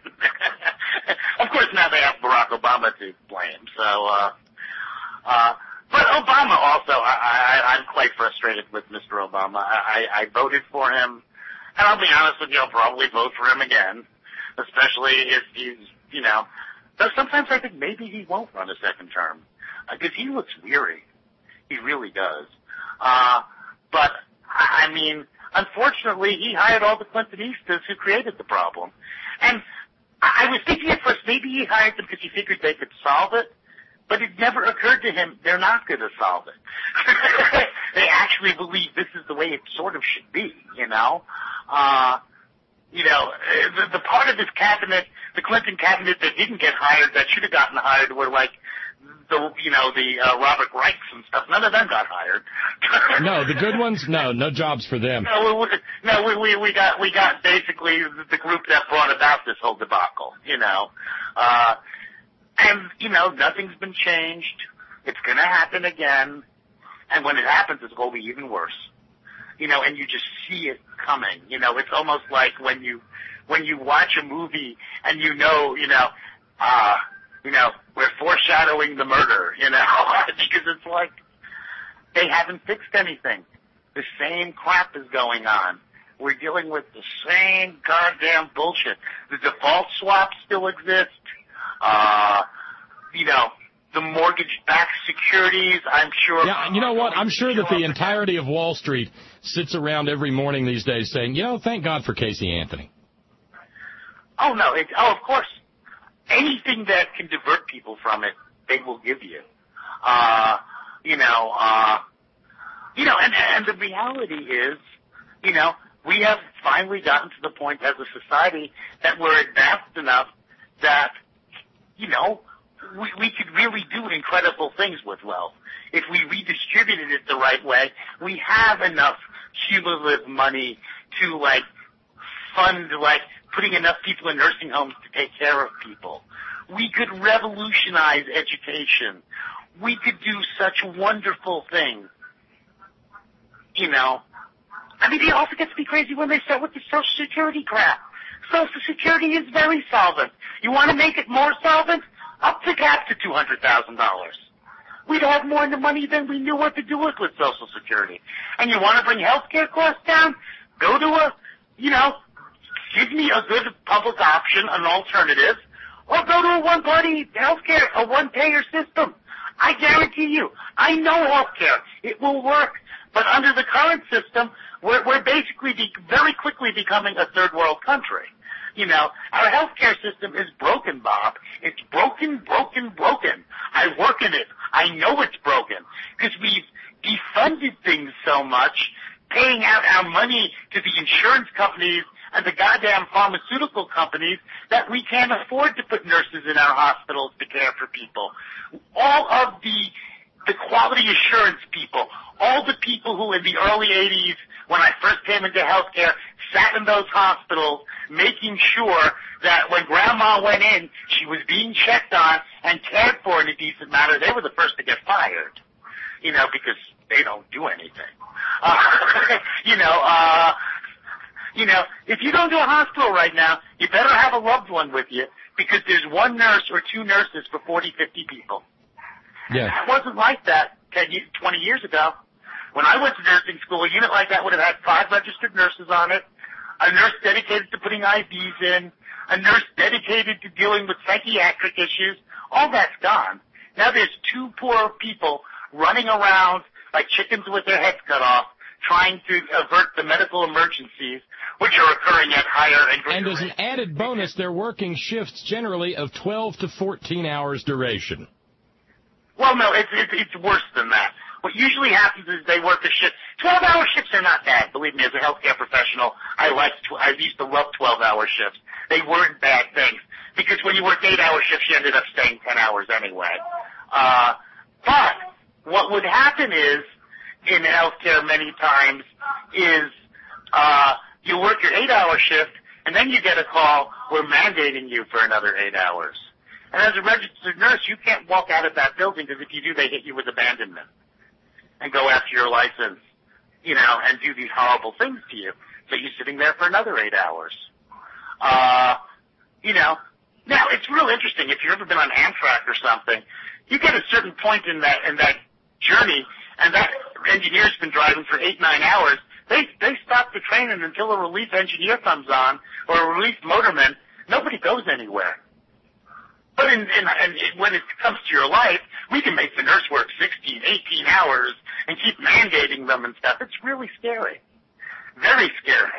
Of course, now they have Barack Obama to blame. So, uh, uh, but Obama also, I, I, I'm quite frustrated with Mister Obama. I, I voted for him, and I'll be honest with you, I'll probably vote for him again, especially if he's, you know, though sometimes I think maybe he won't run a second term, because uh, he looks weary. He really does. Uh, but, I mean, unfortunately, he hired all the Clintonistas who created the problem. And I was thinking at first maybe he hired them because he figured they could solve it, but it never occurred to him they're not going to solve it. They actually believe this is the way it sort of should be, you know? Uh, you know, the, the part of his cabinet, the Clinton cabinet that didn't get hired, that should have gotten hired, were like, the, you know, the uh, Robert Reichs and stuff. None of them got hired. No, the good ones, no, no jobs for them. No, we, no, we, we, we got we got basically the group that brought about this whole debacle. You know, uh, and you know, nothing's been changed. It's going to happen again. And when it happens, it's going to be even worse. You know, and you just see it coming. You know, it's almost like when you when you watch a movie and you know, you know, uh, you know, we're foreshadowing the murder, you know, because it's like they haven't fixed anything. The same crap is going on. We're dealing with the same goddamn bullshit. The default swap still exists. Uh, you know, the mortgage-backed securities, I'm sure. Yeah, you know what? I'm sure that the entirety of Wall Street sits around every morning these days saying, you know, thank God for Casey Anthony. Oh, no. It, oh, of course. Anything that can divert people from it, they will give you. Uh, you know, uh, you know, and, and the reality is, you know, we have finally gotten to the point as a society that we're advanced enough that, you know, we, we could really do incredible things with wealth. If we redistributed it the right way, we have enough cumulative money to, like, fund, like, putting enough people in nursing homes to take care of people. We could revolutionize education. We could do such wonderful things. You know, I mean, it also gets me crazy when they start with the Social Security crap. Social Security is very solvent. You want to make it more solvent? Up the cap to two hundred thousand dollars. We'd have more in the money than we knew what to do with with Social Security. And you want to bring health care costs down? Go to a, you know, give me a good public option, an alternative, or go to a one-party health care, a one-payer system. I guarantee you, I know health care. It will work. But under the current system, we're, we're basically be, very quickly becoming a third-world country. You know, our healthcare system is broken, Bob. It's broken, broken, broken. I work in it. I know it's broken because we've defunded things so much, paying out our money to the insurance companies and the goddamn pharmaceutical companies that we can't afford to put nurses in our hospitals to care for people. All of the the quality assurance people, all the people who in the early eighties, when I first came into healthcare, sat in those hospitals making sure that when grandma went in, she was being checked on and cared for in a decent manner. They were the first to get fired, you know, because they don't do anything. Uh, you know, uh, you know, if you don't do a hospital right now, you better have a loved one with you because there's one nurse or two nurses for forty, fifty people. Yeah. It wasn't like that ten, twenty years ago. When I went to nursing school, a unit like that would have had five registered nurses on it, a nurse dedicated to putting I Vs in, a nurse dedicated to dealing with psychiatric issues. All that's gone. Now there's two poor people running around like chickens with their heads cut off, trying to avert the medical emergencies, which are occurring at higher and greater And as an rates. added bonus, they're working shifts generally of twelve to fourteen hours duration. Well, no, it's, it's, it's worse than that. What usually happens is they work a shift. twelve-hour shifts are not bad. Believe me, as a healthcare professional, I liked. Tw- I used to love twelve-hour shifts. They weren't bad things because when you worked eight-hour shifts, you ended up staying ten hours anyway. Uh, but what would happen is in healthcare many times is uh, you work your eight-hour shift and then you get a call, we're mandating you for another eight hours. And as a registered nurse, you can't walk out of that building because if you do, they hit you with abandonment and go after your license, you know, and do these horrible things to you. So you're sitting there for another eight hours. Uh, you know, now it's real interesting. If you've ever been on Amtrak or something, you get a certain point in that in that journey, and that engineer's been driving for eight, nine hours. They they stop the train, and until a relief engineer comes on or a relief motorman, nobody goes anywhere. But in, in, in, when it comes to your life, we can make the nurse work sixteen, eighteen hours and keep mandating them and stuff. It's really scary. Very scary.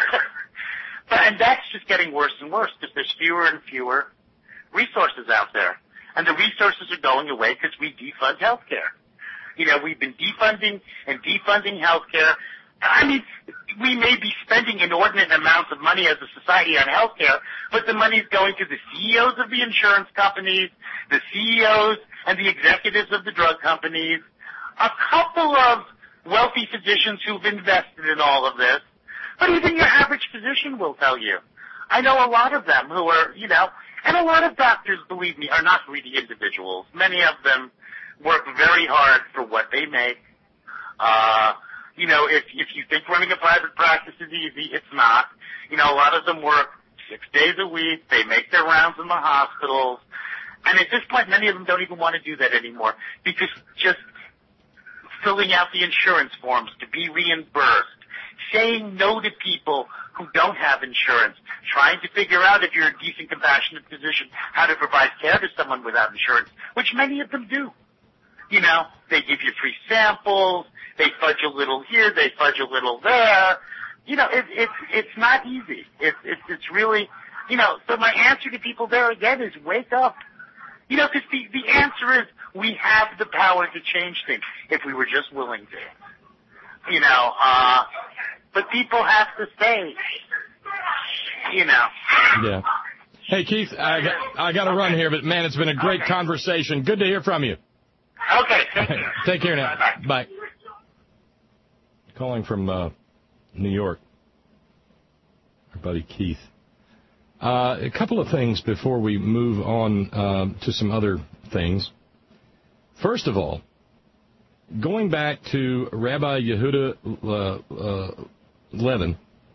But, and that's just getting worse and worse because there's fewer and fewer resources out there. And the resources are going away because we defund healthcare. You know, we've been defunding and defunding healthcare. I mean, we may be spending inordinate amounts of money as a society on healthcare, but the money's going to the C E Os of the insurance companies, the C E Os and the executives of the drug companies, a couple of wealthy physicians who've invested in all of this, but even your average physician will tell you. I know a lot of them who are, you know, and a lot of doctors, believe me, are not greedy individuals. Many of them work very hard for what they make. Uh, you know, if if you think running a private practice is easy, it's not. You know, a lot of them work six days a week. They make their rounds in the hospitals. And at this point, many of them don't even want to do that anymore because just filling out the insurance forms to be reimbursed, saying no to people who don't have insurance, trying to figure out if you're a decent, compassionate physician, how to provide care to someone without insurance, which many of them do. You know, they give you free samples, they fudge a little here, they fudge a little there. You know, it, it's it's not easy. It's it's it's really, you know. So my answer to people there again is wake up. You know, because the the answer is we have the power to change things if we were just willing to. You know, uh, but people have to say, you know. Yeah. Hey Keith, I got I got to run here, but man, it's been a great Okay. conversation. Good to hear from you. Okay. Thank you. Take care now. Bye. Bye. Calling from uh, New York, our buddy Keith. Uh, a couple of things before we move on uh, to some other things. First of all, going back to Rabbi Yehuda uh, uh, Levin,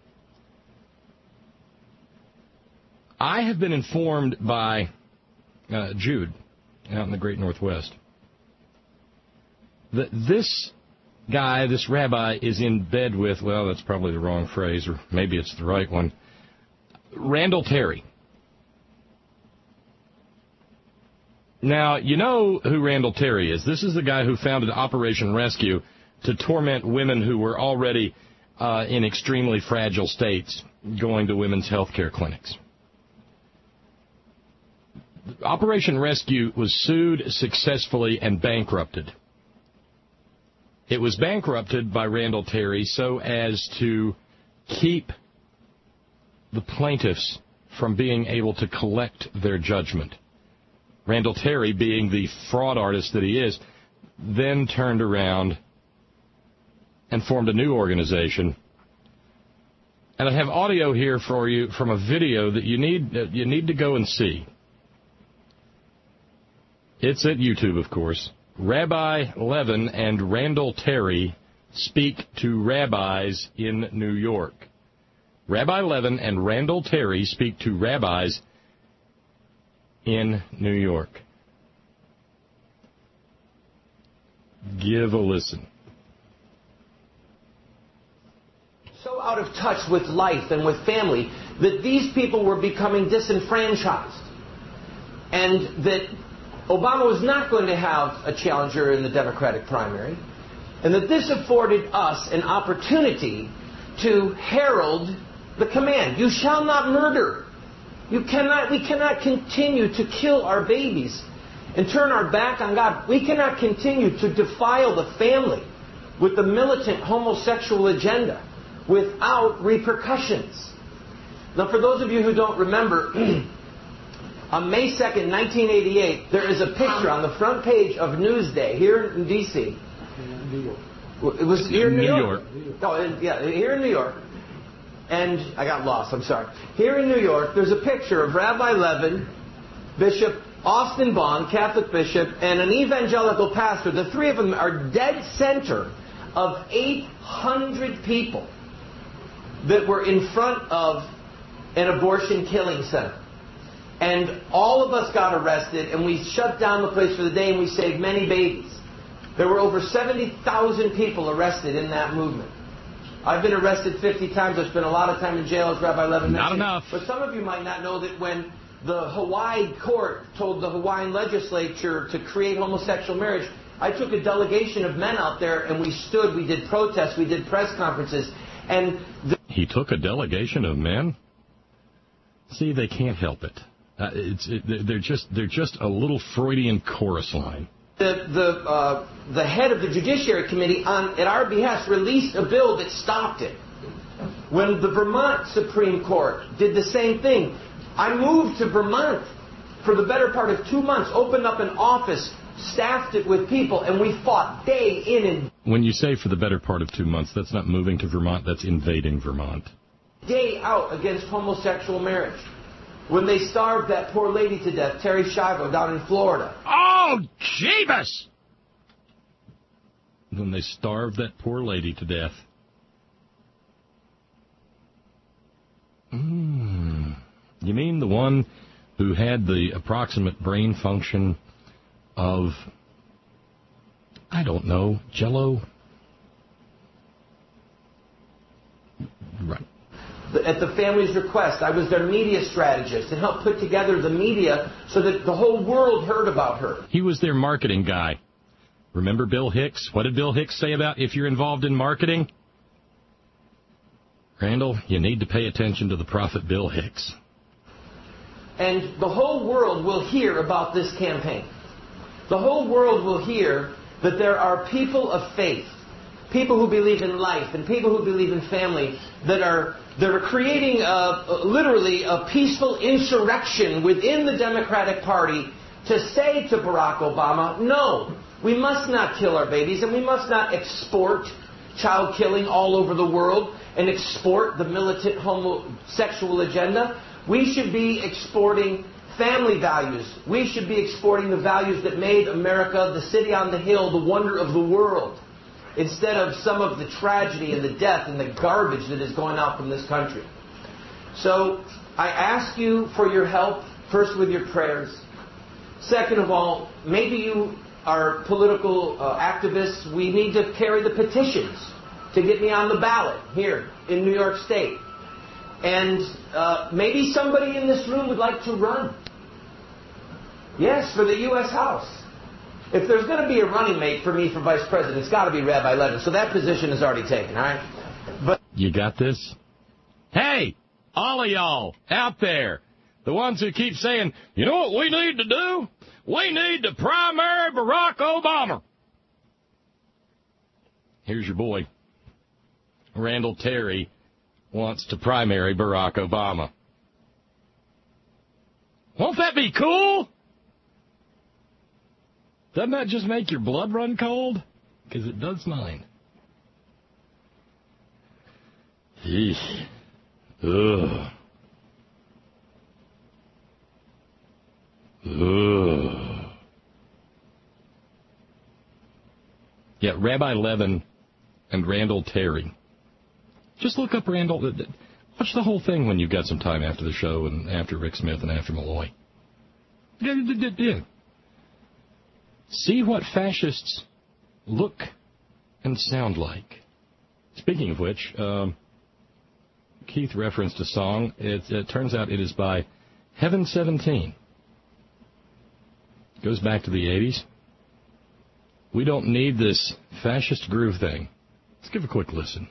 I have been informed by uh, Jude out in the Great Northwest that this guy, this rabbi, is in bed with, well, that's probably the wrong phrase, or maybe it's the right one, Randall Terry. Now, you know who Randall Terry is. This is the guy who founded Operation Rescue to torment women who were already uh, in extremely fragile states going to women's health care clinics. Operation Rescue was sued successfully and bankrupted. It was bankrupted by Randall Terry so as to keep the plaintiffs from being able to collect their judgment. Randall Terry, being the fraud artist that he is, then turned around and formed a new organization. And I have audio here for you from a video that you need uh, you need to go and see. It's at YouTube, of course. Rabbi Levin and Randall Terry speak to rabbis in New York. Rabbi Levin and Randall Terry speak to rabbis in New York. Give a listen. So out of touch with life and with family that these people were becoming disenfranchised, and that Obama was not going to have a challenger in the Democratic primary, and that this afforded us an opportunity to herald the command, you shall not murder. You cannot, we cannot continue to kill our babies and turn our back on God. We cannot continue to defile the family with the militant homosexual agenda without repercussions. Now, for those of you who don't remember, on May second, nineteen eighty-eight, there is a picture on the front page of Newsday here in D C New York. It was here in New, New York. York. Oh, yeah, here in New York. And I got lost, I'm sorry. Here in New York, there's a picture of Rabbi Levin, Bishop Austin Bond, Catholic bishop, and an evangelical pastor. The three of them are dead center of eight hundred people that were in front of an abortion killing center. And all of us got arrested, and we shut down the place for the day, and we saved many babies. There were over seventy thousand people arrested in that movement. I've been arrested fifty times. I've spent a lot of time in jail, as Rabbi Levin mentioned. Not enough. But some of you might not know that when the Hawaii court told the Hawaiian legislature to create homosexual marriage, I took a delegation of men out there, and we stood, we did protests, we did press conferences. And the He took a delegation of men? See, they can't help it. Uh, it's it, they're just they're just a little Freudian chorus line. The the uh, the head of the Judiciary Committee, on at our behest, released a bill that stopped it. When the Vermont Supreme Court did the same thing, I moved to Vermont for the better part of two months, opened up an office, staffed it with people, and we fought day in and When you say for the better part of two months, that's not moving to Vermont, that's invading Vermont. day out against homosexual marriage. When they starved that poor lady to death, Terry Schiavo, down in Florida. Oh, Jeebus! when they starved that poor lady to death. Mm. You mean the one who had the approximate brain function of, I don't know, Jell-O? Right. At the family's request, I was their media strategist and helped put together the media so that the whole world heard about her. He was their marketing guy. Remember Bill Hicks? What did Bill Hicks say about if you're involved in marketing? Randall, you need to pay attention to the prophet Bill Hicks. And the whole world will hear about this campaign. The whole world will hear that there are people of faith, people who believe in life, and people who believe in family that are that are creating a, literally a peaceful insurrection within the Democratic Party to say to Barack Obama, no, we must not kill our babies and we must not export child killing all over the world and export the militant homosexual agenda. We should be exporting family values. We should be exporting the values that made America the city on the hill, the wonder of the world, instead of some of the tragedy and the death and the garbage that is going out from this country. So I ask you for your help, first with your prayers. Second of all, maybe you are political uh, activists. We need to carry the petitions to get me on the ballot here in New York State. And uh, maybe somebody in this room would like to run. Yes, for the U S House. If there's going to be a running mate for me for vice president, it's got to be Rabbi Levin. So that position is already taken, all right? But you got this? Hey, all of y'all out there, the ones who keep saying, you know what we need to do? We need to primary Barack Obama. Here's your boy. Randall Terry wants to primary Barack Obama. Won't that be cool? Doesn't that just make your blood run cold? Because it does mine. Eesh. Ugh. Ugh. Yeah, Rabbi Levin and Randall Terry. Just look up Randall. Watch the whole thing when you've got some time after the show and after Rick Smith and after Malloy. Yeah, yeah, yeah. See what fascists look and sound like. Speaking of which, um, Keith referenced a song. It, it turns out it is by Heaven seventeen. Goes back to the eighties. We don't need this fascist groove thing. Let's give a quick listen.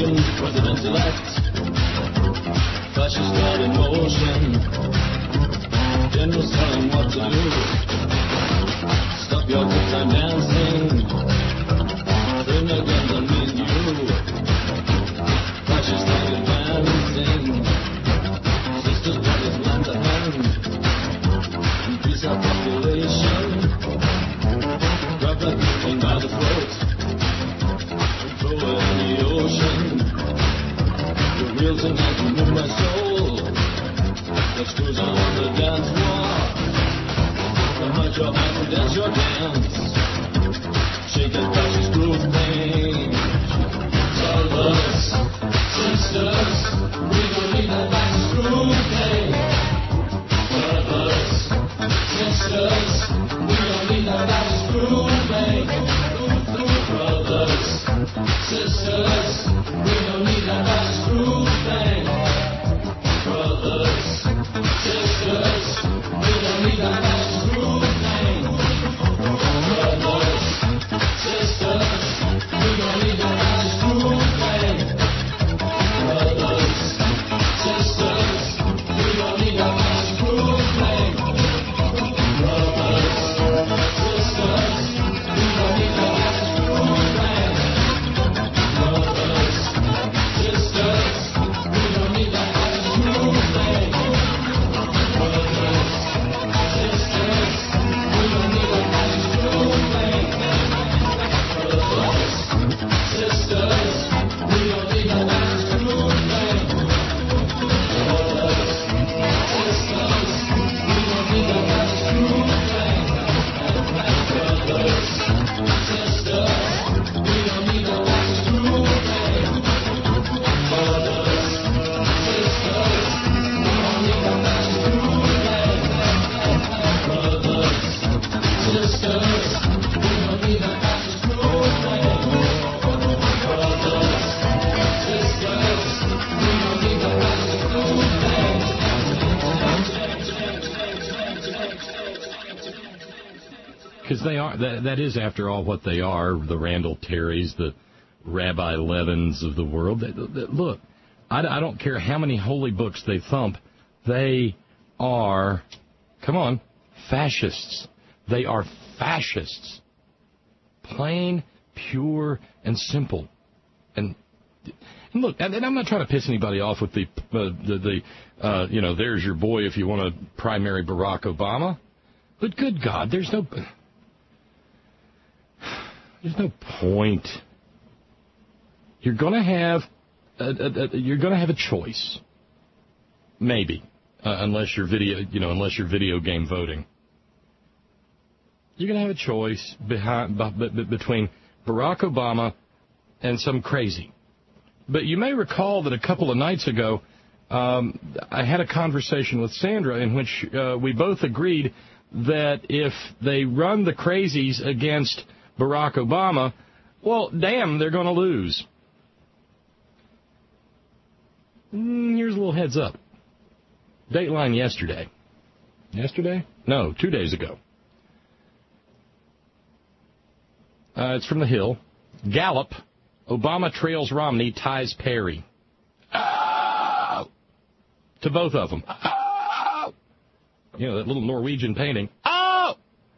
President-elect, fascist God in motion. and the menu. Fascist and advancing. Sisters, brothers, lend a hand. Increase our population. Grab that thing by the throat. Throw it in the ocean. The real tonight to move my soul. Let's cruise on the dance floor. Come out your hand and dance your dance. Shake that fascist groove thing. Brothers, sisters, we don't need that fascist groove thing. Brothers, sisters, we don't need that fascist groove thing. Brothers, sisters, we don't need that fascist groove thing. Brothers, sisters, we don't need that fascist groove thing. Brothers, sisters, we don't need that fascist groove thing. Brothers, sisters, we don't need that fascist groove thing. Brothers, sisters, we don't need that fascist groove thing. Brothers, sisters, we don't need that fascist groove thing. Brothers, sisters, we don't need that fascist groove thing. Brothers, sisters, we don't need that fascist groove thing. Brothers, sisters, we don't need that fascist groove thing. Brothers, sisters, we don't need that fascist groove thing. Brothers, sisters, we don't need that fascist groove thing. Brothers, sisters, we don't need that fascist groove thing. Brothers, sisters, we don't need that fascist groove thing. Because they are, that, that is, after all, what they are, the Randall Terrys, the Rabbi Levins of the world. They, they, look, I, I don't care how many holy books they thump, they are, come on, fascists. They are fascists. Plain, pure, and simple. And, and look, and, and I'm not trying to piss anybody off with the, uh, the, the uh, you know, there's your boy if you want to primary Barack Obama. But good God, there's no... There's no point. You're going to have a, a, a, you're going to have a choice, maybe, uh, unless you're video, you know, unless you're video game voting. You're going to have a choice behind, b- b- between Barack Obama and some crazy. But you may recall that a couple of nights ago, um, I had a conversation with Sandra in which uh, we both agreed that if they run the crazies against Barack Obama, well, damn, they're going to lose. Mm, here's a little heads up. Dateline yesterday. Yesterday? No, two days ago. Uh, it's from The Hill. Gallup, Obama trails Romney, ties Perry. Oh! To both of them. Oh! You know, that little Norwegian painting. Oh!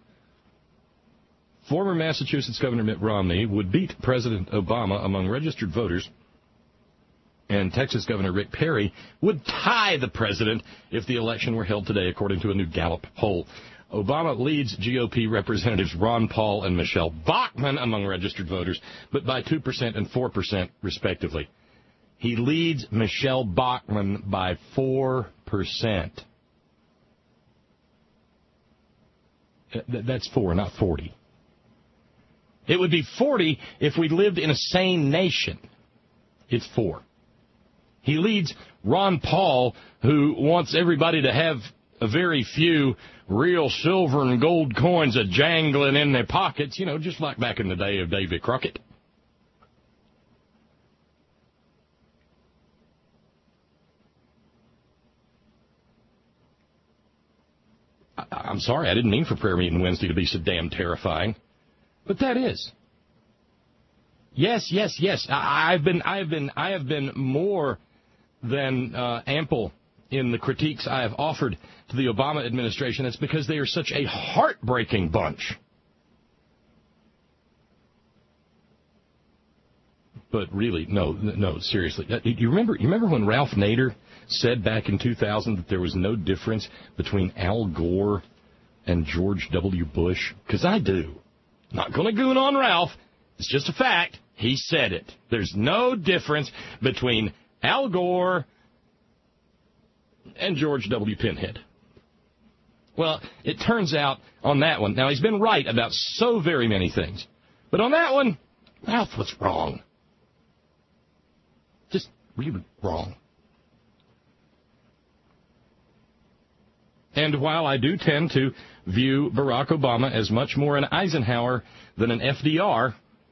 Former Massachusetts Governor Mitt Romney would beat President Obama among registered voters, and Texas Governor Rick Perry would tie the president if the election were held today, according to a new Gallup poll. Obama leads G O P Representatives Ron Paul and Michelle Bachmann among registered voters, but by two percent and four percent, respectively. He leads Michelle Bachmann by four percent. That's four, not forty. It would be forty if we lived in a sane nation. It's four. He leads Ron Paul, who wants everybody to have a very few real silver and gold coins a jangling in their pockets, you know, just like back in the day of Davy Crockett. I, I'm sorry, I didn't mean for prayer meeting Wednesday to be so damn terrifying. But that is. Yes, yes, yes. I, I've been, I have been, I have been more than uh, ample in the critiques I have offered to the Obama administration. It's because they are such a heartbreaking bunch. But really, no, no, seriously. You remember, you remember when Ralph Nader said back in two thousand that there was no difference between Al Gore and George W. Bush? Because I do. Not going to goon on Ralph. It's just a fact. He said it. There's no difference between Al Gore and George W. Pinhead. Well, it turns out on that one, now he's been right about so very many things, but on that one, Ralph was wrong. Just really wrong. And while I do tend to view Barack Obama as much more an Eisenhower than an F D R,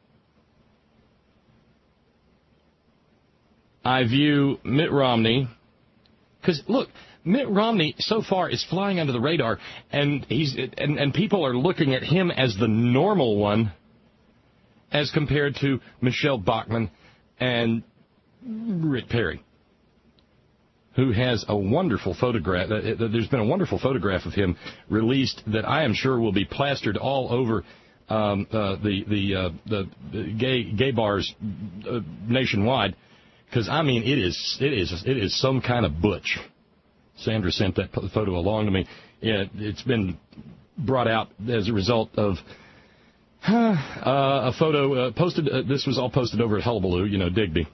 I view Mitt Romney, because, look, Mitt Romney so far is flying under the radar, and he's and, and people are looking at him as the normal one as compared to Michelle Bachmann and Rick Perry, who has a wonderful photograph. There's been a wonderful photograph of him released that I am sure will be plastered all over um, uh, the the, uh, the the gay gay bars uh, nationwide. Because I mean, it is it is it is some kind of butch. Sandra sent that photo along to me. It, it's been brought out as a result of uh, a photo uh, posted. Uh, this was all posted over at Hullabaloo, you know, Digby.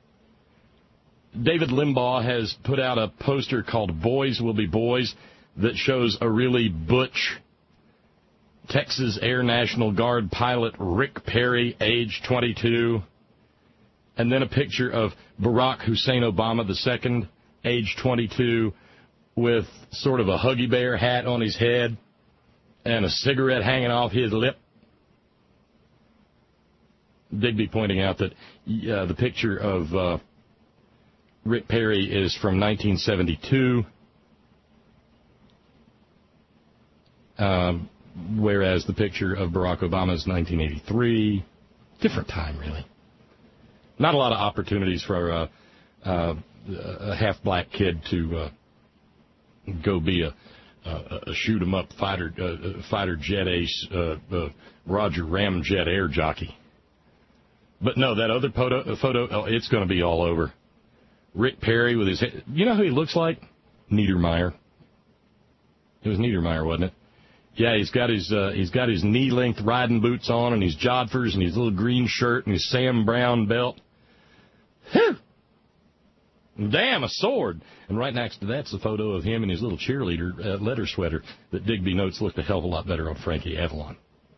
David Limbaugh has put out a poster called Boys Will Be Boys that shows a really butch Texas Air National Guard pilot Rick Perry, age twenty-two, and then a picture of Barack Hussein Obama the second, age twenty-two, with sort of a Huggy Bear hat on his head and a cigarette hanging off his lip. Digby pointing out that uh, the picture of uh, Rick Perry is from nineteen seventy-two, um, whereas the picture of Barack Obama is nineteen eighty-three. Different time, really. Not a lot of opportunities for uh, uh, a half-black kid to uh, go be a, a, a shoot-'em-up fighter uh, fighter jet ace, uh, uh, Roger Ramjet air jockey. But no, that other photo, photo oh, it's going to be all over. Rick Perry with his head. You know who he looks like? Niedermeyer. It was Niedermeyer, wasn't it? Yeah, he's got his uh, he's got his knee-length riding boots on and his jodhpurs and his little green shirt and his Sam Brown belt. Whew! Damn, a sword. And right next to that's the photo of him and his little cheerleader uh, leather sweater that Digby notes looked a hell of a lot better on Frankie Avalon.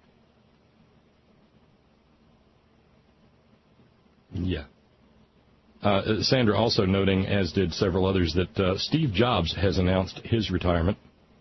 Yeah. Uh, Sandra also noting, as did several others, that uh, Steve Jobs has announced his retirement.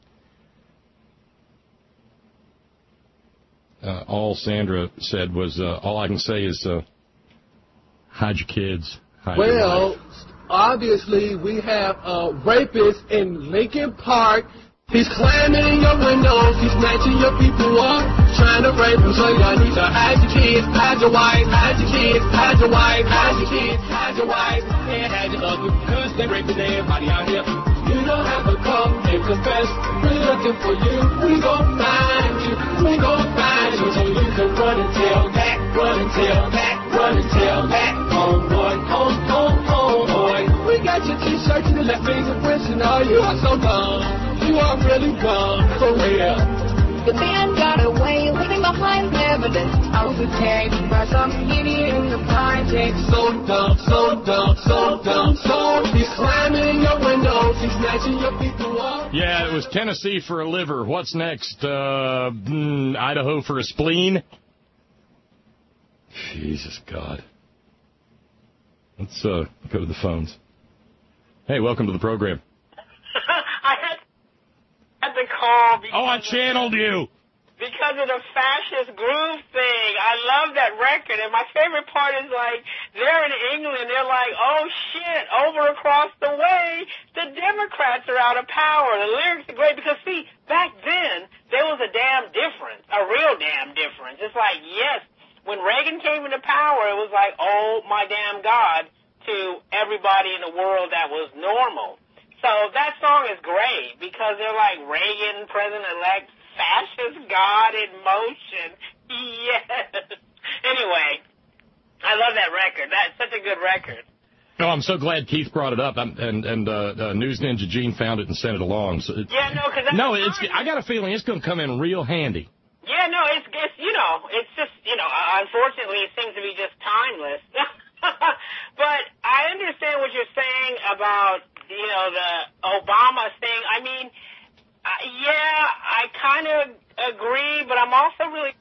Uh, all Sandra said was, uh, all I can say is, uh, hide your kids. Hide well, your wife. Obviously, we have a rapist in Lincoln Park. He's climbing in your windows, he's snatching your people up, trying to rape them, so y'all need to hide your kids, hide your wife, hide your kids, hide your wife, hide your kids, hide your wife, and hide your ugly, because they raping everybody out here. You don't have to come and confess, we're looking for you, we gon' find you, we gon' find you, so you can run and tell that, run and tell that, run and tell that, homeboy, home, home, home, boy. We got your t-shirts and the left fingerprints, and all you are so dumb. You are really dumb, for real. The man got away, leaving behind evidence. I was attacked by some idiot in the project. So dumb, so dumb, so dumb, so he's climbing in your windows, he's snatching your people up. Yeah, it was Tennessee for a liver. What's next? Uh, mm, Idaho for a spleen? Jesus God. Let's uh, go to the phones. Hey, welcome to the program. I had had to call because oh, I channeled you. Because of the fascist groove thing. I love that record. And my favorite part is, like, they're in England. They're like, oh, shit, over across the way, the Democrats are out of power. The lyrics are great because, see, back then, there was a damn difference, a real damn difference. It's like, yes, when Reagan came into power, it was like, oh, my damn God, to everybody in the world that was normal. So that song is great because they're like Reagan, President-elect, fascist God in motion. Yes. Anyway, I love that record. That's such a good record. No, I'm so glad Keith brought it up, I'm, and and uh, uh, News Ninja Gene found it and sent it along. So it, Yeah, no, because no, it's I got a feeling it's going to come in real handy. Yeah, no, it's, it's, you know, it's just, you know, uh, unfortunately it seems to be just timeless. But I understand what you're saying about, you know, the Obama thing. I mean, uh, yeah, I kind of agree, but I'm also really...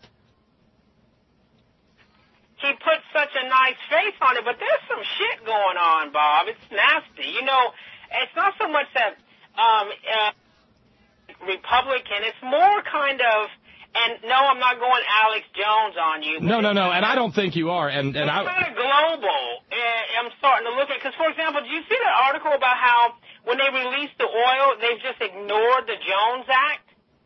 He put such a nice face on it, but there's some shit going on, Bob. It's nasty. You know, it's not so much that um, uh, Republican. It's more kind of... And no, I'm not going Alex Jones on you. No, no, no, and I don't think you are. And, and it's I, kind of global. Uh, I'm starting to look at, because, for example, did you see that article about how when they released the oil, they've just ignored the Jones Act?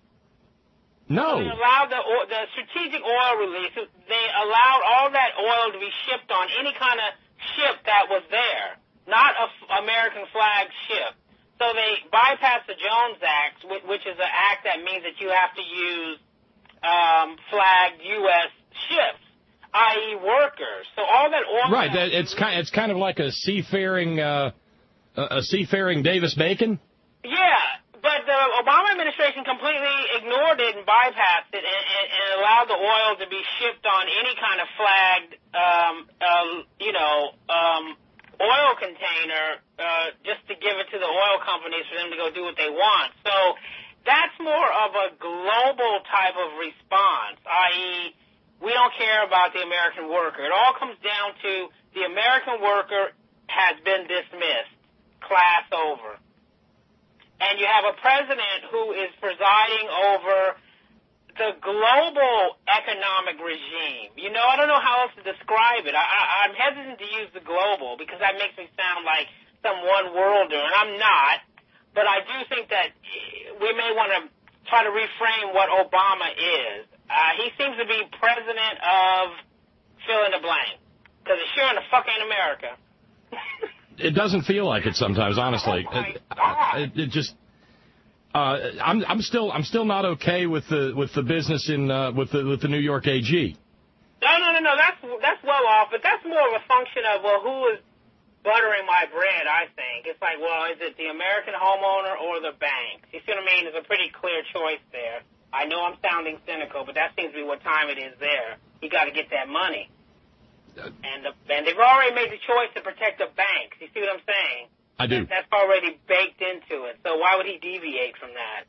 No. They allowed the, o- the strategic oil release. They allowed all that oil to be shipped on any kind of ship that was there, not a f- American flag ship. So they bypassed the Jones Act, which, which is an act that means that you have to use Um, flagged U S ships, that is workers. So all that oil... Right, that, it's kind it's kind of like a seafaring uh, a seafaring Davis-Bacon? Yeah, but the Obama administration completely ignored it and bypassed it and, and, and allowed the oil to be shipped on any kind of flagged, um, uh, you know, um, oil container uh, just to give it to the oil companies for them to go do what they want. So... That's more of a global type of response, that is, we don't care about the American worker. It all comes down to the American worker has been dismissed, class over. And you have a president who is presiding over the global economic regime. You know, I don't know how else to describe it. I, I, I'm hesitant to use the global because that makes me sound like some one-worlder, and I'm not. But I do think that we may want to try to reframe what Obama is. Uh, he seems to be president of fill in the blank, because it sure in the fuck ain't America. It doesn't feel like it sometimes, honestly. Oh it, it, it just, uh, I'm, I'm still, I'm still not okay with the with the business in uh, with the with the New York A G. No, no, no, no. That's that's well off, but that's more of a function of well, who is buttering my bread, I think. It's like, well, is it the American homeowner or the banks? You see what I mean? There's a pretty clear choice there. I know I'm sounding cynical, but that seems to be what time it is there. You got to get that money. And, the, and they've already made the choice to protect the banks. You see what I'm saying? I do. That's already baked into it. So why would he deviate from that?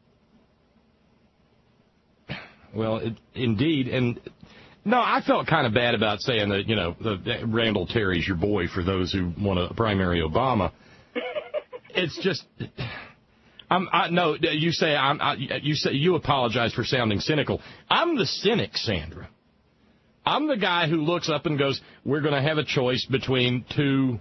Well, it, indeed, and... No, I felt kind of bad about saying that, you know, the, that Randall Terry's your boy for those who want to primary Obama. It's just, I'm, I, no, you say, I'm, I, you say, you apologize for sounding cynical. I'm the cynic, Sandra. I'm the guy who looks up and goes, we're going to have a choice between two,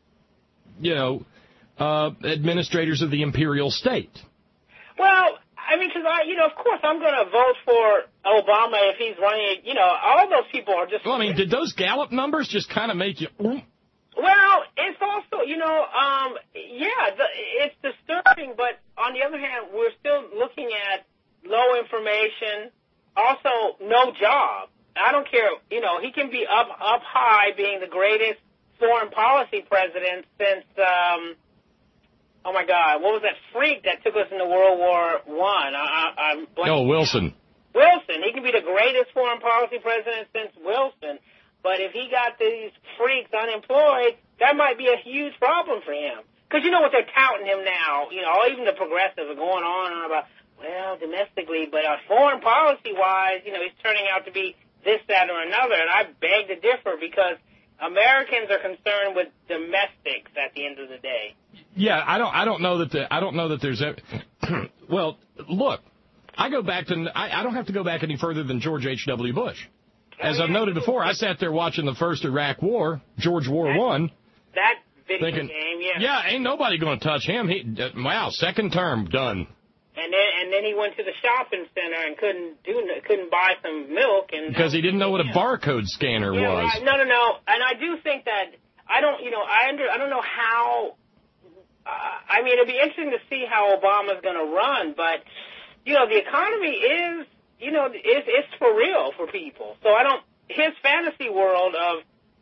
you know, uh, administrators of the imperial state. Well, I mean, because I, you know, of course, I'm going to vote for Obama if he's running. You know, all those people are just. Well, I mean, did those Gallup numbers just kind of make you? Well, it's also, you know, um, yeah, the, it's disturbing. But on the other hand, we're still looking at low information, also no job. I don't care. You know, he can be up up high, being the greatest foreign policy president since. Um, Oh, my God. What was that freak that took us into World War One? I, I, I'm Oh, Wilson. Wilson. He can be the greatest foreign policy president since Wilson. But if he got these freaks unemployed, that might be a huge problem for him. Because you know what they're touting him now. You know, even the progressives are going on and on about, well, domestically, but uh, foreign policy-wise, you know, he's turning out to be this, that, or another. And I beg to differ because Americans are concerned with domestics at the end of the day. Yeah, I don't. I don't know that. The, I don't know that there's. A, well, look, I go back to. I, I don't have to go back any further than George H W. Bush. As I've noted before, I sat there watching the first Iraq War, George War One. That video thinking, game, yeah. Yeah, ain't nobody going to touch him. He, uh, wow, second term done. And then and then he went to the shopping center and couldn't do couldn't buy some milk and because he didn't know what a barcode scanner yeah, was. Right. No, no, no. And I do think that I don't. You know, I under. I don't know how. Uh, I mean, it'd be interesting to see how Obama's going to run, but, you know, the economy is, you know, it's, it's for real for people. So I don't, his fantasy world of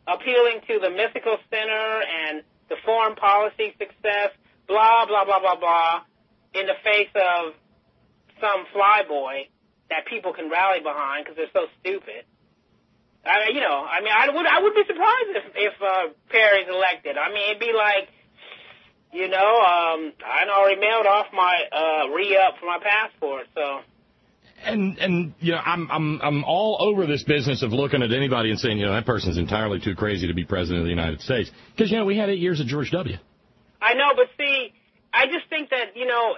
appealing to the mythical center and the foreign policy success, blah, blah, blah, blah, blah, in the face of some flyboy that people can rally behind because they're so stupid. I mean, you know, I mean, I would, I would be surprised if, if uh, Perry's elected. I mean, it'd be like, you know, um, I already mailed off my uh, re-up for my passport, so. And and you know, I'm I'm I'm all over this business of looking at anybody and saying, you know, that person's entirely too crazy to be president of the United States. Because, you know, we had eight years of George W. I know, but see, I just think that, you know,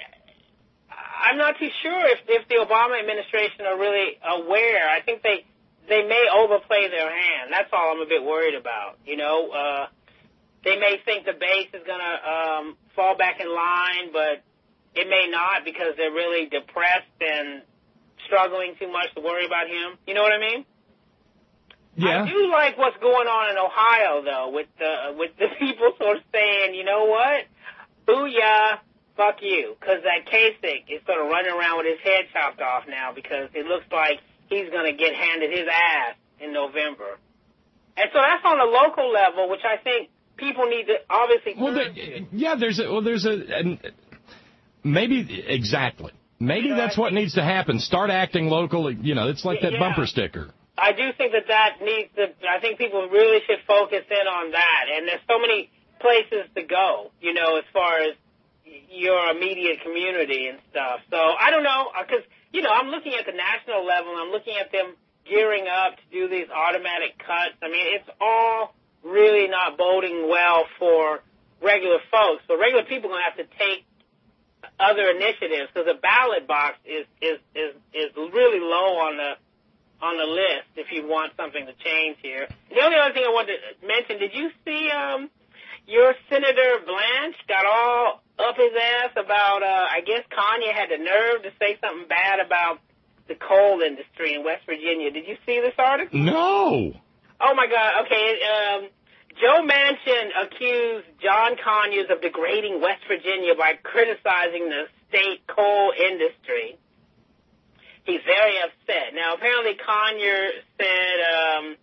I'm not too sure if if the Obama administration are really aware. I think they they may overplay their hand. That's all I'm a bit worried about. You know, uh, they may think the base is going to um, fall back in line, but it may not because they're really depressed and struggling too much to worry about him. You know what I mean? Yeah. I do like what's going on in Ohio, though, with the with the people sort of saying, you know what, booyah, fuck you, because that Kasich is sort of running around with his head chopped off now because it looks like he's going to get handed his ass in November. And so that's on a local level, which I think people need to obviously. Well, there, yeah, there's a well, there's a and maybe exactly. Maybe you know, that's what needs to happen. Start acting local. You know, it's like that yeah. bumper sticker. I do think that that needs to, I think people really should focus in on that. And there's so many places to go, you know, as far as your immediate community and stuff. So I don't know, because, you know, I'm looking at the national level. I'm looking at them gearing up to do these automatic cuts. I mean, it's all really not boding well for regular folks. So regular people are going to have to take other initiatives because the ballot box is, is, is, is really low on the on the list if you want something to change here. The only other thing I wanted to mention, did you see um, your Senator Blanche got all up his ass about, uh, I guess Kanye had the nerve to say something bad about the coal industry in West Virginia. Did you see this article? No. Oh, my God. Okay. Um, Joe Manchin accused John Conyers of degrading West Virginia by criticizing the state coal industry. He's very upset. Now, apparently Conyers said um,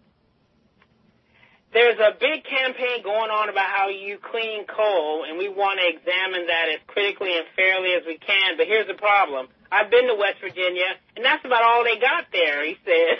there's a big campaign going on about how you clean coal, and we want to examine that as critically and fairly as we can. But here's the problem. I've been to West Virginia, and that's about all they got there, he said.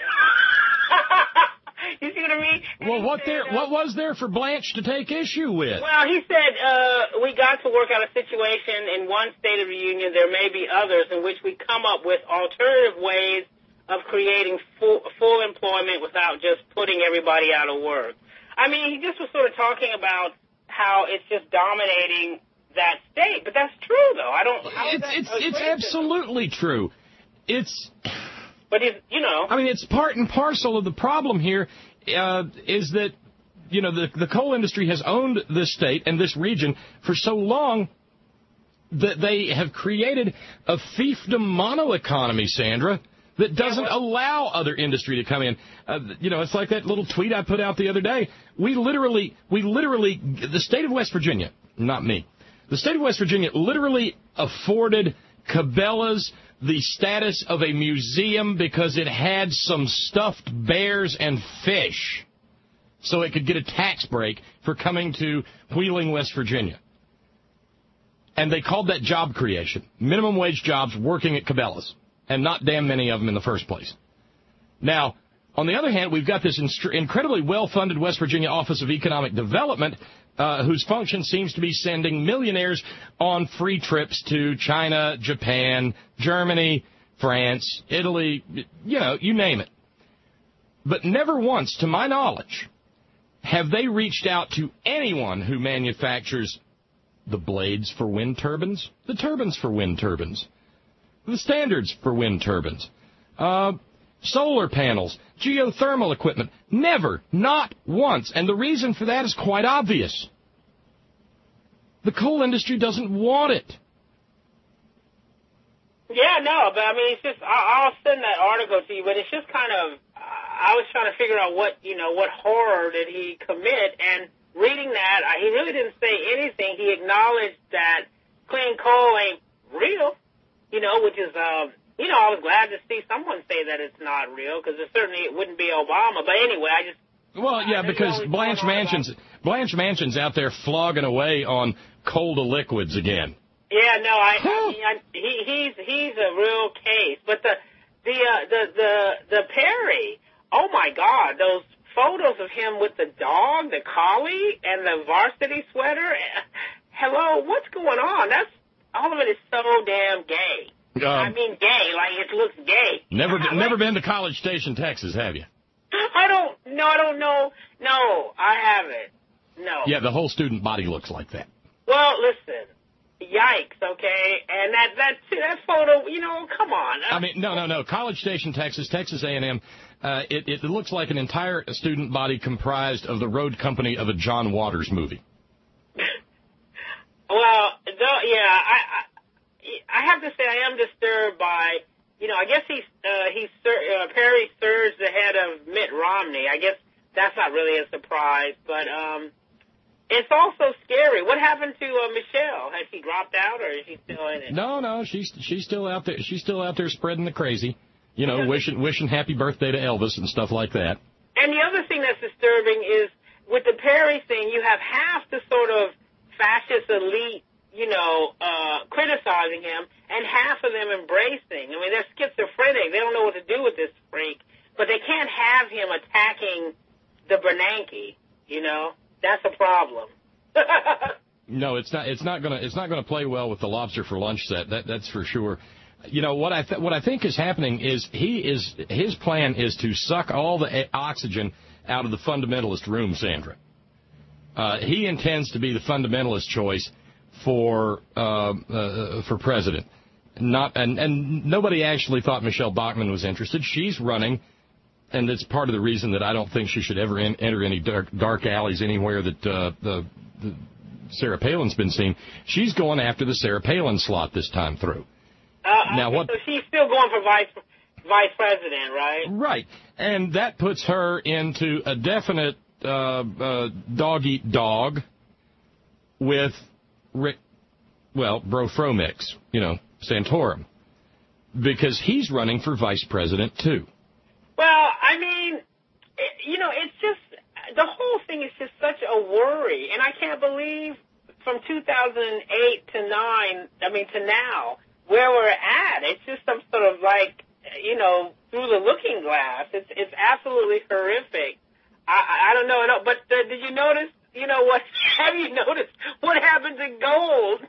You see what I mean? And well, what said, there? uh, what was there for Blanche to take issue with? Well, he said uh, we got to work out a situation in one state of the union. There may be others in which we come up with alternative ways of creating full, full employment without just putting everybody out of work. I mean, he just was sort of talking about how it's just dominating that state, but that's true, though. I don't. How it's it's it's absolutely true. It's. But it's, you know. I mean, it's part and parcel of the problem here uh, is that, you know, the, the coal industry has owned this state and this region for so long that they have created a fiefdom mono-economy, Sandra, that doesn't yeah, well, allow other industry to come in. Uh, you know, it's like that little tweet I put out the other day. We literally, we literally, the state of West Virginia, not me, the state of West Virginia literally afforded Cabela's the status of a museum because it had some stuffed bears and fish so it could get a tax break for coming to Wheeling, West Virginia. And they called that job creation, minimum wage jobs working at Cabela's, and not damn many of them in the first place. Now, on the other hand, we've got this inst- incredibly well-funded West Virginia Office of Economic Development Uh, whose function seems to be sending millionaires on free trips to China, Japan, Germany, France, Italy, you know, you name it. But never once, to my knowledge, have they reached out to anyone who manufactures the blades for wind turbines, the turbines for wind turbines, the standards for wind turbines, uh, solar panels, geothermal equipment. Never, not once. And the reason for that is quite obvious. The coal industry doesn't want it. Yeah, no, but I mean, it's just, I'll send that article to you, but it's just kind of, I was trying to figure out what, you know, what horror did he commit, and reading that, he really didn't say anything. He acknowledged that clean coal ain't real, you know, which is, um, you know, I was glad to see someone say that it's not real, because certainly it wouldn't be Obama. But anyway, I just Well, yeah, because Blanche Mansion's Blanche Mansion's out there flogging away on cold liquids again. Yeah, no, I, I mean, I, he, he's he's a real case. But the the uh, the the the Perry, oh my God, those photos of him with the dog, the collie, and the varsity sweater. Hello, what's going on? That's all of it is so damn gay. Um, I mean, gay, like it looks gay. Never, I, never been to College Station, Texas, have you? I don't. No, I don't know. No, I haven't. No. Yeah, the whole student body looks like that. Well, listen. Yikes, okay? And that that that photo, you know, come on. I mean, no, no, no. College Station, Texas, Texas A and M, uh, it, it looks like an entire student body comprised of the road company of a John Waters movie. Well, though, yeah, I, I I have to say I am disturbed by, you know, I guess he's, uh, he's uh, Perry surged ahead of Mitt Romney. I guess that's not really a surprise, but, um, it's also scary. What happened to uh, Michelle? Has she dropped out, or is she still in it? No, no, she's she's still out there. She's still out there spreading the crazy, you know, wishing wishing happy birthday to Elvis and stuff like that. And the other thing that's disturbing is with the Perry thing, you have half the sort of fascist elite, you know, uh, criticizing him, and half of them embracing. I mean, they're schizophrenic. They don't know what to do with this freak, but they can't have him attacking the Bernanke, you know. That's a problem. No, it's not. It's not gonna. It's not gonna play well with the lobster for lunch set. That that's for sure. You know what I th- what I think is happening is he is his plan is to suck all the a- oxygen out of the fundamentalist room, Sandra. Uh, he intends to be the fundamentalist choice for uh, uh, for president. Not and and nobody actually thought Michelle Bachmann was interested. She's running. And it's part of the reason that I don't think she should ever in, enter any dark, dark alleys anywhere that uh, the, the Sarah Palin's been seen. She's going after the Sarah Palin slot this time through. Uh, now, what? So she's still going for vice vice president, right? Right, and that puts her into a definite uh, uh, dog eat dog with Rick, well, Bro Fromix, you know, Santorum, because he's running for vice president too. Well, I mean, it, you know, it's just, the whole thing is just such a worry. And I can't believe from two thousand eight to nine, I mean, to now, where we're at. It's just some sort of like, you know, through the looking glass. It's it's absolutely horrific. I, I don't know, but uh, did you notice, you know, what, have you noticed what happened to gold?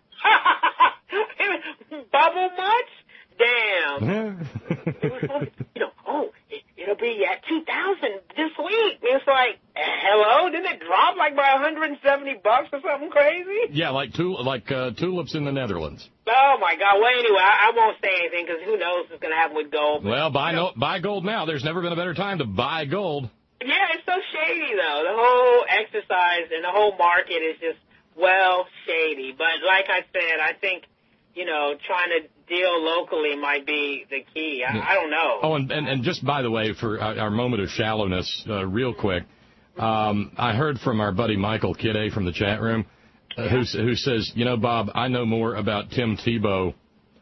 Bubble much? Damn. It was supposed to, you know, oh, it, it'll be at two thousand this week. It's like, hello? Didn't it drop like by one hundred seventy bucks or something crazy? Yeah, like tul- like uh, tulips in the Netherlands. Oh, my God. Well, anyway, I, I won't say anything because who knows what's going to happen with gold. Well, buy, no, buy gold now. There's never been a better time to buy gold. Yeah, it's so shady, though. The whole exercise and the whole market is just, well, shady. But like I said, I think, you know, trying to deal locally might be the key. I, I don't know. Oh, and, and, and just by the way, for our, our moment of shallowness, uh, real quick, um, I heard from our buddy Michael Kidde from the chat room, uh, who, who says, you know, Bob, I know more about Tim Tebow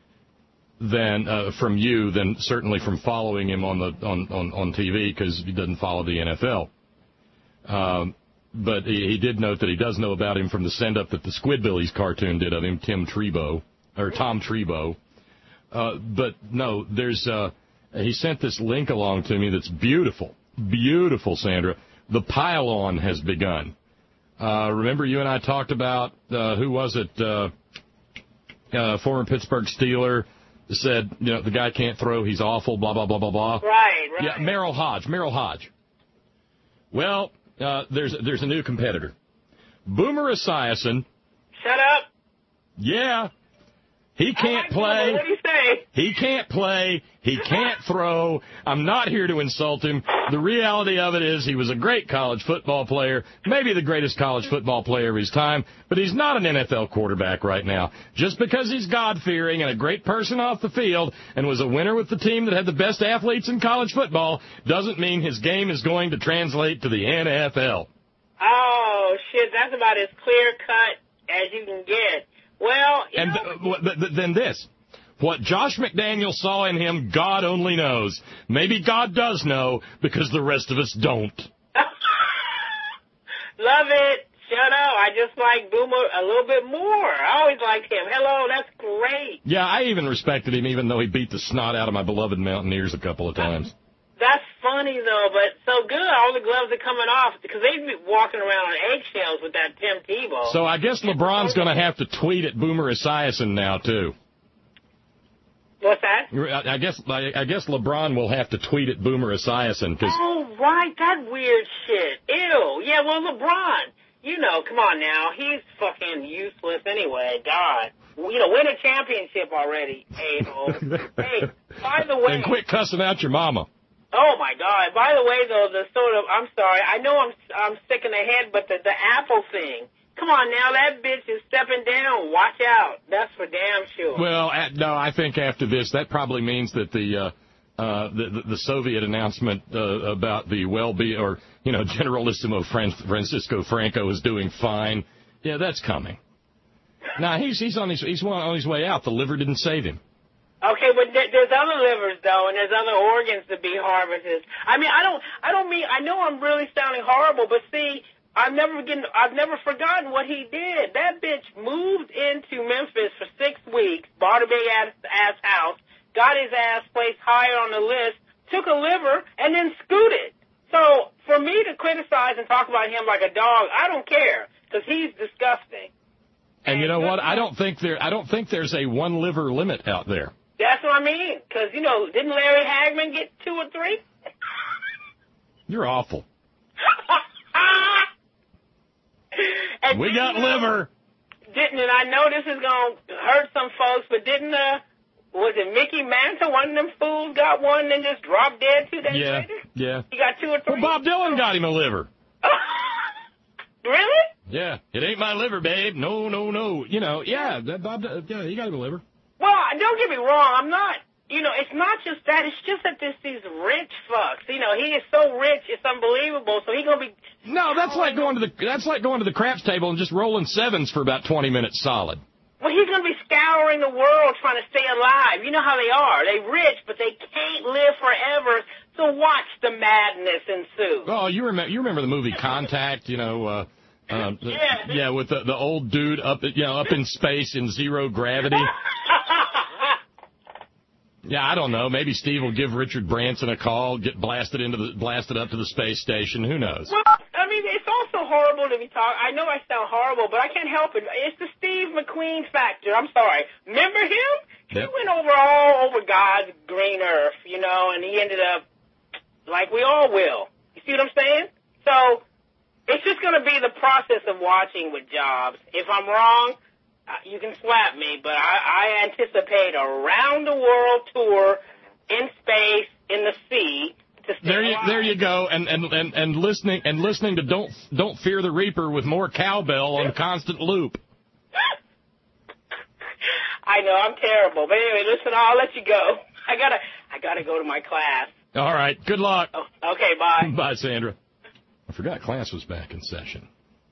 than uh, from you than certainly from following him on the on, on, on T V because he doesn't follow the N F L. Um, but he, he did note that he does know about him from the send-up that the Squidbillies cartoon did of him, Tim Tebow, or Tom Tebow. Uh, but no, there's, uh, he sent this link along to me that's beautiful, beautiful, Sandra. The pile-on has begun. Uh, remember you and I talked about, uh, who was it, uh, uh, former Pittsburgh Steeler said, you know, the guy can't throw, he's awful, blah, blah, blah, blah, blah. Right, right. Yeah, Merrill Hodge, Merrill Hodge. Well, uh, there's, there's a new competitor. Boomer Esiason. Shut up. Yeah. He can't play. What do you say? He can't play. He can't throw. I'm not here to insult him. The reality of it is he was a great college football player, maybe the greatest college football player of his time, but he's not an N F L quarterback right now. Just because he's God-fearing and a great person off the field and was a winner with the team that had the best athletes in college football doesn't mean his game is going to translate to the N F L. Oh, shit, that's about as clear-cut as you can get. Well, you and know, th- th- th- then this, what Josh McDaniels saw in him, God only knows. Maybe God does know because the rest of us don't. Love it. Shut up. I just like Boomer a little bit more. I always liked him. Hello, that's great. Yeah, I even respected him, even though he beat the snot out of my beloved Mountaineers a couple of times. That's funny, though, but so good. All the gloves are coming off because they'd be walking around on eggshells with that Tim Tebow. So I guess LeBron's going to have to tweet at Boomer Esiason now, too. What's that? I guess I guess LeBron will have to tweet at Boomer Esiason. Cause Oh, right, that weird shit. Ew. Yeah, well, LeBron, you know, come on now. He's fucking useless anyway. God. You know, win a championship already, a-hole. Hey, by the way. And quit cussing out your mama. Oh, my God. By the way, though, the sort of, I'm sorry, I know I'm I'm sick in the head, but the, the Apple thing. Come on now, that bitch is stepping down. Watch out. That's for damn sure. Well, at, no, I think after this, that probably means that the uh, uh, the, the Soviet announcement uh, about the well-being, or, you know, Generalissimo Fran- Francisco Franco is doing fine. Yeah, that's coming. Now, he's he's on his he's on his way out. The liver didn't save him. Okay, but there, there's other livers though, and there's other organs to be harvested. I mean, I don't, I don't mean, I know I'm really sounding horrible, but see, I've never getting, I've never forgotten what he did. That bitch moved into Memphis for six weeks, bought a big ass, ass house, got his ass placed higher on the list, took a liver, and then scooted. So for me to criticize and talk about him like a dog, I don't care, because he's disgusting. And you know what? I don't think there. I don't think there's a one liver limit out there. That's what I mean. Because, you know, didn't Larry Hagman get two or three? You're awful. And we got liver. Didn't, and I know this is going to hurt some folks, but didn't, uh, was it Mickey Mantle, one of them fools got one and then just dropped dead two days yeah, later? Yeah, He got two or three? Well, Bob Dylan got him a liver. Really? Yeah, it ain't my liver, babe. No, no, no. You know, yeah, that Bob, yeah, he got him a liver. Well, don't get me wrong. I'm not, you know, it's not just that. It's just that there's these rich fucks. You know, he is so rich, it's unbelievable. So he's going to be... No, that's like going to the that's like going to the craps table and just rolling sevens for about twenty minutes solid. Well, he's going to be scouring the world trying to stay alive. You know how they are. They're rich, but they can't live forever. So watch the madness ensue. Oh, you remember you remember the movie Contact, you know, uh, uh, yeah. yeah, with the, the old dude up, you know, up in space in zero gravity. Yeah, I don't know. Maybe Steve will give Richard Branson a call, get blasted into the blasted up to the space station. Who knows? Well, I mean, it's also horrible to be talking. I know I sound horrible, but I can't help it. It's the Steve McQueen factor. I'm sorry. Remember him? He Yep. went over all over God's green earth, you know, and he ended up like we all will. You see what I'm saying? So it's just going to be the process of watching with Jobs. If I'm wrong, you can slap me, but I, I anticipate a round-the-world tour in space, in the sea, to stay There you, alive. there you go, and, and, and, and listening and listening to Don't Don't Fear the Reaper with more cowbell on constant loop. I know, I'm terrible. But anyway, listen, I'll let you go. I gotta, I gotta go to my class. All right, good luck. Oh, okay, bye. Bye, Sandra. I forgot class was back in session.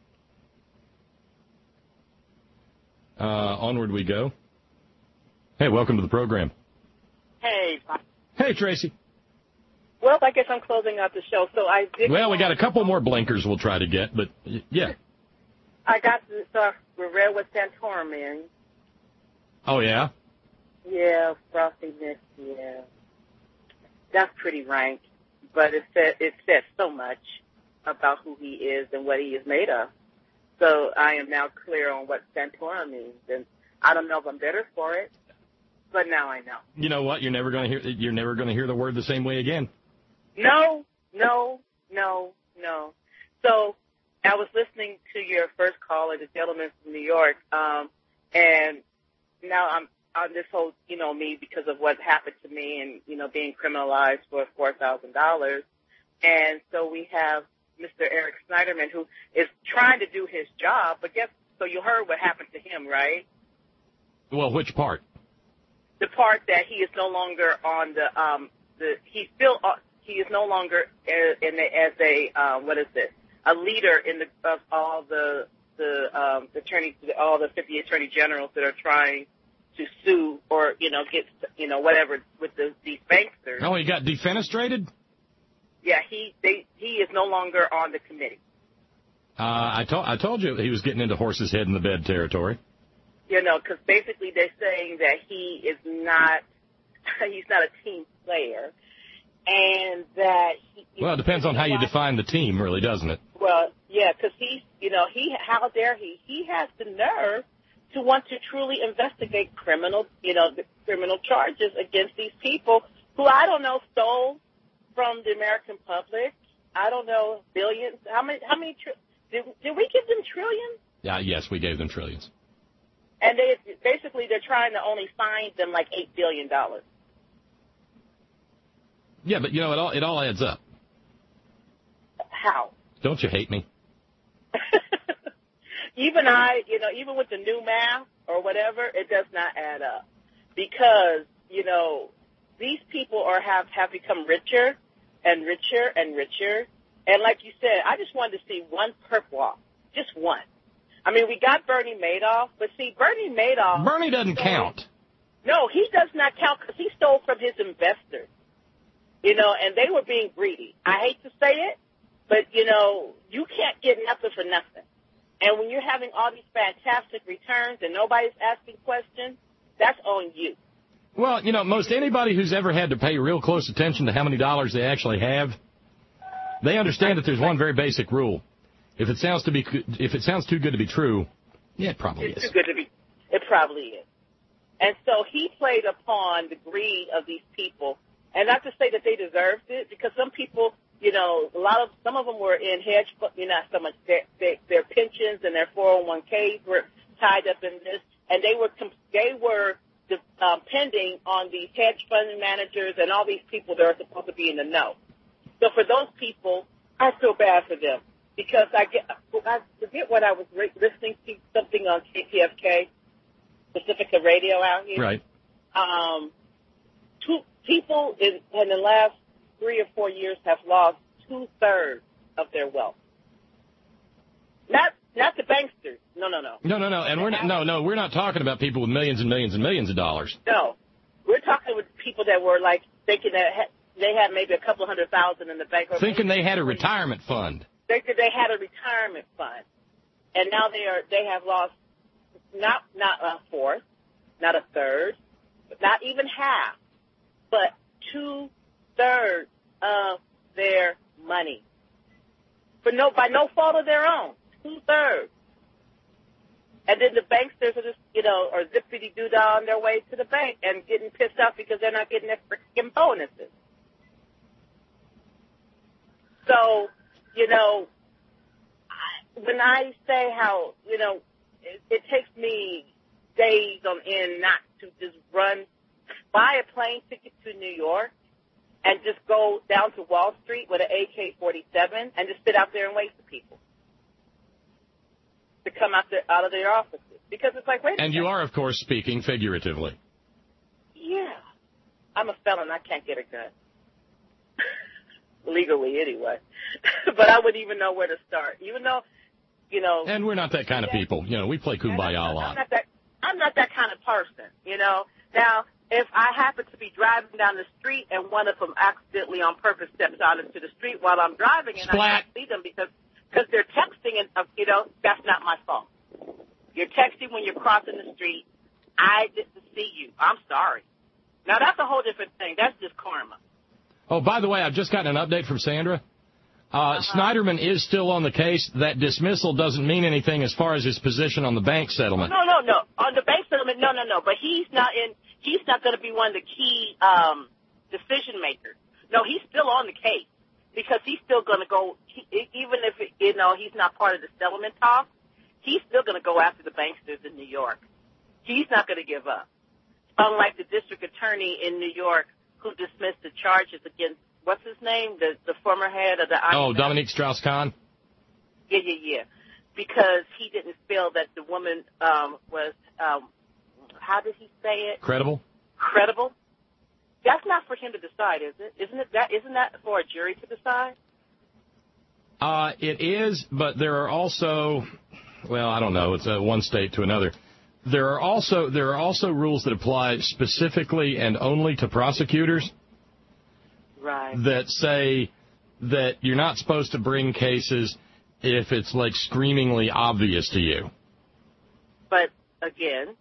Uh, onward we go. Hey, welcome to the program. Hey. Hey, Tracy. Well, I guess I'm closing out the show, so I did. Well, we got a couple more blinkers we'll try to get, but y- yeah. I got this uh, Rivera with Santorum in. Oh, yeah? Yeah, Frosty Mix, yeah. That's pretty rank, but it said it says so much about who he is and what he is made of. So I am now clear on what Santorum means, and I don't know if I'm better for it, but now I know. You know what? You're never going to hear. You're never going to hear the word the same way again. No, no, no, no. So I was listening to your first caller, the gentleman from New York, um, and now I'm on this whole, you know, me because of what happened to me and, you know, being criminalized for four thousand dollars. And so we have Mister Eric Snyderman, who is trying to do his job, but guess, so you heard what happened to him, right? Well, which part? The part that he is no longer on the, um, the, he's still, uh, he is no longer as, in the, as a, uh, what is this? A leader in the, of all the, the, um, attorneys, all the fifty attorney generals that are trying to sue or, you know, get, you know, whatever with the, these banksters. Oh, he got defenestrated? Yeah, he, they, he is no longer on the committee. Uh, I, to- I told you he was getting into horse's head in the bed territory. You know, because basically they're saying that he is not, he's not a team player, and that he... Well, it depends on how you define the team, really, doesn't it? Well, yeah, because he's, you know, he, how dare he? He has the nerve to want to truly investigate criminal, you know, the criminal charges against these people who, I don't know, stole from the American public. I don't know, billions. How many, how many, tri- did, did we give them trillions? Yeah, yes, we gave them trillions. And they, basically they're trying to only fine them like eight billion dollars. Yeah, but, you know, it all, it all adds up. How? Don't you hate me? Even I, you know, even with the new math or whatever, it does not add up. Because, you know, these people are have, have become richer and richer and richer. And like you said, I just wanted to see one perp walk. Just one. I mean, we got Bernie Madoff, but see, Bernie Madoff... Bernie doesn't stole, count. No, he does not count because he stole from his investors. You know, and they were being greedy. I hate to say it, but, you know, you can't get nothing for nothing. And when you're having all these fantastic returns and nobody's asking questions, that's on you. Well, you know, most anybody who's ever had to pay real close attention to how many dollars they actually have, they understand that there's one very basic rule. If it sounds to be, if it sounds too good to be true, yeah, it probably it's is. Too good to be. It probably is. And so he played upon the greed of these people, and not to say that they deserved it, because some people, you know, a lot of some of them were in hedge, you know, not so much their, their, their pensions and their four oh one k's were tied up in this, and they were they were um, pending on these hedge fund managers and all these people that are supposed to be in the know. So for those people, I feel bad for them. Because I get, I forget what I was re- listening to, something on K P F K, Pacifica Radio out here. Right. Um, two people in, in the last three or four years have lost two thirds of their wealth. Not, not the banksters. No, no, no. No, no, no. And we're not, no, no, we're not talking about people with millions and millions and millions of dollars. No, we're talking with people that were like thinking that they had maybe a couple hundred thousand in the bank. Or Thinking they had a retirement fund. They they had a retirement fund, and now they are they have lost not not a fourth, not a third, but not even half, but two thirds of their money for no by no fault of their own. Two thirds, and then the banksters are just you know are zippity doo dah on their way to the bank and getting pissed off because they're not getting their freaking bonuses. So. You know, when I say how, you know, it, it takes me days on end not to just run, buy a plane ticket to New York and just go down to Wall Street with an A K forty-seven and just sit out there and wait for people to come out, there, out of their offices. Because it's like, wait a And second. you are, of course, speaking figuratively. Yeah. I'm a felon. I can't get a gun. Legally, anyway. But I wouldn't even know where to start. Even though, you know... And we're not that kind of people. You know, we play kumbaya a lot. I'm not that, I'm not that kind of person, you know. Now, if I happen to be driving down the street and one of them accidentally on purpose steps out into the street while I'm driving and Splat. I can't see them because because they're texting, and uh, you know, that's not my fault. You're texting when you're crossing the street. I didn't see you. I'm sorry. Now, that's a whole different thing. That's just karma. Oh, by the way, I've just gotten an update from Sandra. Uh, uh-huh. Snyderman is still on the case. That dismissal doesn't mean anything as far as his position on the bank settlement. No, no, no. On the bank settlement, no, no, no. But he's not in. He's not going to be one of the key um, decision makers. No, he's still on the case because he's still going to go. He, even if it, you know he's not part of the settlement talk, he's still going to go after the banksters in New York. He's not going to give up. Unlike the district attorney in New York who dismissed the charges against, what's his name, the the former head of the... Oh, Dominique Strauss-Kahn? Yeah, yeah, yeah. Because he didn't feel that the woman um, was, um, how did he say it? Credible? Credible. That's not for him to decide, is it? Isn't it that? Isn't that for a jury to decide? Uh, it is, but there are also, well, I don't know, it's uh, one state to another. There are also there are also rules that apply specifically and only to prosecutors. Right. That say that you're not supposed to bring cases if it's, like, screamingly obvious to you. But, again,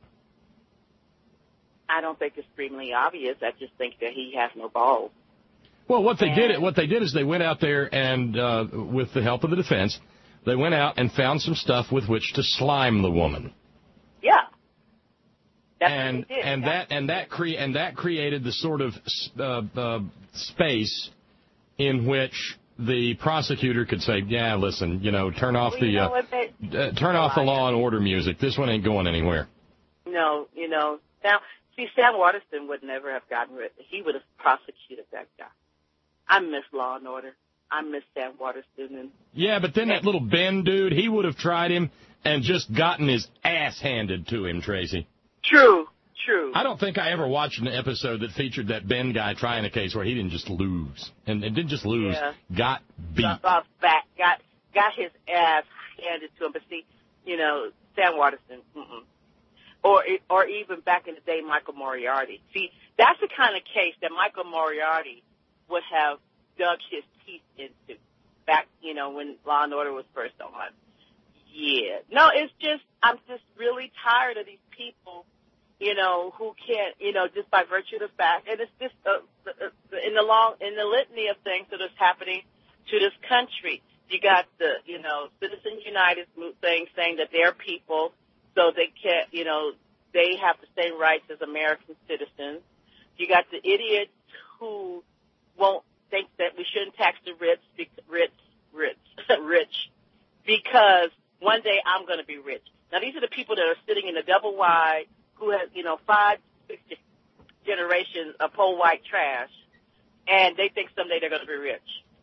I don't think it's extremely obvious. I just think that he has no balls. Well, what they and, did, what they did is they went out there and, uh, with the help of the defense, they went out and found some stuff with which to slime the woman. Yeah. That's and what they did. and That's that and that cre- and that created the sort of uh, uh, space in which the prosecutor could say, "Yeah, listen, you know, turn off well, the you know uh, they, uh, turn off the Law and Order music. This one ain't going anywhere." No, you know. Now, see, Sam Waterston would never have gotten rid. He would have prosecuted that guy. I miss Law and Order. I miss Sam Waterston. And yeah, but then that little Ben dude, he would have tried him and just gotten his ass handed to him, Tracy. True, true. I don't think I ever watched an episode that featured that Ben guy trying a case where he didn't just lose. And, and didn't just lose, yeah. got beat. Got, off back, got, got his ass handed to him. But see, you know, Sam Waterston, mm-mm. Or, or even back in the day, Michael Moriarty. See, that's the kind of case that Michael Moriarty would have dug his teeth into back, you know, when Law and Order was first on. Yeah. No, it's just, I'm just really tired of these people, you know, who can't, you know, just by virtue of the fact, and it's just uh, in the long, in the litany of things that is happening to this country. You got the, you know, Citizens United thing saying that they're people, so they can't, you know, they have the same rights as American citizens. You got the idiots who won't think that we shouldn't tax the rich, rich, rich, rich, because one day I'm going to be rich. Now, these are the people that are sitting in the double wide who have, you know, five, six generations of poor white trash, and they think someday they're going to be rich.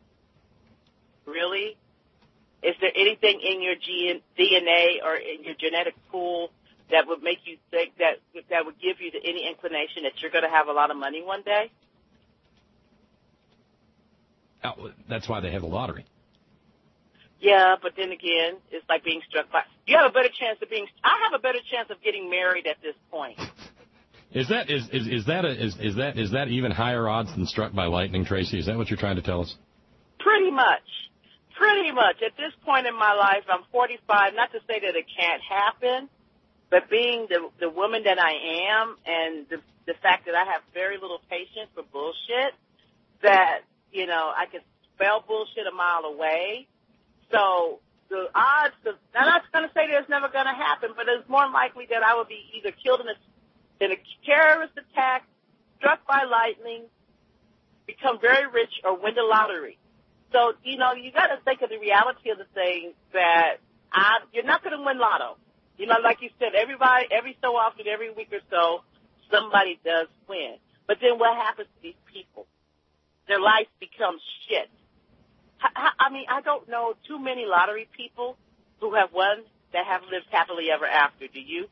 Really? Is there anything in your D N A or in your genetic pool that would make you think that that would give you the, any inclination that you're going to have a lot of money one day? Oh, that's why they have the lottery. Yeah, but then again, it's like being struck by. You have a better chance of being. I have a better chance of getting married at this point. Is that is is, is that a, is is that is that even higher odds than struck by lightning, Tracy? Is that what you're trying to tell us? Pretty much, pretty much. At this point in my life, I'm forty-five. Not to say that it can't happen, but being the the woman that I am, and the the fact that I have very little patience for bullshit, that you know I can spell bullshit a mile away. So the odds of, I'm not going to say that it's never going to happen, but it's more likely that I will be either killed in a, in a terrorist attack, struck by lightning, become very rich, or win the lottery. So, you know, you got to think of the reality of the thing that I, you're not going to win lotto. You know, like you said, everybody, every so often, every week or so, somebody does win. But then what happens to these people? Their life becomes shit. I mean, I don't know too many lottery people who have won that have lived happily ever after. Do you?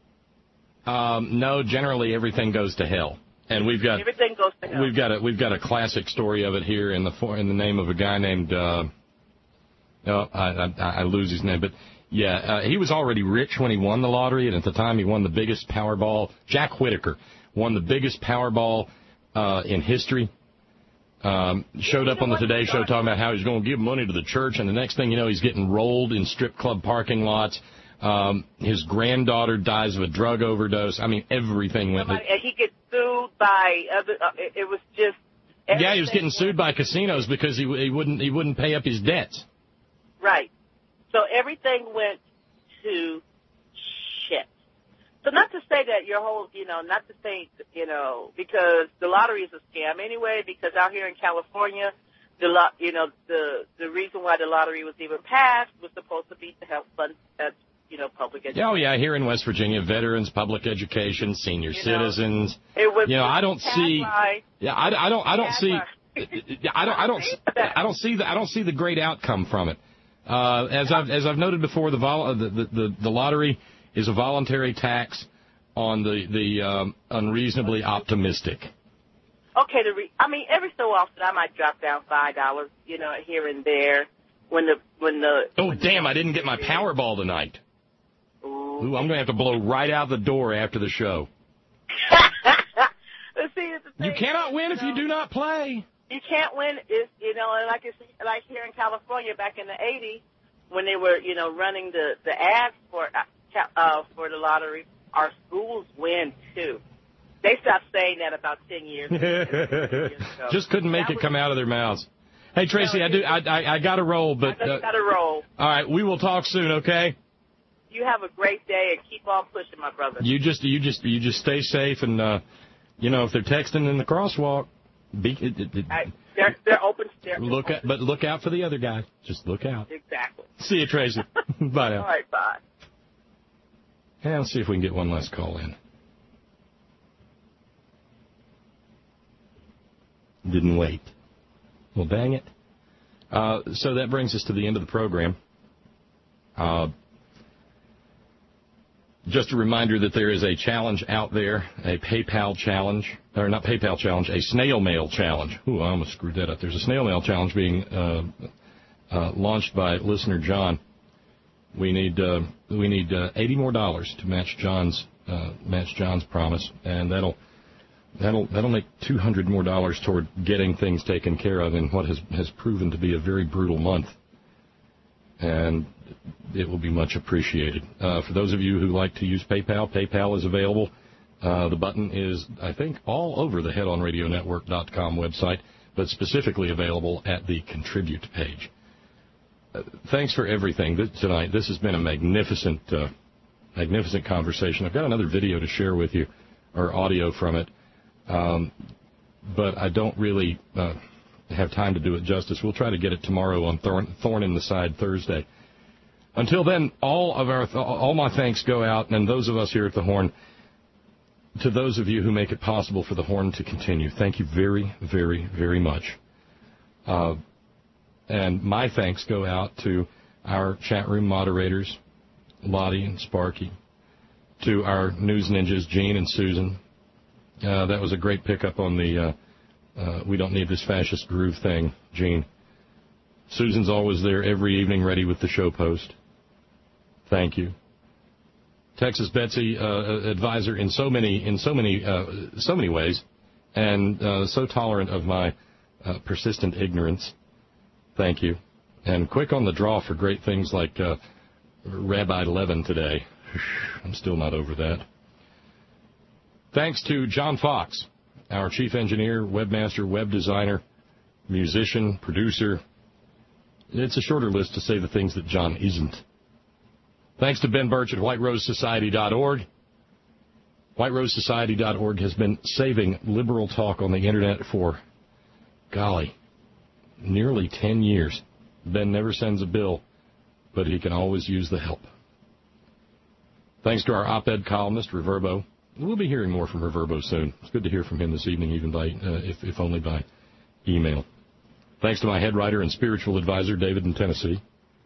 Um, no, generally everything goes to hell, and we've got everything goes to hell. We've got a we've got a classic story of it here in the for, in the name of a guy named. Uh, oh, I, I, I lose his name, but yeah, uh, he was already rich when he won the lottery, and at the time he won the biggest Powerball. Jack Whitaker won the biggest Powerball uh, in history. Um, showed up on the Today Show talking about how he's going to give money to the church, and the next thing you know, he's getting rolled in strip club parking lots. Um, his granddaughter dies of a drug overdose. I mean, everything went. Somebody, and he gets sued by other. Uh, it, it was just. Yeah, he was getting sued by casinos because he he wouldn't he wouldn't pay up his debts. Right. So everything went to shit. So not to say that your whole, you know, not to say, you know, because the lottery is a scam anyway, because out here in California, the lo- you know, the the reason why the lottery was even passed was supposed to be to help fund, uh, you know, public education. Oh, yeah, here in West Virginia, veterans, public education, senior you citizens. Know, it was you know, I don't see. By, yeah, I, I don't. I don't see. By. I don't. I don't. I don't see the. I don't see the great outcome from it. Uh, as I've as I've noted before, the vol- the, the the the lottery is a voluntary tax on the the um, unreasonably optimistic. Okay, the re- I mean, every so often I might drop down five dollars, you know, here and there when the when the. Oh damn! I didn't get my Powerball tonight. Ooh, Ooh I'm going to have to blow right out the door after the show. See, it's the thing, you cannot win you if know, you do not play. You can't win, is you know, and like it's, like here in California back in the eighties, when they were, you know, running the, the ads for uh, for the lottery, our schools win, too. They stopped saying that about ten years ago. Just couldn't make That it was- come out of their mouths. Hey, Tracy, I do. I, I, I got to roll, but I know you got to roll. all right, we will talk soon. Okay. You have a great day and keep on pushing, my brother. You just, you just, you just stay safe, and uh, you know, if they're texting in the crosswalk, be, it, it, it, I, they're they're open. They're look at, but look out for the other guy. Just look out. Exactly. See you, Tracy. Bye now. All right, bye. Yeah, let's see if we can get one last call in. Didn't wait. Well, dang it. Uh, so that brings us to the end of the program. Uh, just a reminder that there is a challenge out there, a PayPal challenge, or not PayPal challenge, a snail mail challenge. Ooh, I almost screwed that up. There's a snail mail challenge being uh, uh, launched by listener John. We need uh, we need uh, eighty more dollars to match John's uh, match John's promise, and that'll that'll that'll make two hundred more dollars toward getting things taken care of in what has has proven to be a very brutal month, and it will be much appreciated. Uh, for those of you who like to use PayPal, PayPal is available. Uh, the button is, I think, all over the head on radio network dot com website, but specifically available at the Contribute page. Uh, thanks for everything this, tonight. This has been a magnificent, uh, magnificent conversation. I've got another video to share with you, or audio from it, um, but I don't really uh, have time to do it justice. We'll try to get it tomorrow on Thorn, Thorn in the Side Thursday. Until then, all of our all my thanks go out, and those of us here at the Horn, to those of you who make it possible for the Horn to continue. Thank you very, very, very much. Uh, and my thanks go out to our chat room moderators, Lottie and Sparky, to our news ninjas, Gene and Susan. Uh, that was a great pickup on the uh, uh, we don't need this fascist groove thing, Gene. Susan's always there every evening ready with the show post. Thank you. Texas Betsy, uh, advisor in so many in so many uh, so many ways, and uh, so tolerant of my uh, persistent ignorance. Thank you. And quick on the draw for great things like uh, Rabbi Levin today. I'm still not over that. Thanks to John Fox, our chief engineer, webmaster, web designer, musician, producer. It's a shorter list to say the things that John isn't. Thanks to Ben Birch at white rose society dot org. white rose society dot org has been saving liberal talk on the Internet for, golly, nearly ten years. Ben never sends a bill, but he can always use the help. Thanks to our op-ed columnist, Reverbo. We'll be hearing more from Reverbo soon. It's good to hear from him this evening, even by, uh, if, if only by email. Thanks to my head writer and spiritual advisor, David in Tennessee.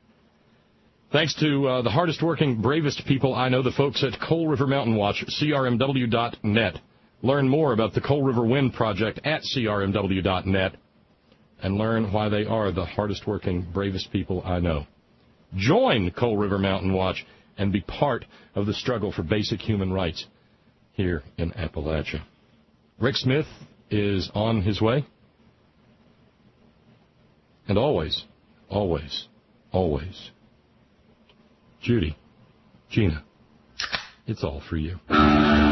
Thanks to uh, the hardest-working, bravest people I know, the folks at Coal River Mountain Watch, C R M W dot net. Learn more about the Coal River Wind Project at C R M W dot net and learn why they are the hardest-working, bravest people I know. Join Coal River Mountain Watch and be part of the struggle for basic human rights here in Appalachia. Rick Smith is on his way. And always, always, always, Judy, Gina, it's all for you.